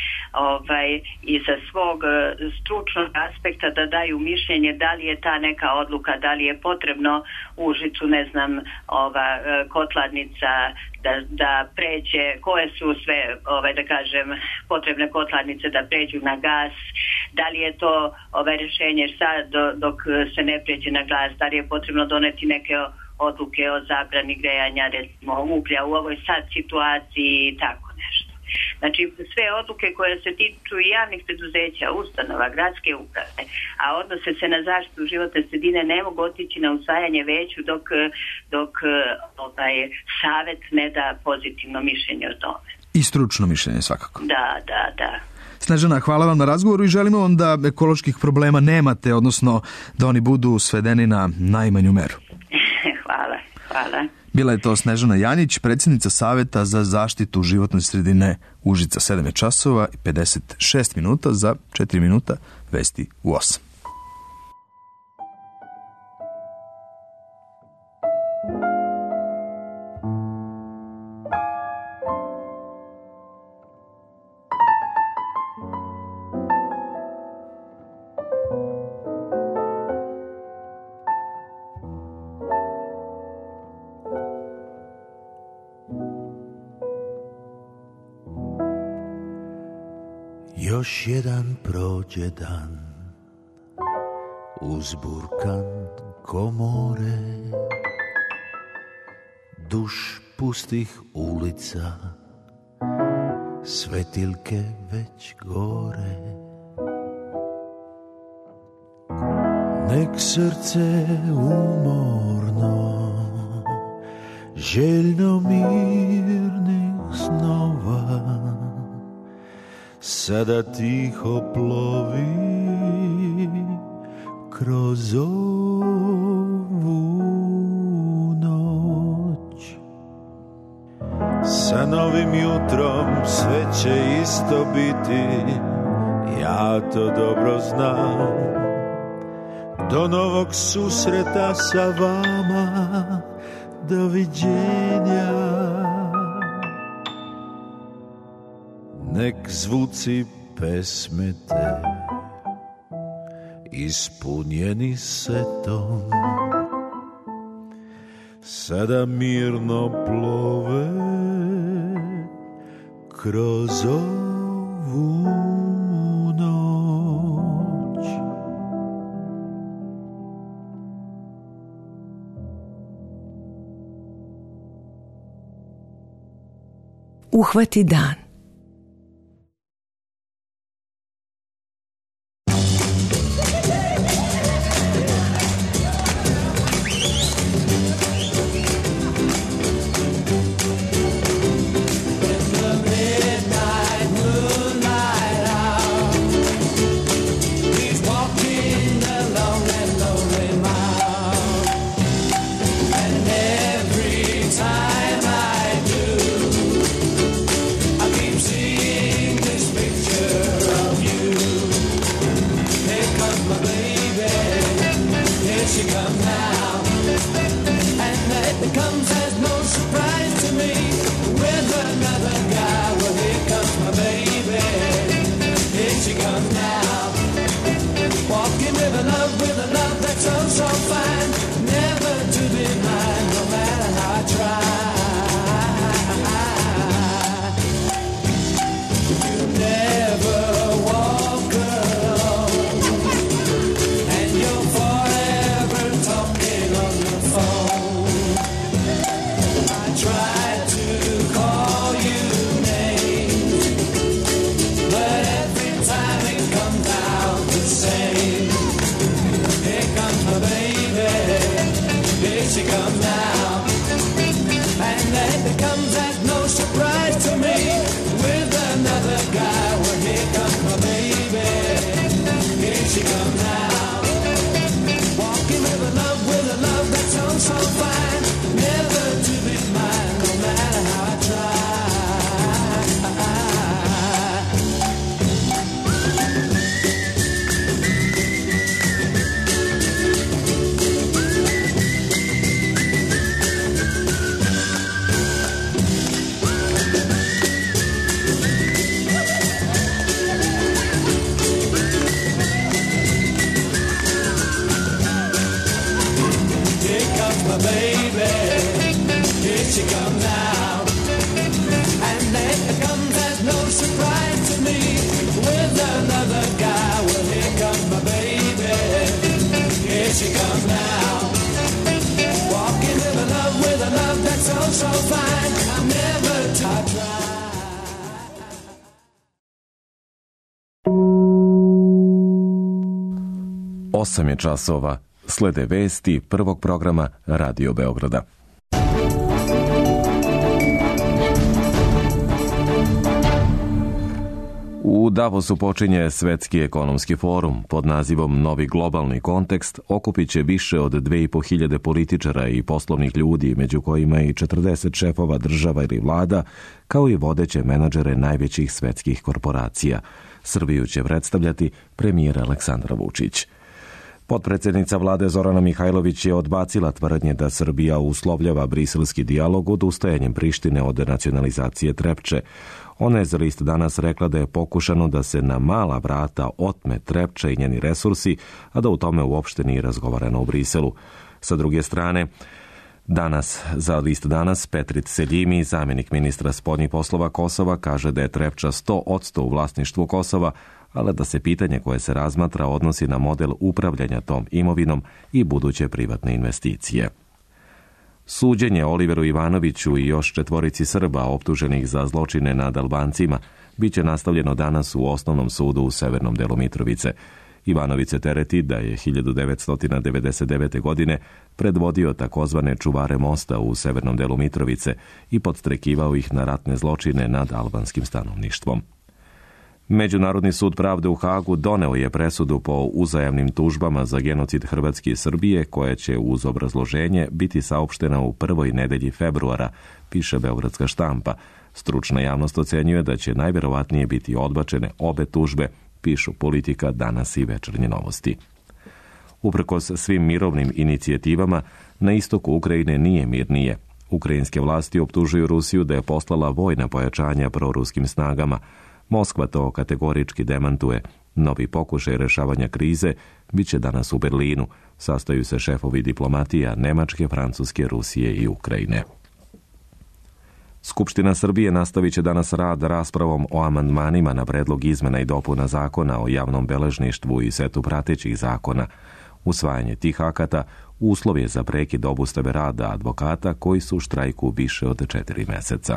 i sa svog stručnog aspekta da daju mišljenje da li je ta neka odluka, da li je potrebno Užicu, kotlarnica da pređe, koje su sve, da kažem, potrebne kotlarnice da pređu na gas, da li je to rješenje sad dok se ne pređe na gas, da li je potrebno doneti neke odluke o zabrani grejanja, recimo uglja u ovoj sad situaciji i tako nešto. Znači, sve odluke koje se tiču javnih preduzeća, ustanova, gradske uprave, a odnose se na zaštitu životne sredine, ne mogu otići na usvajanje veću dok savet ne da pozitivno mišljenje o tome. I stručno mišljenje svakako. Da. Snežana, hvala vam na razgovoru i želimo vam da ekoloških problema nemate, odnosno da oni budu svedeni na najmanju meru. Hvala. Bila je to Snežana Janjić, predsjednica Saveta za zaštitu životne sredine Užica. 7 časova i 56 minuta, za 4 minuta vesti u 8. Još jedan prođe dan, uzburkan ko more, duš pustih ulica, svetiljke već gore. Nek srce umorno, željno mirnih snova, sada tiho plovi kroz ovu noć. Sa novim jutrom sve će isto biti, ja to dobro znam. Do novog susreta sa vama, doviđenja. Nek zvuci pesme te, ispunjeni setom, sada mirno plove kroz ovu noć. Uhvati dan. Osam je časova. Slede vesti prvog programa Radio Beograda. U Davosu počinje Svetski ekonomski forum. Pod nazivom Novi globalni kontekst okupit će više od 2500 političara i poslovnih ljudi, među kojima i 40 šefova država ili vlada, kao i vodeće menadžere najvećih svetskih korporacija. Srbiju će predstavljati premijer Aleksandar Vučić. Potpredsjednica vlade Zorana Mihajlović je odbacila tvrdnje da Srbija uslovljava briselski dijalog odustajanjem Prištine od nacionalizacije Trepče. Ona je za list Danas rekla da je pokušano da se na mala vrata otme Trepča i njeni resursi, a da u tome uopšte nije razgovarano u Briselu. Sa druge strane, Danas, za list Danas, Petrit Seljimi, zamjenik ministra spoljnih poslova Kosova, kaže da je Trepča 100% u vlasništvu Kosova, ali da se pitanje koje se razmatra odnosi na model upravljanja tom imovinom i buduće privatne investicije. Suđenje Oliveru Ivanoviću i još 4 Srba optuženih za zločine nad Albancima biće nastavljeno danas u Osnovnom sudu u severnom delu Mitrovice. Ivanović se tereti da je 1999. godine predvodio takozvane čuvare mosta u severnom delu Mitrovice i podstrekivao ih na ratne zločine nad albanskim stanovništvom. Međunarodni sud pravde u Hagu doneo je presudu po uzajamnim tužbama za genocid Hrvatske i Srbije, koja će uz obrazloženje biti saopštena u prvoj nedelji februara, piše beogradska štampa. Stručna javnost ocenjuje da će najverovatnije biti odbačene obe tužbe, pišu Politika, Danas i Večernje novosti. Uprkos svim mirovnim inicijativama, na istoku Ukrajine nije mirnije. Ukrajinske vlasti optužuju Rusiju da je poslala vojna pojačanja proruskim snagama. Moskva to kategorički demantuje. Novi pokušaj rešavanja krize bit će danas u Berlinu. Sastaju se šefovi diplomatija Nemačke, Francuske, Rusije i Ukrajine. Skupština Srbije nastavit će danas rad raspravom o amandmanima na predlog izmena i dopuna zakona o javnom beležništvu i setu pratećih zakona. Usvajanje tih akata uslov je za prekid obustave rada advokata koji su u štrajku više od 4 meseca.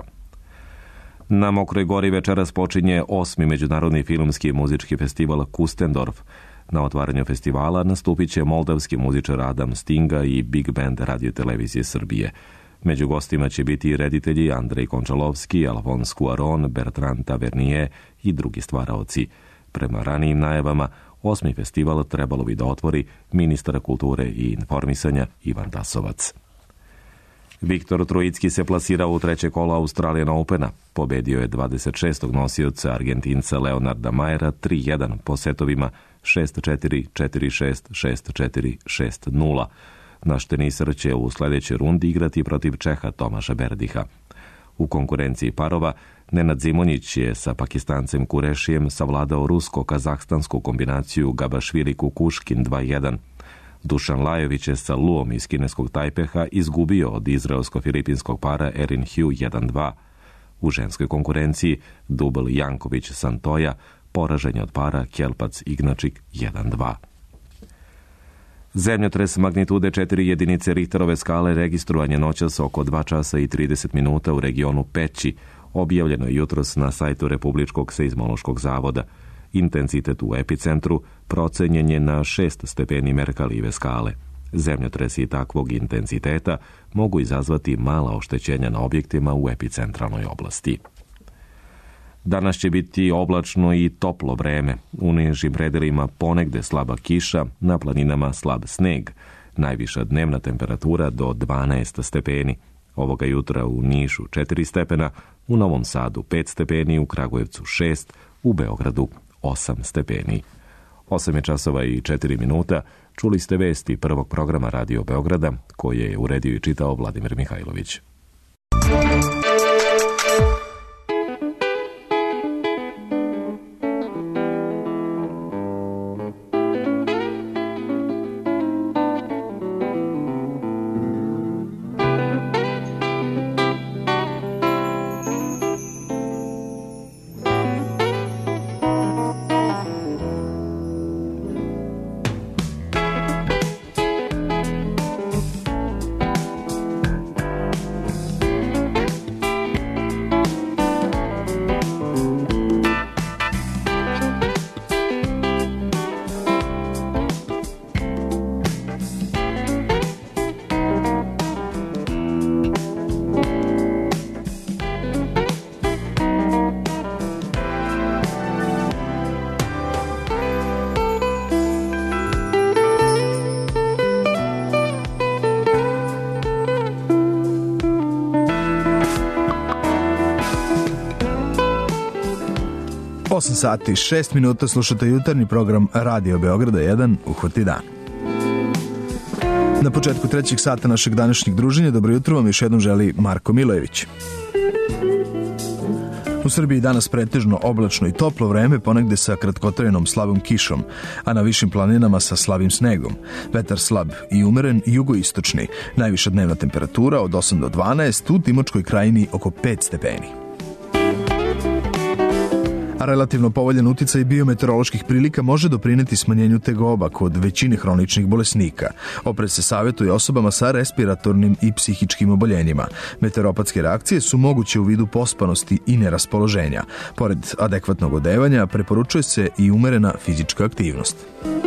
Na Mokroj Gori večeras počinje 8. međunarodni filmski i muzički festival Kustendorf. Na otvaranju festivala nastupit će moldavski muzičar Adam Stinga i Big Band Radio-televizije Srbije. Među gostima će biti i reditelji Andrej Končalovski, Alfons Cuaron, Bertrand Tavernier i drugi stvaraoci. Prema ranijim najavama, 8. festival trebalo bi da otvori ministar kulture i informisanja Ivan Tasovac. Viktor Trojicki se plasirao u 3. kolo Australian Opena. Pobedio je 26. nosioca Argentinca Leonarda Mayera 3-1 po setovima 6-4, 4-6, 6-4, 6-0. Naš tenisar će u sljedećoj rundi igrati protiv Čeha Tomaša Berdiha. U konkurenciji parova, Nenad Zimonjić je sa Pakistancem Kurešijem savladao rusko-kazahstansku kombinaciju Gabašvili-Kukuškin 2-1. Dušan Lajović je sa Luom iz kineskog Tajpeha izgubio od izraelsko-filipinskog para Erin Hugh 1-2. U ženskoj konkurenciji dubl Janković-Santoja poražen je od para Kjelpac Ignačik 1-2. Zemljotres magnitude 4 jedinice Richterove skale registrovan je noćas oko 2 časa i 30 minuta u regionu Peći. Objavljeno je jutros na sajtu Republičkog seizmološkog zavoda. Intenzitet u epicentru procenjen je na 6 stepeni Merkalijeve skale. Zemljotresi takvog intenziteta mogu izazvati mala oštećenja na objektima u epicentralnoj oblasti. Danas će biti oblačno i toplo vreme. U nižim predelima ponegde slaba kiša, na planinama slab sneg. Najviša dnevna temperatura do 12 stepeni. Ovoga jutra u Nišu 4 stepena, u Novom Sadu 5 stepeni, u Kragujevcu 6, u Beogradu 8 stepeni. 8 je časova i 4 minuta. Čuli ste vesti prvog programa Radio Beograda, koje je uredio i čitao Vladimir Mihajlović. Sati 6 minuta slušate jutarnji program Radio Beograda 1 Uhvati dan. Na početku 3. sata našeg današnjeg druženja dobro jutro vam još jednom želi Marko Milojević. U Srbiji danas pretežno oblačno i toplo vreme, ponegde sa kratkotrajnom slabom kišom, a na višim planinama sa slabim snegom. Vetar slab i umeren, jugoistočni. Najviša dnevna temperatura od 8 do 12, u Timočkoj krajini oko 5 stepeni. A relativno povoljan uticaj biometeoroloških prilika može doprineti smanjenju tegoba kod većine hroničnih bolesnika. Oprez se savjetuje osobama sa respiratornim i psihičkim oboljenjima. Meteoropatske reakcije su moguće u vidu pospanosti i neraspoloženja. Pored adekvatnog odevanja, preporučuje se i umerena fizička aktivnost.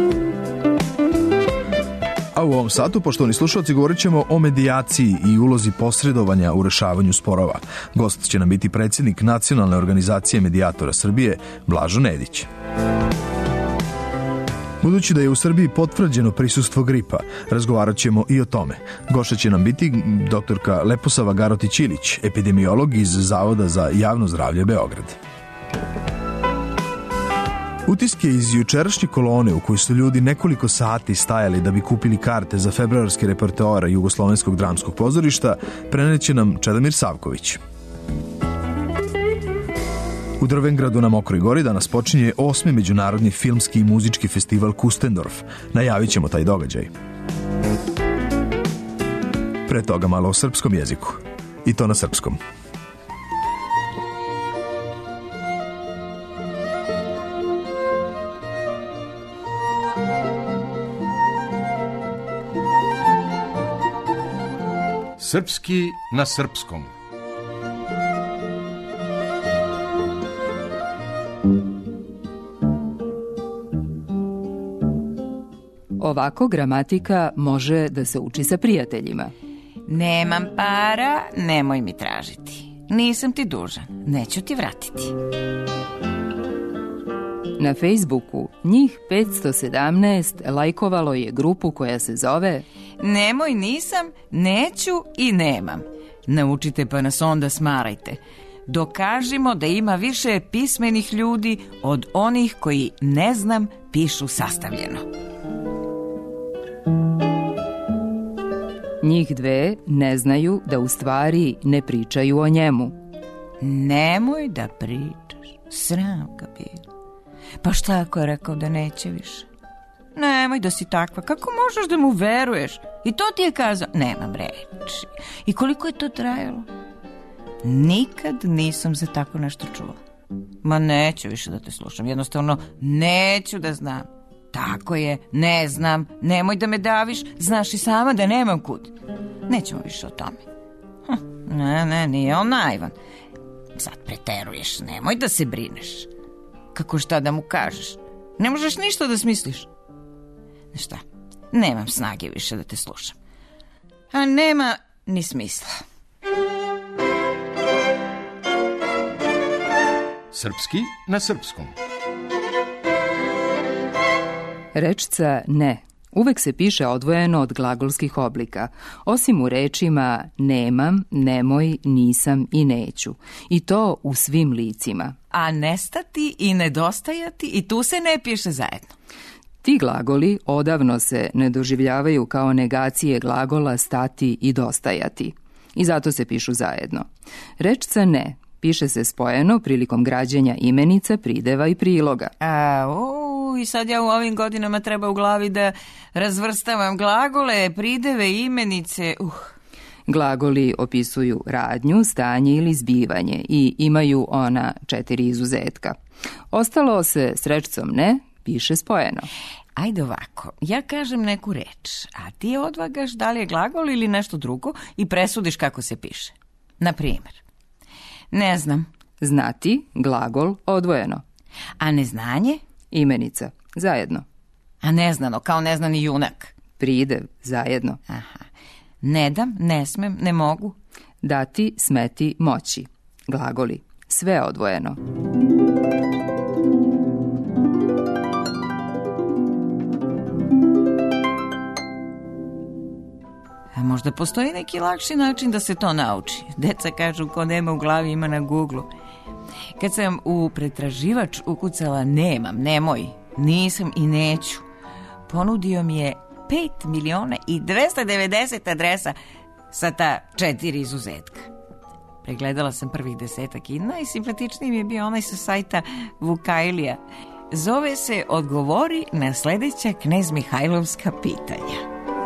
A u ovom satu, poštovani slušalci, govorit ćemo o medijaciji i ulozi posredovanja u rešavanju sporova. Gost će nam biti predsjednik Nacionalne organizacije medijatora Srbije, Blažo Nedić. Budući da je u Srbiji potvrđeno prisustvo gripa, razgovarat ćemo i o tome. Gošća će nam biti doktorka Leposava Garotić-Ilić, epidemiolog iz Zavoda za javno zdravlje Beograd. Utiske iz jučerašnje kolone u kojoj su ljudi nekoliko sati stajali da bi kupili karte za februarski repertoar Jugoslovenskog dramskog pozorišta preneće nam Čedomir Savković. U Drvengradu na Mokroj Gori danas počinje 8. međunarodni filmski i muzički festival Kustendorf. Najavit ćemo taj događaj. Pre toga malo o srpskom jeziku. I to na srpskom. Srpski na srpskom. Ovako gramatika može da se uči sa prijateljima. Nemam para, nemoj mi tražiti. Nisam ti dužan, neću ti vratiti. Na Facebooku njih 517 lajkovalo je grupu koja se zove Nemoj, nisam, neću i nemam. Naučite pa nas onda smarajte. Dokažimo da ima više pismenih ljudi od onih koji ne znam pišu sastavljeno. Njih dve ne znaju da u stvari ne pričaju o njemu. Nemoj da pričaš, sram ga bilo. Pa šta ako je rekao da neće više? Nemoj da si takva, kako možeš da mu veruješ? I to ti je kazao, nemam reči. I koliko je to trajalo? Nikad nisam za tako nešto čula. Ma neću više da te slušam, jednostavno neću da znam. Tako je, ne znam, nemoj da me daviš, znaš i sama da nemam kud. Nećemo više o tome. Ne, nije on naivan. Sad preteruješ, nemoj da se brineš. Kako šta da mu kažeš? Ne možeš ništa da smisliš. Šta? Nemam snage više da te slušam. A nema ni smisla. Srpski na srpskom. Rečca ne uvek se piše odvojeno od glagolskih oblika, osim u rečima nemam, nemoj, nisam i neću. I to u svim licima. A nestati i nedostajati i tu se ne piše zajedno. Ti glagoli odavno se ne doživljavaju kao negacije glagola stati i dostajati. I zato se pišu zajedno. Rečca ne piše se spojeno prilikom građenja imenica, prideva i priloga. I sad ja u ovim godinama treba u glavi da razvrstavam glagole, prideve, imenice. Glagoli opisuju radnju, stanje ili zbivanje i imaju ona 4 izuzetka. Ostalo se s rečcom ne piše spojeno. Ajde ovako, ja kažem neku reč, a ti odvagaš da li je glagol ili nešto drugo i presudiš kako se piše. Na primjer, ne znam. Znati, glagol, odvojeno. A neznanje? Imenica, zajedno. A neznano, kao neznani junak? Pridev, zajedno. Aha. Ne dam, ne smem, ne mogu. Dati, smeti, moći. Glagoli, sve odvojeno. A možda postoji neki lakši način da se to nauči. Deca kažu ko nema u glavi ima na Google-u. Kad sam u pretraživač ukucala nemam, nemoj, nisam i neću, ponudio mi je 5.290.000 adresa sa ta 4 izuzetka. Pregledala sam prvih 10 i najsimpatičniji mi je bio onaj sa sajta Vukajlija. Zove se Odgovori na sledeća Knez Mihajlovska pitanja.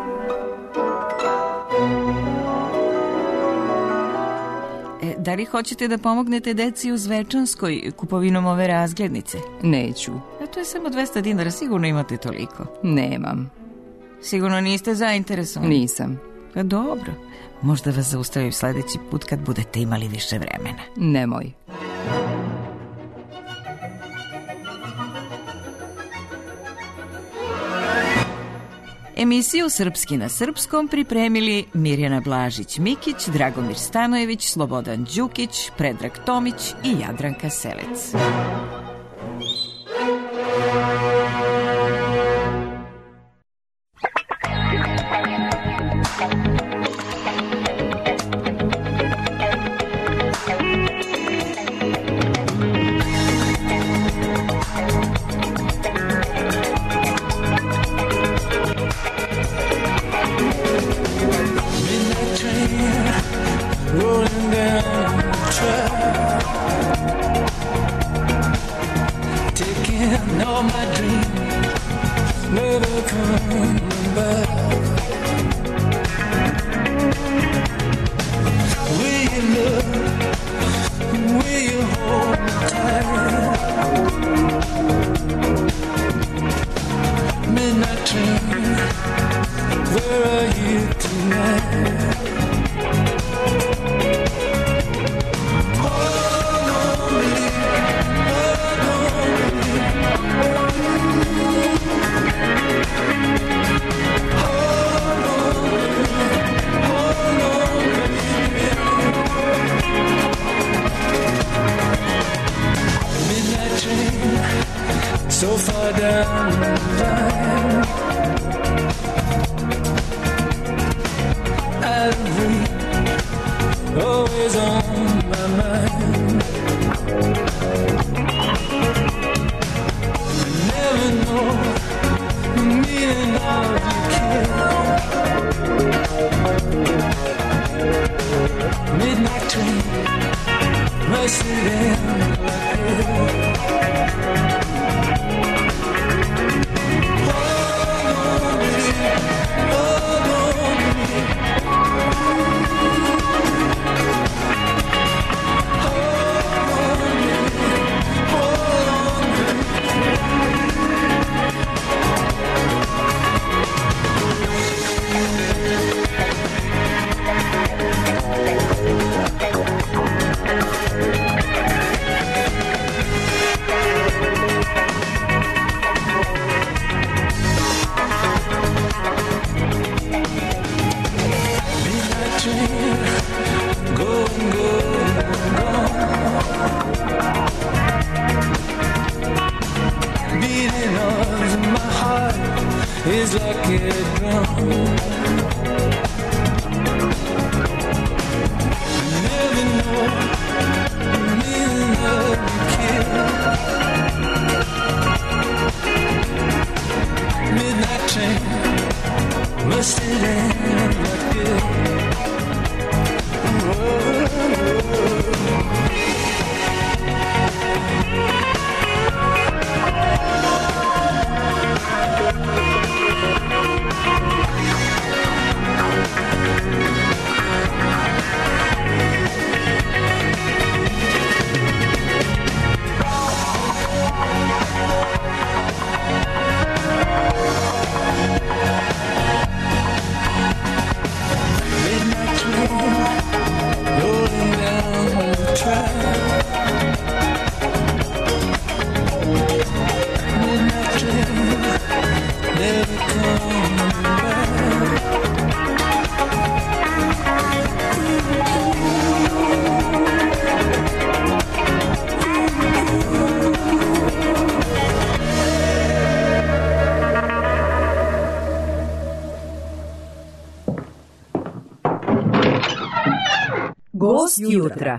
Da li hoćete da pomognete deci u Zvečanskoj kupovinom ove razglednice? Neću. A to je samo 200 dinara, sigurno imate toliko. Nemam. Sigurno niste zainteresovani? Nisam. Pa dobro, možda vas zaustavim sledeći put kad budete imali više vremena. Nemoj. Emisiju Srpski na srpskom pripremili Mirjana Blažić-Mikić, Dragomir Stanojević, Slobodan Đukić, Predrag Tomić i Jadranka Selec. Rolling down the track, taking all my dreams, never coming back. Will you love? Will you hold me tight? Midnight train, where are you tonight? So far down the line, and always on my mind. I never know the meaning of your kiss. Midnight train, must it end like this? Is like a drum. I never know the meaning of the kiss. Midnight train, must it end like this? Gost jutra.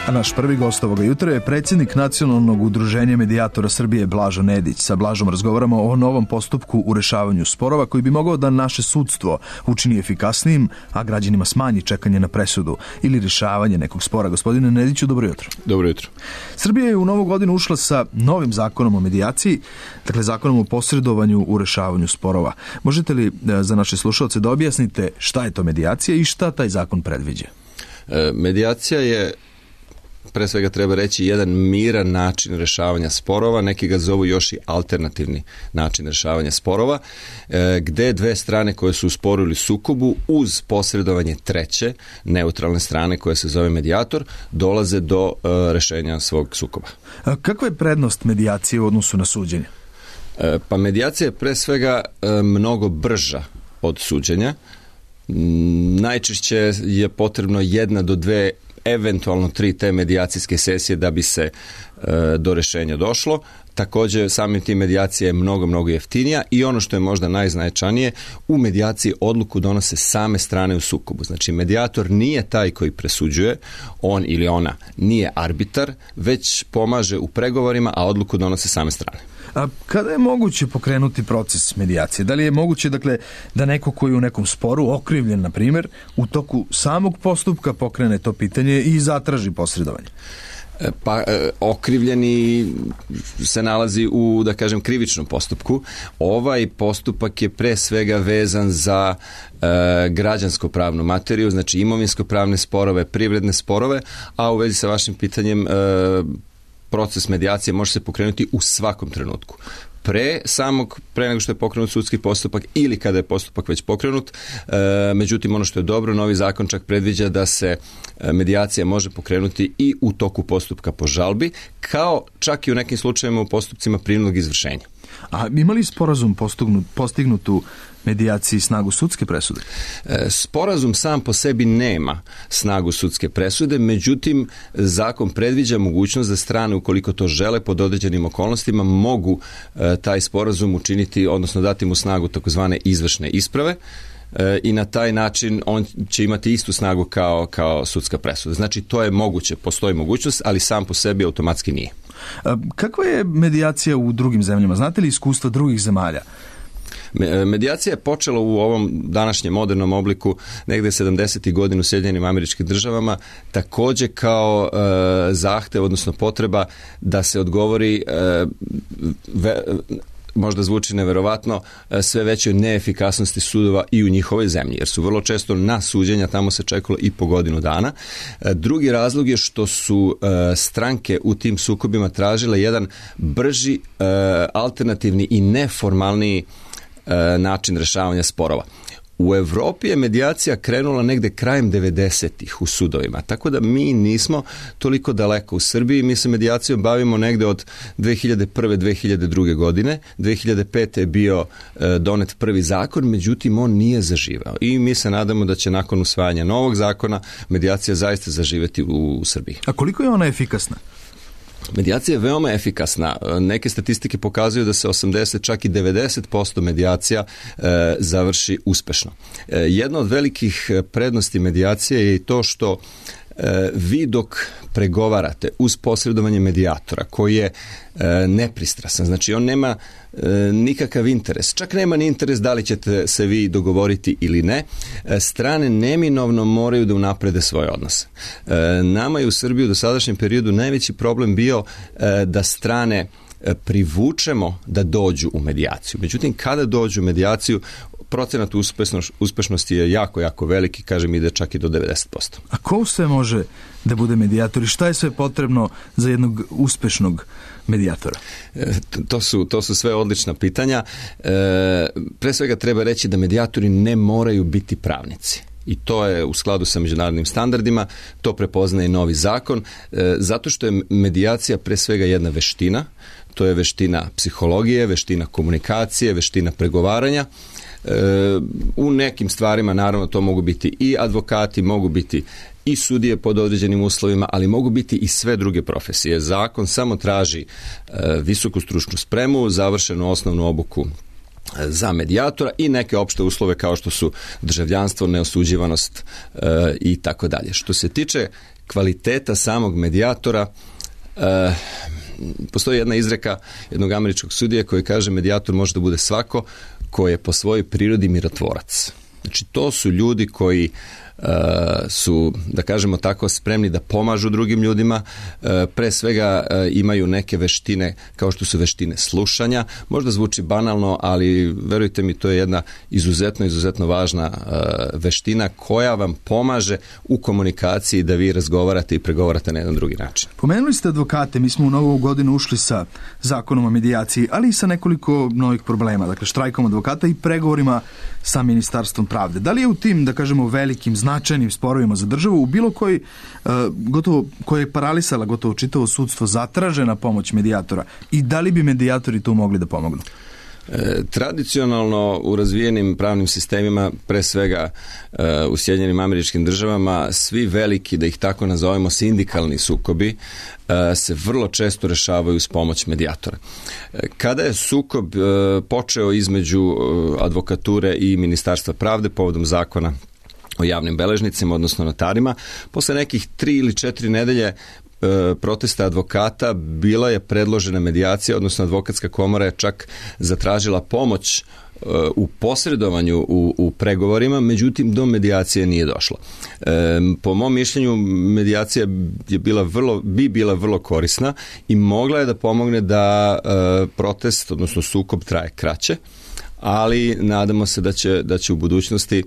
A naš prvi gost ovoga jutra je predsjednik Nacionalnog udruženja medijatora Srbije Blažo Nedić. Sa Blažom razgovaramo o novom postupku u rešavanju sporova koji bi mogao da naše sudstvo učini efikasnijim, a građanima smanji čekanje na presudu ili rešavanje nekog spora. Gospodine Nediću, dobro jutro. Dobro jutro. Srbija je u novu godinu ušla sa novim zakonom o medijaciji, dakle zakonom o posredovanju u rešavanju sporova. Možete li za naše slušalce da objasnite šta je to medijacija i šta taj zakon predviđa? Medijacija je, pre svega treba reći, jedan miran način rešavanja sporova, neki ga zovu još i alternativni način rešavanja sporova, gde dve strane koje su u sporu ili sukobu uz posredovanje treće, neutralne strane koja se zove medijator, dolaze do rešenja svog sukoba. Kakva je prednost medijacije u odnosu na suđenje? Pa medijacija je pre svega mnogo brža od suđenja. Najčešće je potrebno 1 do 2, eventualno 3 te medijacijske sesije da bi se do rešenja došlo. Također, samim tim medijacija je mnogo jeftinija i ono što je možda najznačajnije, u medijaciji odluku donose same strane u sukobu. Znači, medijator nije taj koji presuđuje, on ili ona nije arbitar, već pomaže u pregovorima, a odluku donose same strane. A kada je moguće pokrenuti proces medijacije? Da li je moguće, dakle, da neko koji je u nekom sporu, okrivljen, na primjer, u toku samog postupka pokrene to pitanje i zatraži posredovanje? Pa okrivljeni se nalazi u, da kažem, krivičnom postupku. Ovaj postupak je pre svega vezan za građansko-pravnu materiju, znači imovinsko-pravne sporove, privredne sporove, a u vezi sa vašim pitanjem proces medijacije može se pokrenuti u svakom trenutku. Pre nego što je pokrenut sudski postupak ili kada je postupak već pokrenut. Međutim, ono što je dobro, novi zakon čak predviđa da se medijacija može pokrenuti i u toku postupka po žalbi, kao čak i u nekim slučajevima u postupcima prinudnog izvršenja. A ima li sporazum postignutu medijaciji snagu sudske presude? Sporazum sam po sebi nema snagu sudske presude, međutim zakon predviđa mogućnost da strane, ukoliko to žele pod određenim okolnostima, mogu taj sporazum učiniti, odnosno dati mu snagu takozvane izvršne isprave, i na taj način on će imati istu snagu kao sudska presuda. Znači, to je moguće, postoji mogućnost, ali sam po sebi automatski nije. Kakva je medijacija u drugim zemljama? Znate li iskustva drugih zemalja? Medijacija je počela u ovom današnjem modernom obliku negde 70. godina u Sjedinjenim Američkim Državama, također kao zahtev, odnosno potreba da se odgovori možda zvuči neverovatno, sve većoj neefikasnosti sudova i u njihovoj zemlji, jer su vrlo često na suđenja tamo se čekalo i po godinu dana. Drugi razlog je što su stranke u tim sukobima tražile jedan brži, alternativni i neformalniji način rešavanja sporova. U Evropi je medijacija krenula negde krajem 90-ih u sudovima, tako da mi nismo toliko daleko u Srbiji. Mi se medijacijom bavimo negde od 2001. 2002. godine. 2005. je bio donet prvi zakon, međutim on nije zaživao. I mi se nadamo da će nakon usvajanja novog zakona medijacija zaista zaživeti u Srbiji. A koliko je ona efikasna? Medijacija je veoma efikasna. Neke statistike pokazuju da se 80, čak i 90% medijacija završi uspešno. Jedna od velikih prednosti medijacije je i to što vi dok pregovarate uz posredovanje medijatora koji je nepristrasan, znači on nema nikakav interes, čak nema ni interes da li ćete se vi dogovoriti ili ne, strane neminovno moraju da unaprede svoje odnose. Nama je u Srbiji u dosadašnjem periodu najveći problem bio da strane privučemo da dođu u medijaciju. Međutim, kada dođu u medijaciju, procenat uspešnosti je jako veliki, kažem, ide čak i do 90%. A ko sve može da bude medijator i šta je sve potrebno za jednog uspešnog medijatora? To su sve odlična pitanja. Pre svega treba reći da medijatori ne moraju biti pravnici. I to je u skladu sa međunarodnim standardima, to prepoznaje i novi zakon, zato što je medijacija pre svega jedna veština, to je veština psihologije, veština komunikacije, veština pregovaranja. U nekim stvarima naravno to mogu biti i advokati, mogu biti i sudije pod određenim uslovima, ali mogu biti i sve druge profesije. Zakon samo traži visoku stručnu spremu, završenu osnovnu obuku za medijatora i neke opšte uslove kao što su državljanstvo, neosuđivanost i tako dalje. Što se tiče kvaliteta samog medijatora, postoji jedna izreka jednog američkog sudije koji kaže medijator može da bude svako ko je po svojoj prirodi mirotvorac. Znači to su ljudi koji su, da kažemo tako, spremni da pomažu drugim ljudima, pre svega imaju neke veštine kao što su veštine slušanja. Možda zvuči banalno, ali verujte mi, to je jedna izuzetno važna veština koja vam pomaže u komunikaciji da vi razgovarate i pregovarate na jedan drugi način. Pomenuli ste advokate, mi smo u novu godinu ušli sa zakonom o medijaciji, ali i sa nekoliko novih problema, dakle štrajkom advokata i pregovorima sa Ministarstvom pravde. Da li je u tim, da kažemo, velikim značajnim sporovima za državu u bilo koji, koje je paralisala gotovo čitavo sudstvo, zatražena pomoć medijatora i da li bi medijatori tu mogli da pomognu? Tradicionalno u razvijenim pravnim sistemima, pre svega u Sjedinjenim Američkim Državama, svi veliki, da ih tako nazovemo, sindikalni sukobi se vrlo često rešavaju uz pomoć medijatora. Kada je sukob počeo između advokature i Ministarstva pravde povodom zakona o javnim beležnicima, odnosno notarima, posle nekih 3 ili 4 nedelje protesta advokata bila je predložena medijacija, odnosno advokatska komora je čak zatražila pomoć u posredovanju u pregovorima, međutim do medijacije nije došlo. Po mom mišljenju medijacija je bila vrlo korisna i mogla je da pomogne da protest, odnosno sukob traje kraće, ali nadamo se da će u budućnosti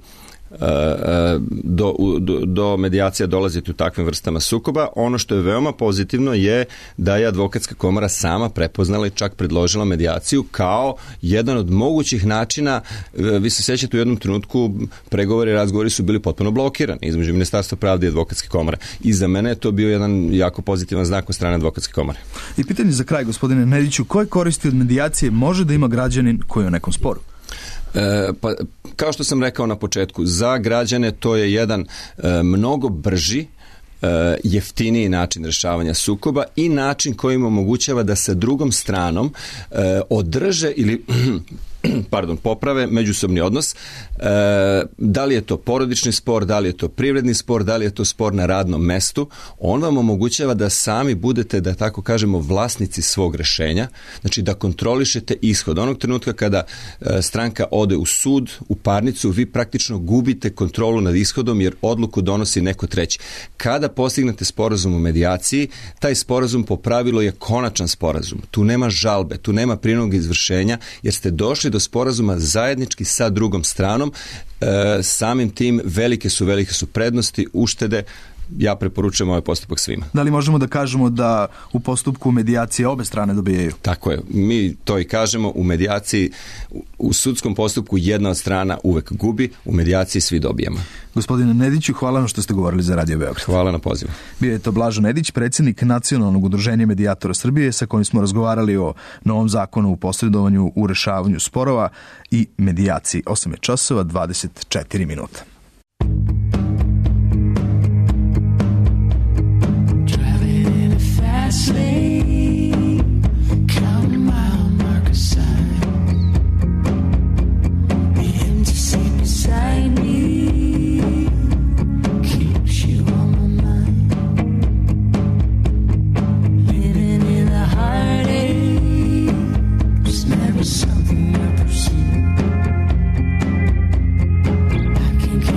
do medijacija dolaziti u takvim vrstama sukoba. Ono što je veoma pozitivno je da je advokatska komora sama prepoznala i čak predložila medijaciju kao jedan od mogućih načina. Vi se sjećate, u jednom trenutku pregovori i razgovori su bili potpuno blokirani između Ministarstva pravde i advokatske komore. I za mene je to bio jedan jako pozitivan znak od strane advokatske komore. I pitanje za kraj, gospodine Nediću, koje koristi od medijacije može da ima građanin koji je u nekom sporu? Pa, kao što sam rekao na početku, za građane to je jedan mnogo brži, jeftiniji način rešavanja sukoba i način koji im omogućava da sa drugom stranom održe ili poprave međusobni odnos. Da li je to porodični spor, da li je to privredni spor, da li je to spor na radnom mestu, on vam omogućava da sami budete, da tako kažemo, vlasnici svog rešenja, znači da kontrolišete ishod. Onog trenutka kada stranka ode u sud, u parnicu, vi praktično gubite kontrolu nad ishodom jer odluku donosi neko treći. Kada postignete sporazum u medijaciji, taj sporazum po pravilu je konačan sporazum. Tu nema žalbe, tu nema prinudnog izvršenja jer ste došli do sporazuma zajednički sa drugom stranom. Samim tim velike su prednosti, uštede. Ja preporučujem ovaj postupak svima. Da li možemo da kažemo da u postupku medijacije obe strane dobijaju? Tako je. Mi to i kažemo. U medijaciji, u sudskom postupku jedna od strana uvek gubi, u medijaciji svi dobijemo. Gospodine Nediću, hvala vam što ste govorili za Radio Beograd. Hvala na pozivu. Bio je to Blažo Nedić, predsjednik Nacionalnog udruženja medijatora Srbije, sa kojim smo razgovarali o novom zakonu u posredovanju u rešavanju sporova i medijaciji. 8 je časova, 24 minuta. Something I perceive. I can't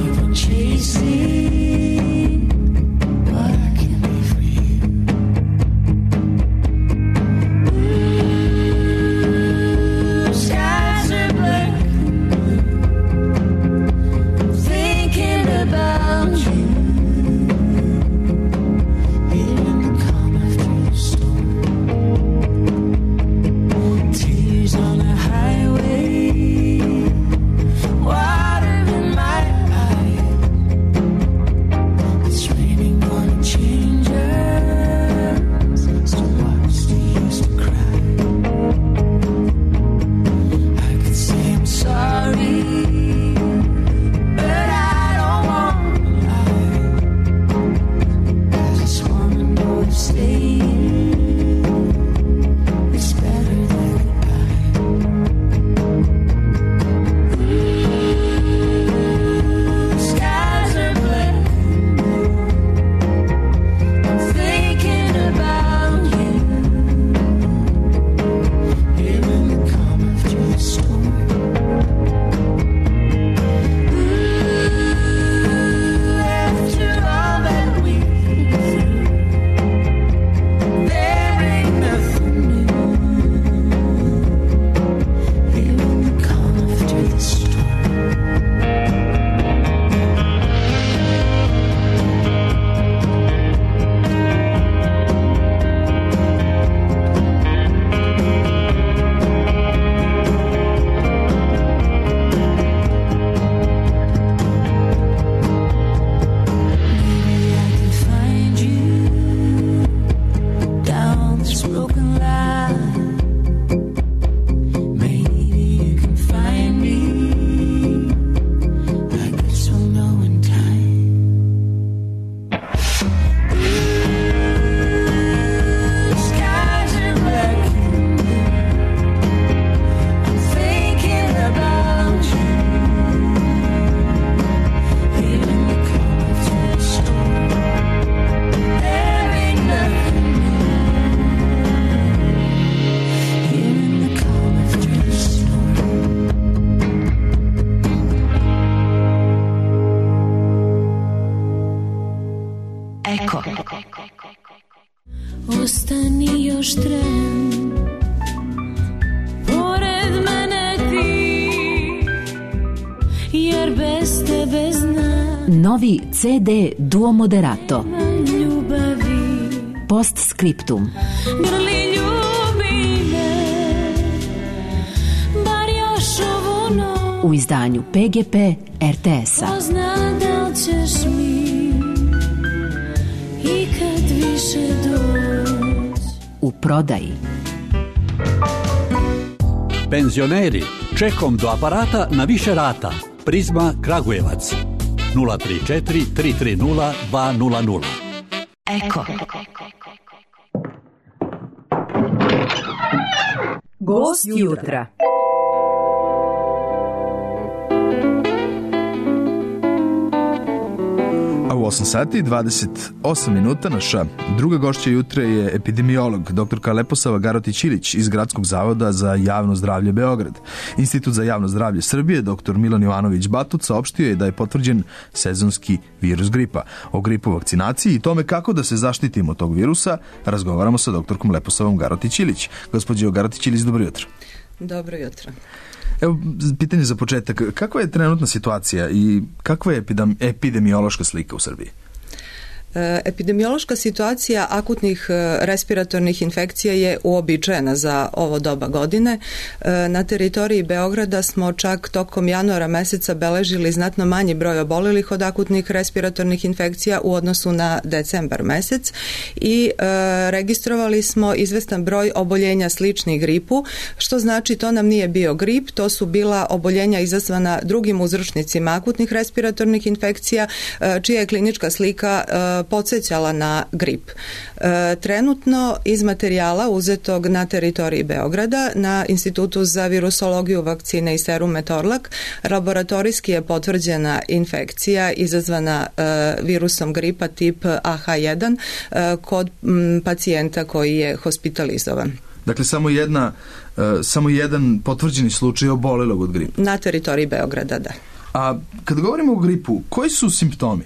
Eko. Ostani još tren, pored mene ti, jer bez tebe znam. Novi CD Duo Moderato. Ljubavi. Postscriptum. Grli ljubi me, bar još ovu noć. U izdanju PGP RTS-a. Ko zna da li ćeš mi ikad više doći. U prodaji. Penzioneri, čekom do aparata na više rata. Prizma Kragujevac 034 330 200. Eko. Gost jutra. A u 8 sati i 28 minuta naša druga gošća jutra je epidemiolog dr. Leposava Garotić-Ilić iz Gradskog zavoda za javno zdravlje Beograd. Institut za javno zdravlje Srbije dr. Milan Jovanović Batut saopštio je da je potvrđen sezonski virus gripa. O gripu, vakcinaciji i tome kako da se zaštitimo od tog virusa razgovaramo sa doktorkom Leposavom Garotić-Ilić. Gospođo Garotić-Ilić, dobro jutro. Dobro jutro. Evo, pitanje za početak. Kakva je trenutna situacija i kakva je epidemiološka slika u Srbiji? Epidemiološka situacija akutnih respiratornih infekcija je uobičajena za ovo doba godine. Na teritoriji Beograda smo čak tokom januara meseca beležili znatno manji broj obolelih od akutnih respiratornih infekcija u odnosu na decembar mesec i registrovali smo izvestan broj oboljenja sličnih gripu, što znači to nam nije bio grip, to su bila oboljenja izazvana drugim uzročnicima akutnih respiratornih infekcija, čija je klinička slika podsjećala na grip. Trenutno iz materijala uzetog na teritoriji Beograda na Institutu za virusologiju, vakcine i serum Metorlak laboratorijski je potvrđena infekcija izazvana virusom gripa tip AH1 kod pacijenta koji je hospitalizovan. Dakle, samo jedan potvrđeni slučaj obolelog od gripa. Na teritoriji Beograda, da. A kad govorimo o gripu, koji su simptomi?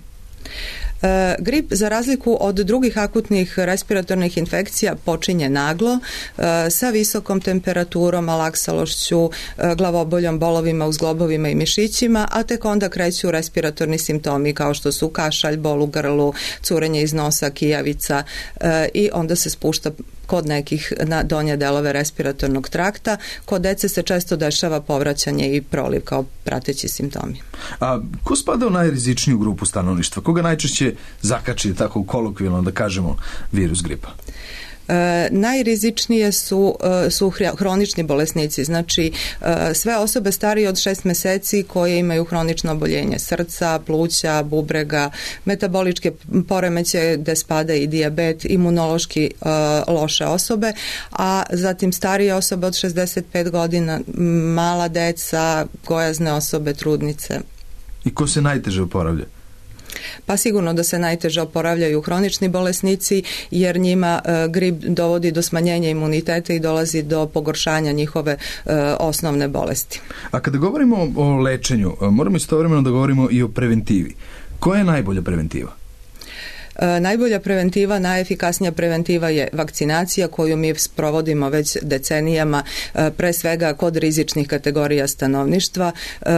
Grip, za razliku od drugih akutnih respiratornih infekcija, počinje naglo, sa visokom temperaturom, malaksalošću, glavoboljom, bolovima u zglobovima i mišićima, a tek onda kreću respiratorni simptomi kao što su kašalj, bol u grlu, curenje iz nosa, kijavica i onda se spušta kod nekih na donje delove respiratornog trakta. Kod dece se često dešava povraćanje i proliv kao prateći simptomi. A ko spada u najrizičniju grupu stanovništva? Koga najčešće zakači, tako kolokvijalno da kažemo, virus gripa? Najrizičnije su hronični bolesnici, znači sve osobe starije od 6 meseci koje imaju hronično oboljenje srca, pluća, bubrega, metaboličke poremećaje gde spada i dijabet, imunološki loše osobe, a zatim starije osobe od 65 godina, mala deca, gojazne osobe, trudnice. I ko se najteže oporavlja? Pa sigurno da se najteže oporavljaju hronični bolesnici, jer njima grip dovodi do smanjenja imuniteta i dolazi do pogoršanja njihove osnovne bolesti. A kada govorimo o lečenju, moramo istovremeno da govorimo i o preventivi. Koja je najbolja preventiva? Najbolja preventiva, najefikasnija preventiva je vakcinacija koju mi sprovodimo već decenijama, pre svega kod rizičnih kategorija stanovništva,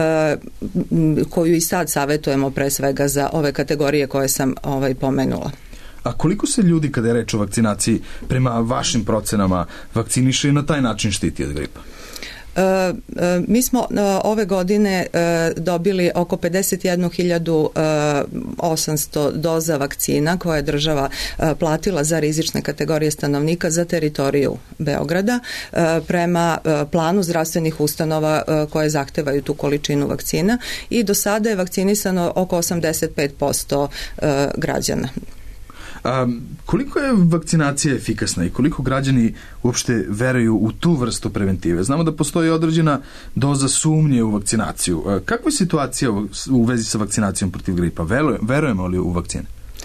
koju i sad savjetujemo pre svega za ove kategorije koje sam pomenula. A koliko se ljudi, kada je reč o vakcinaciji, prema vašim procenama vakciniše i na taj način štiti od gripa? Mi smo ove godine dobili oko 51.800 doza vakcina koje je država platila za rizične kategorije stanovnika za teritoriju Beograda prema planu zdravstvenih ustanova koje zahtevaju tu količinu vakcina i do sada je vakcinisano oko 85% građana. Koliko je vakcinacija efikasna i koliko građani uopšte veruju u tu vrstu preventive? Znamo da postoji određena doza sumnje u vakcinaciju. Kakva je situacija u vezi sa vakcinacijom protiv gripa? Verujemo li u vakcine?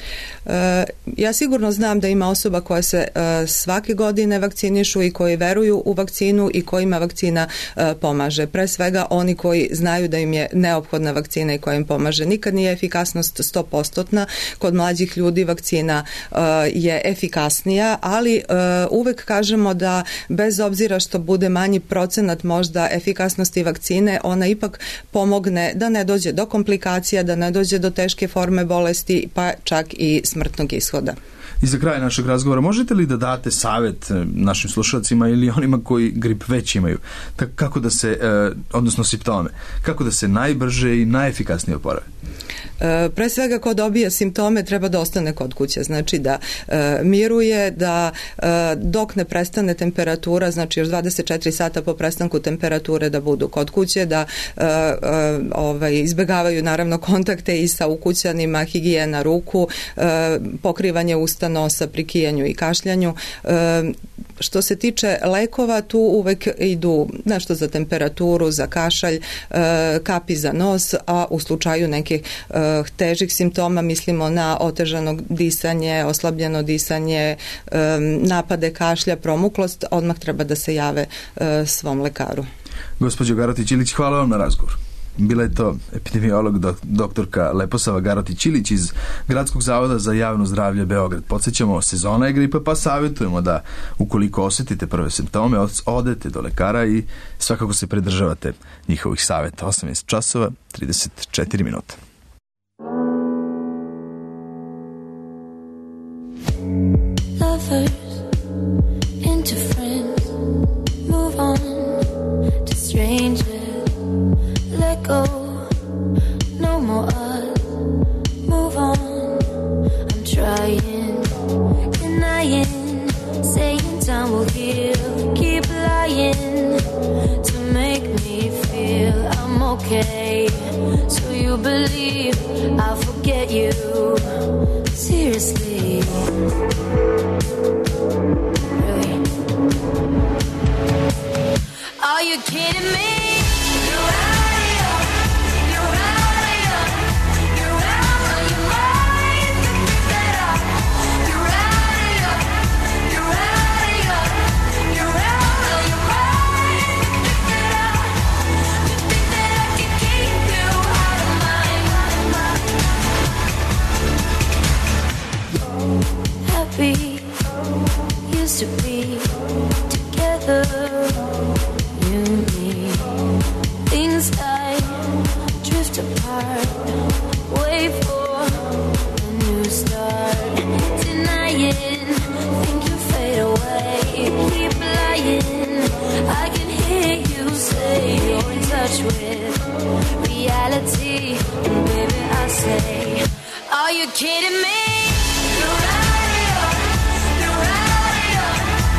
Ja sigurno znam da ima osoba koja se svake godine vakcinišu i koji veruju u vakcinu i kojima vakcina pomaže. Pre svega oni koji znaju da im je neophodna vakcina i koja im pomaže. Nikad nije efikasnost 100%. Kod mlađih ljudi vakcina je efikasnija, ali uvek kažemo da bez obzira što bude manji procenat možda efikasnosti vakcine, ona ipak pomogne da ne dođe do komplikacija, da ne dođe do teške forme bolesti, pa čak i smrtnog ishoda. I za kraj našeg razgovora, možete li da date savjet našim slušalcima ili onima koji grip već imaju, kako da se, odnosno simptome, kako da se najbrže i najefikasnije oporave? Pre svega ko dobije simptome treba da ostane kod kuće, znači da miruje, da dok ne prestane temperatura, znači još 24 sata po prestanku temperature da budu kod kuće, da izbegavaju naravno kontakte i sa ukućanima, higijena ruku, pokrivanje usta, nosa pri kijanju i kašljanju. Što se tiče lekova, tu uvek idu nešto za temperaturu, za kašalj, kapi za nos, a u slučaju nekih težih simptoma mislimo na otežano disanje, oslabljeno disanje, napade kašlja, promuklost, odmah treba da se jave svom lekaru. Gospođo Garotić-Ilić, hvala vam na razgovor. Bila je to epidemiolog doktorka Leposava Garotić-Ilić iz Gradskog zavoda za javno zdravlje Beograd. Podsjećamo, sezona je gripa, pa savjetujemo da ukoliko osjetite prve simptome, odete do lekara i svakako se pridržavate njihovih savjeta. 18 časova, 34 minuta. Lovers into friends, move on to strangers. Let go, no more us, move on. I'm trying, denying, saying time will heal. Keep lying to make me feel I'm okay. So you believe I'll forget you, seriously. Really? Are you kidding me? We used to be together, you and me. Things like drift apart, wait for a new start. Denying, think you fade away. Keep lying, I can hear you say you're in touch with reality. And baby, I say, are you kidding me? You're out of your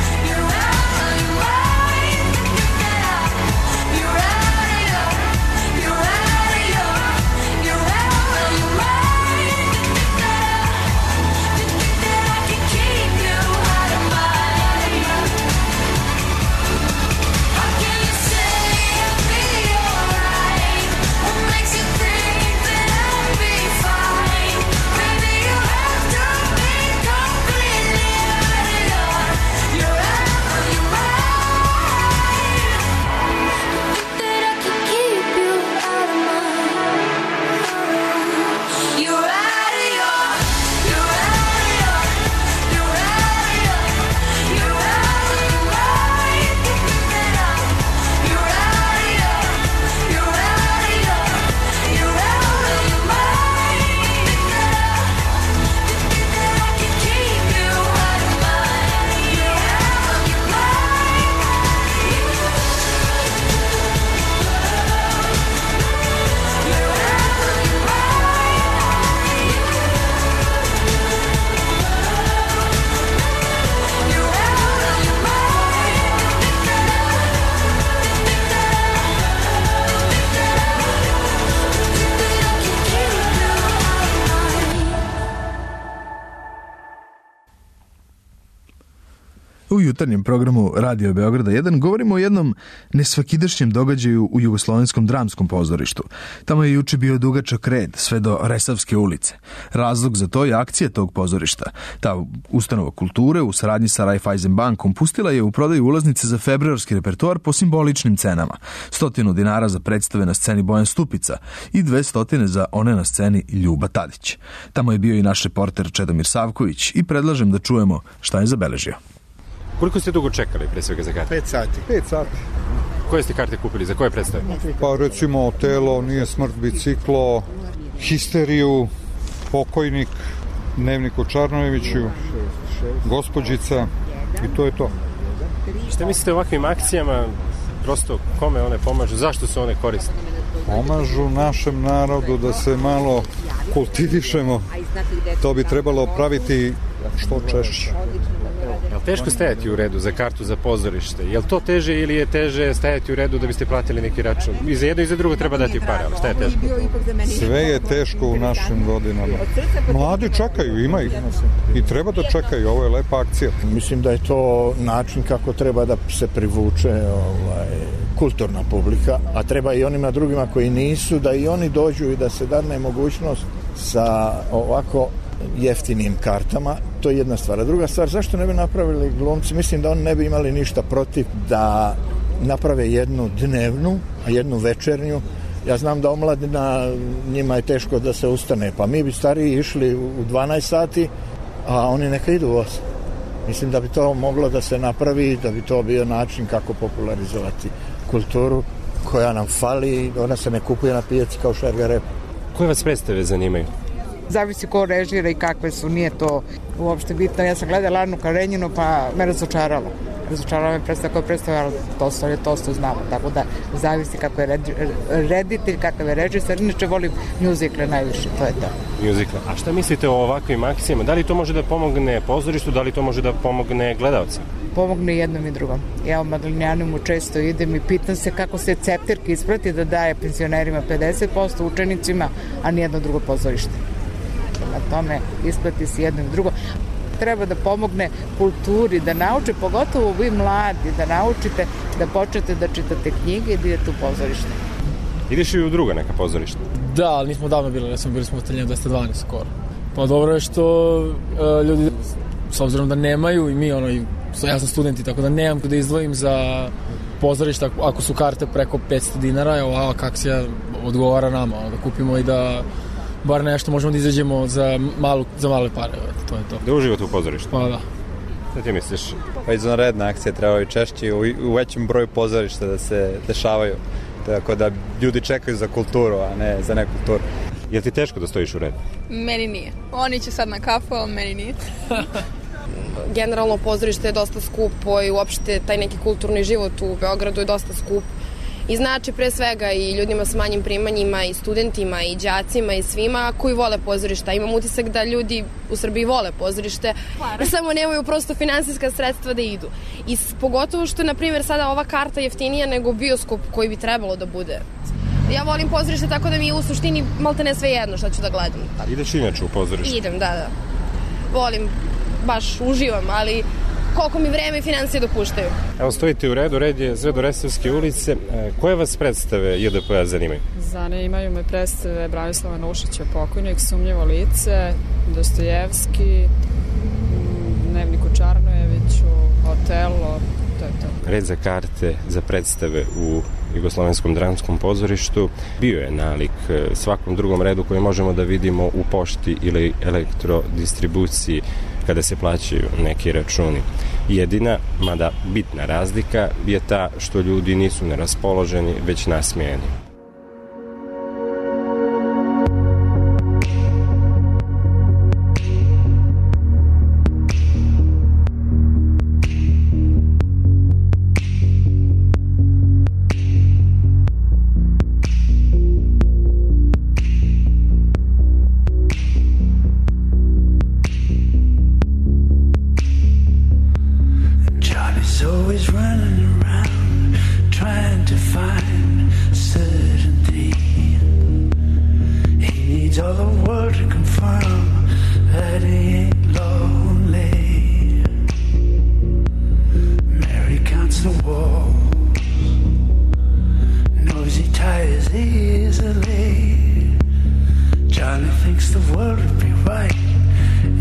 U jutarnjem programu Radio Beograda 1 govorimo o jednom nesvakidašnjem događaju u Jugoslovenskom dramskom pozorištu. Tamo je juče bio dugačak red sve do Resavske ulice. Razlog za to je akcija tog pozorišta. Ta ustanova kulture u saradnji sa Raiffeisen bankom pustila je u prodaju ulaznice za februarski repertoar po simboličnim cenama. 100 dinara za predstave na sceni Bojan Stupica i 200 za one na sceni Ljuba Tadić. Tamo je bio i naš reporter Čedomir Savković i predlažem da čujemo šta je zabeležio. Koliko ste dugo čekali pre svega za karte? 5 sati. 5 sati. Koje ste karte kupili? Za koje predstave? Pa recimo Otelo, Nije smrt biciklo, Histeriju, Pokojnik, Dnevnik o Čarnojeviću, Gospođica i to je to. Šta mislite o ovakvim akcijama? Prosto kome one pomažu? Zašto su one korisne? Pomažu našem narodu da se malo kultivišemo. To bi trebalo praviti što češće. Je li teško stajati u redu za kartu za pozorište? Je li to teže ili je teže stajati u redu da biste platili neki račun? I za jedno i za drugo treba dati pare, ali šta je teško? Sve je teško u našim godinama. Mladi čekaju, ima ih. I treba da čekaju, ovo je lepa akcija. Mislim da je to način kako treba da se privuče kulturna publika, a treba i onima drugima koji nisu, da i oni dođu i da se dadne mogućnost sa ovako jeftinim kartama. To je jedna stvar. A druga stvar, zašto ne bi napravili glumci? Mislim da oni ne bi imali ništa protiv da naprave jednu dnevnu, a jednu večernju. Ja znam da omladina, njima je teško da se ustane, pa mi bi stariji išli u 12 sati, a oni neka idu u 8. Mislim da bi to moglo da se napravi, da bi to bio način kako popularizovati kulturu koja nam fali, ona se ne kupuje na pijaci kao šerga repa. Koje vas predstave zanimaju? Zavisi ko režira i kakve su, nije to uopšte bitno. Ja sam gledala Anu Karenjinu pa me razočaralo. Razočaralo me predstava koja je predstavljala Tolstoj znamo, tako da zavisi kako je reditelj, kakav je režisar. Inače volim mjuzikle najviše, to je to. Mjuzikle. A šta mislite o ovakvim akcijama? Da li to može da pomogne pozorištu, da li to može da pomogne gledalcima? Pomogne jednom i drugom. Ja u Madlinjanimu često idem i pitam se kako se ceptirka isprati da daje penzionerima 50%, učenicima, a nijedno drugo pozorište. Na tome isplati se jedno i drugo. Treba da pomogne kulturi, da nauče, pogotovo vi mladi, da naučite, da počnete da čitate knjige i da idete u pozorište. Ideš i u druga neka pozorišta? Da, ali nismo davno bili smo u Staljenu 212 skoro. Pa dobro je što ljudi, s obzirom da nemaju i mi, ja sam student i tako da nemam da izdvojim za pozorište ako su karte preko 500 dinara, ova akcija odgovara nama, da kupimo i da bar nešto možemo da izađemo za male pare, to je to. Da uživate u pozorištu? Pa da. Šta ti misliš? Pa izvanredna akcija, trebaju češće u većem broju pozorišta da se dešavaju, tako da ljudi čekaju za kulturu, a ne za nekulturu. Je li ti teško da stojiš u redu? Meni nije. Oni će sad na kafu, ali meni nije. Generalno pozorište je dosta skupo i uopšte taj neki kulturni život u Beogradu je dosta skup. I znači pre svega i ljudima s manjim primanjima i studentima i đacima i svima koji vole pozorišta. Imam utisak da ljudi u Srbiji vole pozorište, samo nemaju prosto finansijska sredstva da idu. I pogotovo što je, na primjer, sada ova karta jeftinija nego bioskop koji bi trebalo da bude. Ja volim pozorište tako da mi je u suštini maltene sve jedno šta ću da gledam. Tako. Ideš inače u pozorište? Idem, da. Volim, baš uživam, ali koliko mi vreme i financije dopuštaju. Evo stojite u redu, red je sve do Resavske ulice. Koje vas predstave JDP-a zanimaju? Zanimaju me predstave Branislava Nušića, Pokojnik, Sumnjivo lice, Dostojevski, Dnevnik o Čarnojeviću, Otelo, to je to. Red za karte za predstave u Jugoslovenskom dramskom pozorištu bio je nalik svakom drugom redu koji možemo da vidimo u pošti ili elektrodistribuciji kada se plaćaju neki računi. Jedina, mada bitna razlika je ta što ljudi nisu neraspoloženi, već nasmijeni.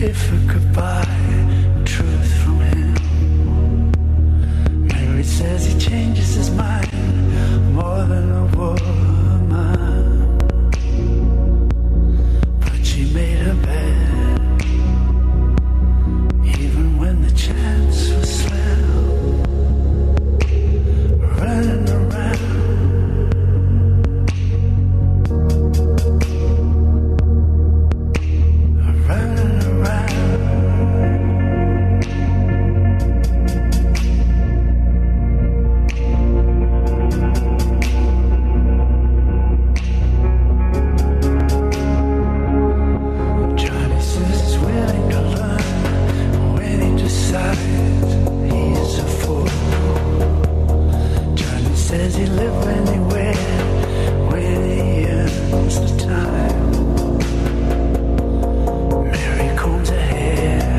if I could buy truth from him. Mary says he changes his mind more than a woman, but she made her bed even when the chance was slim. Running around, running around. Johnny says he's willing to learn when he decides he's a fool. Johnny says he'll live anywhere when he earns the time. Mary combs her hair,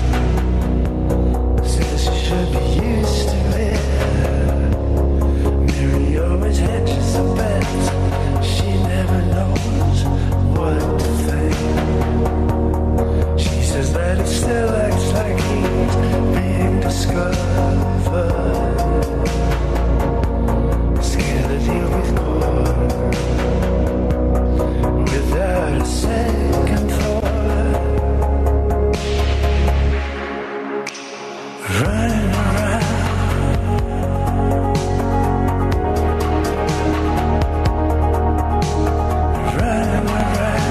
says she should be used to it. Mary always hedges her bets, she never knows what to think. She says that he still acts like he's being discovered, scared that he'll be caught without a second thought. Running around, running around.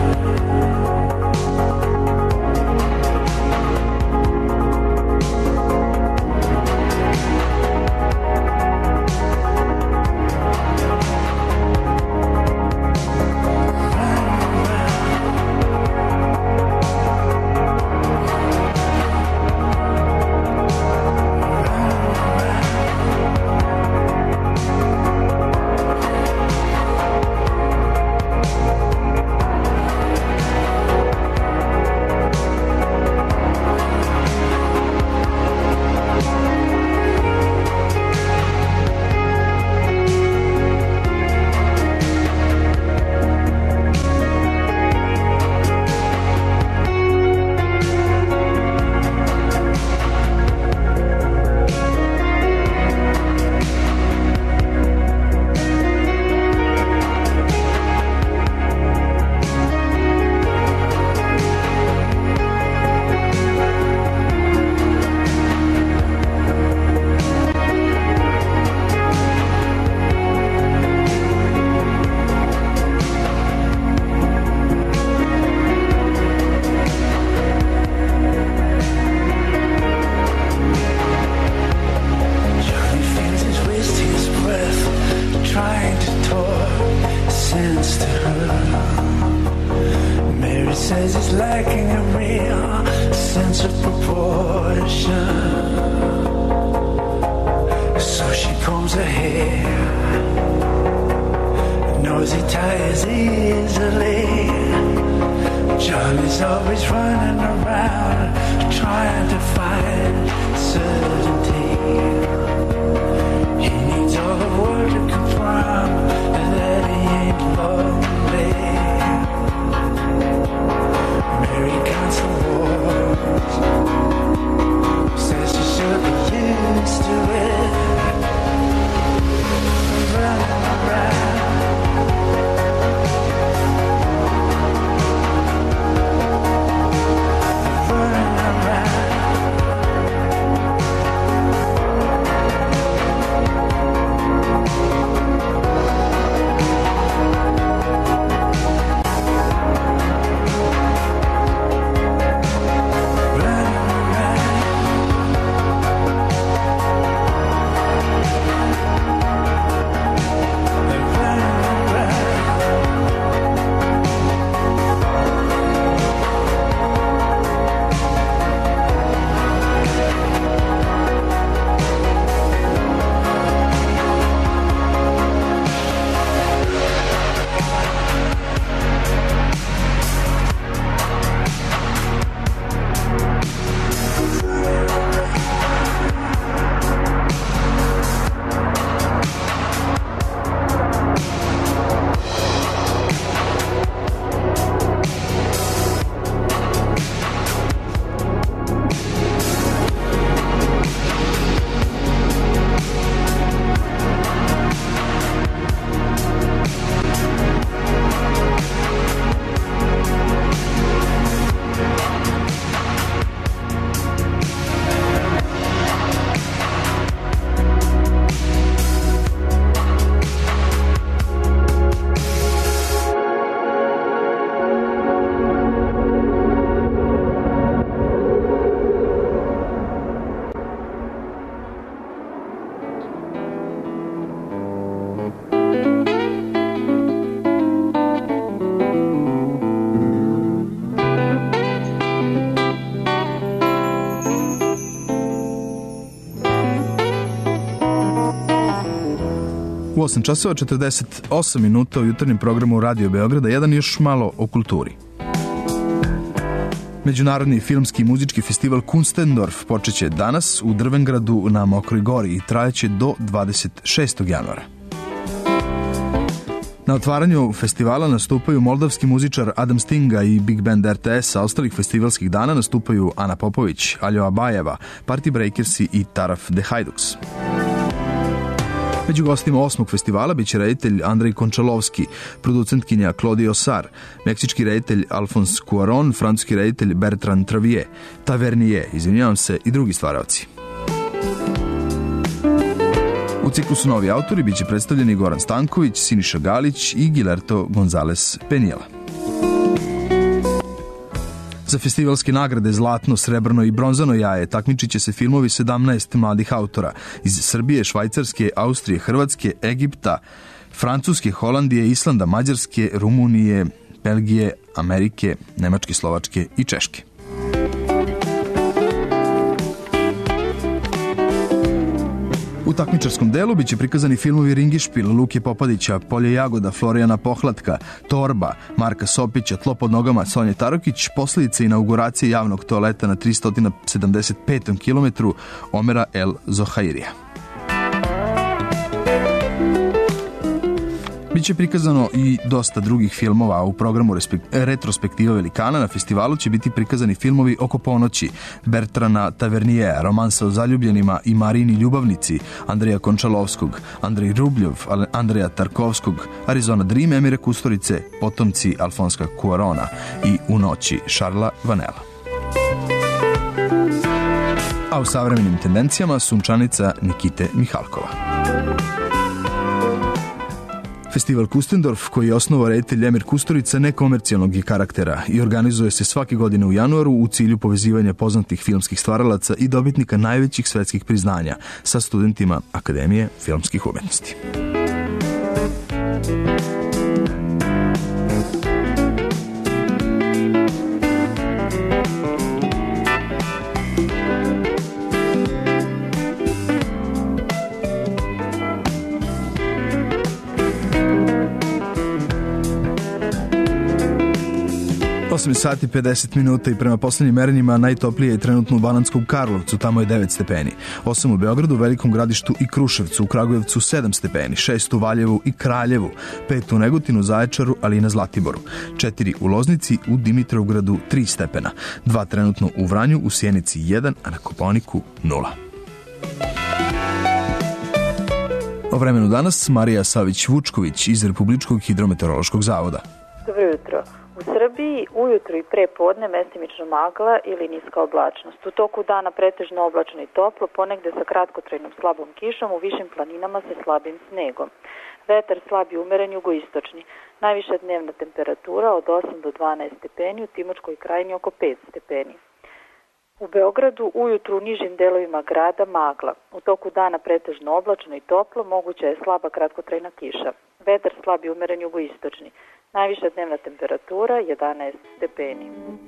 Johnny feels he's wasting his breath, trying to talk sense to her. Mary says he's lacking a real sense of proportion, so she combs her hair, knows he tires easily. Johnny's always running around, trying to find certainty. He needs all the world to confirm that he ain't lonely. Mary counts the wars, says she should be used to it. Running around. Running 8 časova 48 minuta u jutarnjem programu Radio Beograda, jedan još malo o kulturi. Međunarodni filmski i muzički festival Kunstendorf počeće danas u Drvengradu na Mokroj gori i trajeće do 26. januara. Na otvaranju festivala nastupaju moldavski muzičar Adam Stinga i Big Band RTS, a ostalih festivalskih dana nastupaju Ana Popović, Aljo Abajeva, Party Breakersi i Taraf de Hajduks. Među gostima 8. festivala biće reditelj Andrej Končalovski, producentkinja Claudia Osar, meksički reditelj Alphonse Cuaron, francuski reditelj Bertrand Tavernier, i drugi stvaraoci. U ciklusu novi autori biće predstavljeni Goran Stanković, Siniša Galić i Gilerto González Penijela. Za festivalske nagrade Zlatno, Srebrno i Bronzano jaje takmičit će se filmovi 17 mladih autora iz Srbije, Švajcarske, Austrije, Hrvatske, Egipta, Francuske, Holandije, Islanda, Mađarske, Rumunije, Belgije, Amerike, Nemačke, Slovačke i Češke. U takmičarskom delu biće prikazani filmovi Ringišpil, Luke Popadića, Polje jagoda, Florijana Pohlatka, Torba, Marka Sopića, Tlo pod nogama, Sonje Tarokić, posljedice inauguracije javnog toaleta na 375. kilometru Omera El Zohairija. Biće prikazano i dosta drugih filmova, a u programu retrospektiva velikana na festivalu će biti prikazani filmovi Oko ponoći, Bertrana Taverniera, Romansa o zaljubljenima i Marini ljubavnici, Andreja Končalovskog, Andrej Rubljov, Andreja Tarkovskog, Arizona Dream, Emire Kusturice, Potomci Alfonska Cuarona i U noći Šarla Vanela. A u savremenim tendencijama Sunčanica Nikite Mihalkova. Festival Kunstendorf, koji je osnovao reditelj Emir Kusturica, nekomercijalnog je karaktera i organizuje se svake godine u januaru u cilju povezivanja poznatih filmskih stvaralaca i dobitnika najvećih svetskih priznanja sa studentima Akademije filmskih umetnosti. Sati 50 minuta i prema posljednjim merenjima najtoplije je trenutno u Bananskom Karlovcu, tamo je 9 stepeni. 8 u Beogradu, Velikom Gradištu i Kruševcu, u Kragujevcu 7 stepeni, 6 u Valjevu i Kraljevu, 5 u Negotinu, Zaječaru, ali i na Zlatiboru, 4 u Loznici, u Dimitrovgradu 3 stepena, 2 trenutno u Vranju, u Sjenici 1, a na Kopaoniku 0. O vremenu danas Marija Savić-Vučković iz Republičkog hidrometeorološkog zavoda. Dobro jutro. U Srbiji ujutro i pre podne mestimično magla ili niska oblačnost. U toku dana pretežno oblačno i toplo, ponegde sa kratkotrajnom slabom kišom, u višim planinama sa slabim snegom. Vetar slab i umeren jugoistočni. Najviša dnevna temperatura od 8 do 12 stepeni, u Timočkoj krajini oko 5 stepeni. U Beogradu ujutru u nižim delovima grada magla. U toku dana pretežno oblačno i toplo, moguća je slaba kratkotrajna kiša. Vetar slab i umeren jugoistočni. Najviša dnevna temperatura 11 stepeni.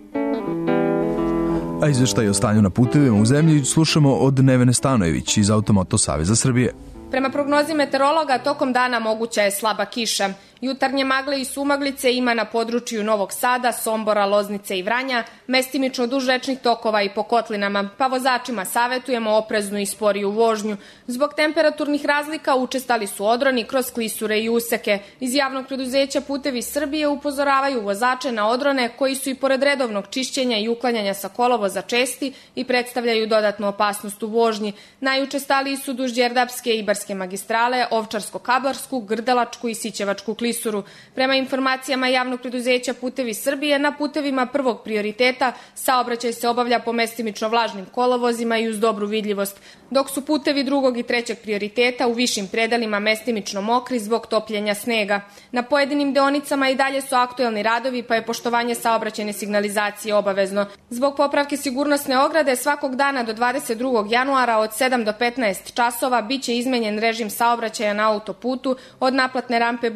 A izveštaj o stanju na putevima u zemlji slušamo od Nevene Stanojević iz Automoto Saveza Srbije. Prema prognozi meteorologa, tokom dana moguća je slaba kiša. Jutarnje magle i sumaglice ima na području Novog Sada, Sombora, Loznice i Vranja, mestimično duž rečnih tokova i po kotlinama, pa vozačima savetujemo opreznu i sporiju vožnju. Zbog temperaturnih razlika učestali su odroni kroz klisure i useke. Iz javnog preduzeća Putevi Srbije upozoravaju vozače na odrone koji su i pored redovnog čišćenja i uklanjanja sa kolovoza česti i predstavljaju dodatnu opasnost u vožnji. Najučestaliji su duž Đerdapske i Ibarske magistrale, Ovčarsko-Kablarsku, Grdelačku i Sićevačku klisuru. Prema informacijama javnog preduzeća Putevi Srbije, na putevima prvog prioriteta saobraćaj se obavlja po mestimično vlažnim kolovozima i uz dobru vidljivost, dok su putevi drugog i trećeg prioriteta u višim predelima mestimično mokri zbog topljenja snega. Na pojedinim deonicama i dalje su aktuelni radovi, pa je poštovanje saobraćajne signalizacije obavezno. Zbog popravke sigurnosne ograde svakog dana do 22. januara od 7 do 15 časova biće izmenjen režim saobraćaja na autoputu od naplatne rampe Bubanj Potok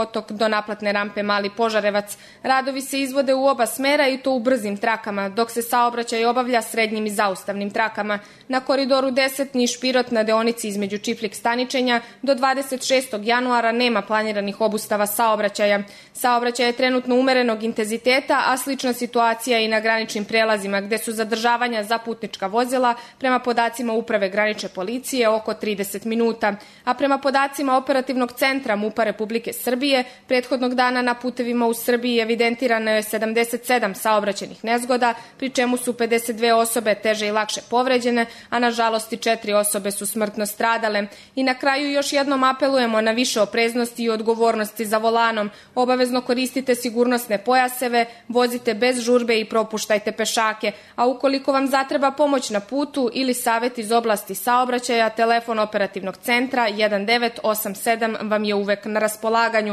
potok do naplatne rampe Mali Požarevac. Radovi se izvode u oba smera i to u brzim trakama, dok se saobraćaj obavlja srednjim i zaustavnim trakama. Na koridoru 10 Niš-Pirot na deonici između Čiflik-Staničenja do 26. januara nema planiranih obustava saobraćaja. Saobraćaj je trenutno umerenog intenziteta, a slična situacija je i na graničnim prelazima gde su zadržavanja za putnička vozila prema podacima Uprave granične policije oko 30 minuta. A prema podacima Operativnog centra MUP-a Republike Srbije, prethodnog dana na putevima u Srbiji evidentirano je 77 saobraćajnih nezgoda, pri čemu su 52 osobe teže i lakše povređene, a nažalost i 4 osobe su smrtno stradale. I na kraju još jednom apelujemo na više opreznosti i odgovornosti za volanom. Obavezno koristite sigurnosne pojaseve, vozite bez žurbe i propuštajte pešake, a ukoliko vam zatreba pomoć na putu ili savjet iz oblasti saobraćaja, telefon Operativnog centra 1987 vam je uvek na raspolaganju.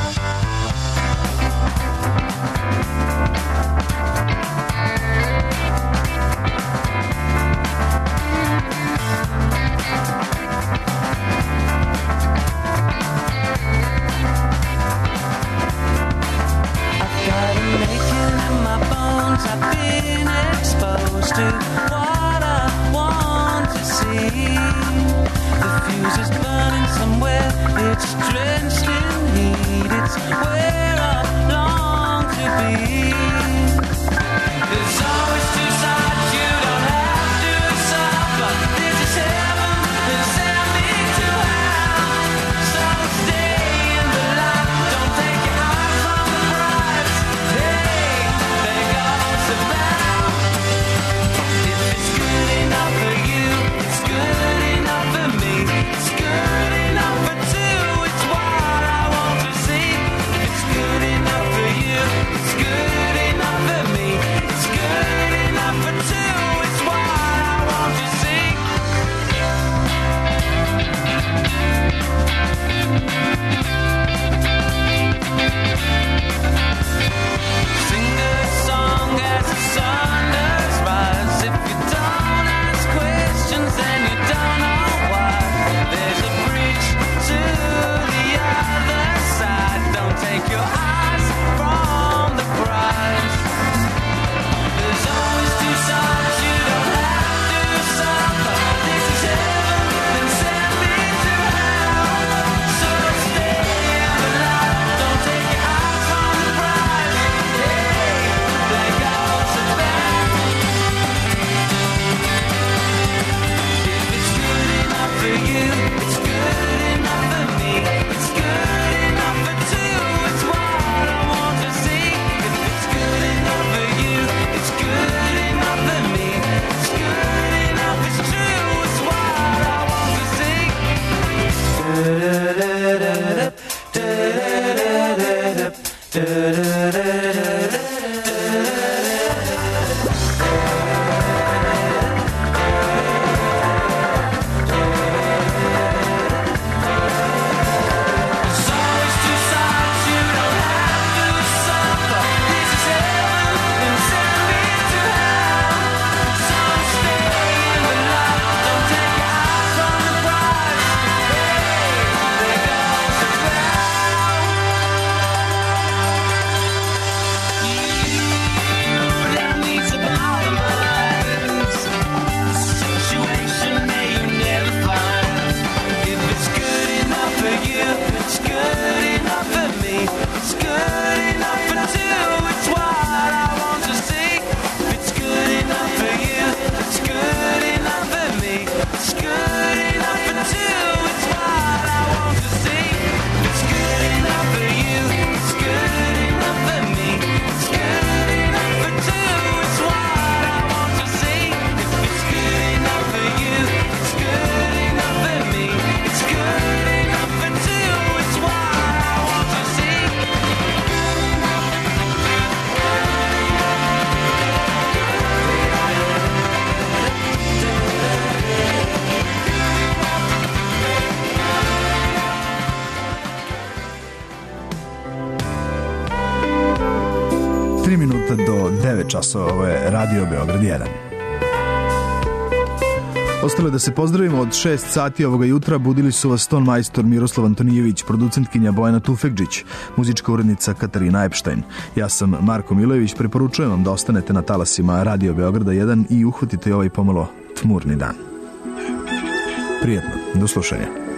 I've been exposed to what I want to see. The fuse is burning somewhere, it's drenched in heat, it's where I long to be. There's always two sides, you don't have to suffer. This is heaven, then send me to hell. So stay in the light, don't take your eyes from the prize. Hey, they go so bad. If it's good enough for you, it's good enough for me. It's good enough for two, it's what I want to see. If it's good enough for you, it's good enough for me. It's good enough for two, it's what I want to see. Sing the song as the sun does rise. If you don't ask questions, then you don't know why. There's a bridge to the other side. Don't take your eyes from the prize. There's always two sides, you don't have to suffer. This is heaven, then send me to hell. So stay in the light, don't take your eyes from the prize. Hey, they go so bad. If it's good enough for you, it's good enough for me. It's good enough for two, it's what I want to see. If it's good enough for you, it's good enough for me. It's good enough, it's true, it's what I want to see. There's always two sides, you don't have to suffer. This is heaven, then send me to hell. So stay in the light, don't take your eyes from the prize. Hey, they go so bad. You left me to bottomize. Situation that you never find. If it's good enough for you, it's good enough for me. It's good enough for two, it's what I want to see. If it's good enough for you, it's good enough for me. It's good enough for two, it's what I want to see. If it's good enough for you, it's good enough for me. It's good enough for two, it's what I want to see. If it's good enough for you, it's good enough for me. It's good enough for two, it's what I want to see. 3 minuta do 9 časova, ovo je Radio Beograd 1. Ostalo je da se pozdravimo od 6 sati ovoga jutra. Budili su vas ton majstor Miroslav Antonijević, producentkinja Bojana Tufekđić, muzička urednica Katarina Epštajn. Ja sam Marko Milojević, preporučujem vam da ostanete na talasima Radio Beograda 1 i uhvatite ovaj pomalo tmurni dan. Prijetno, do slušanja.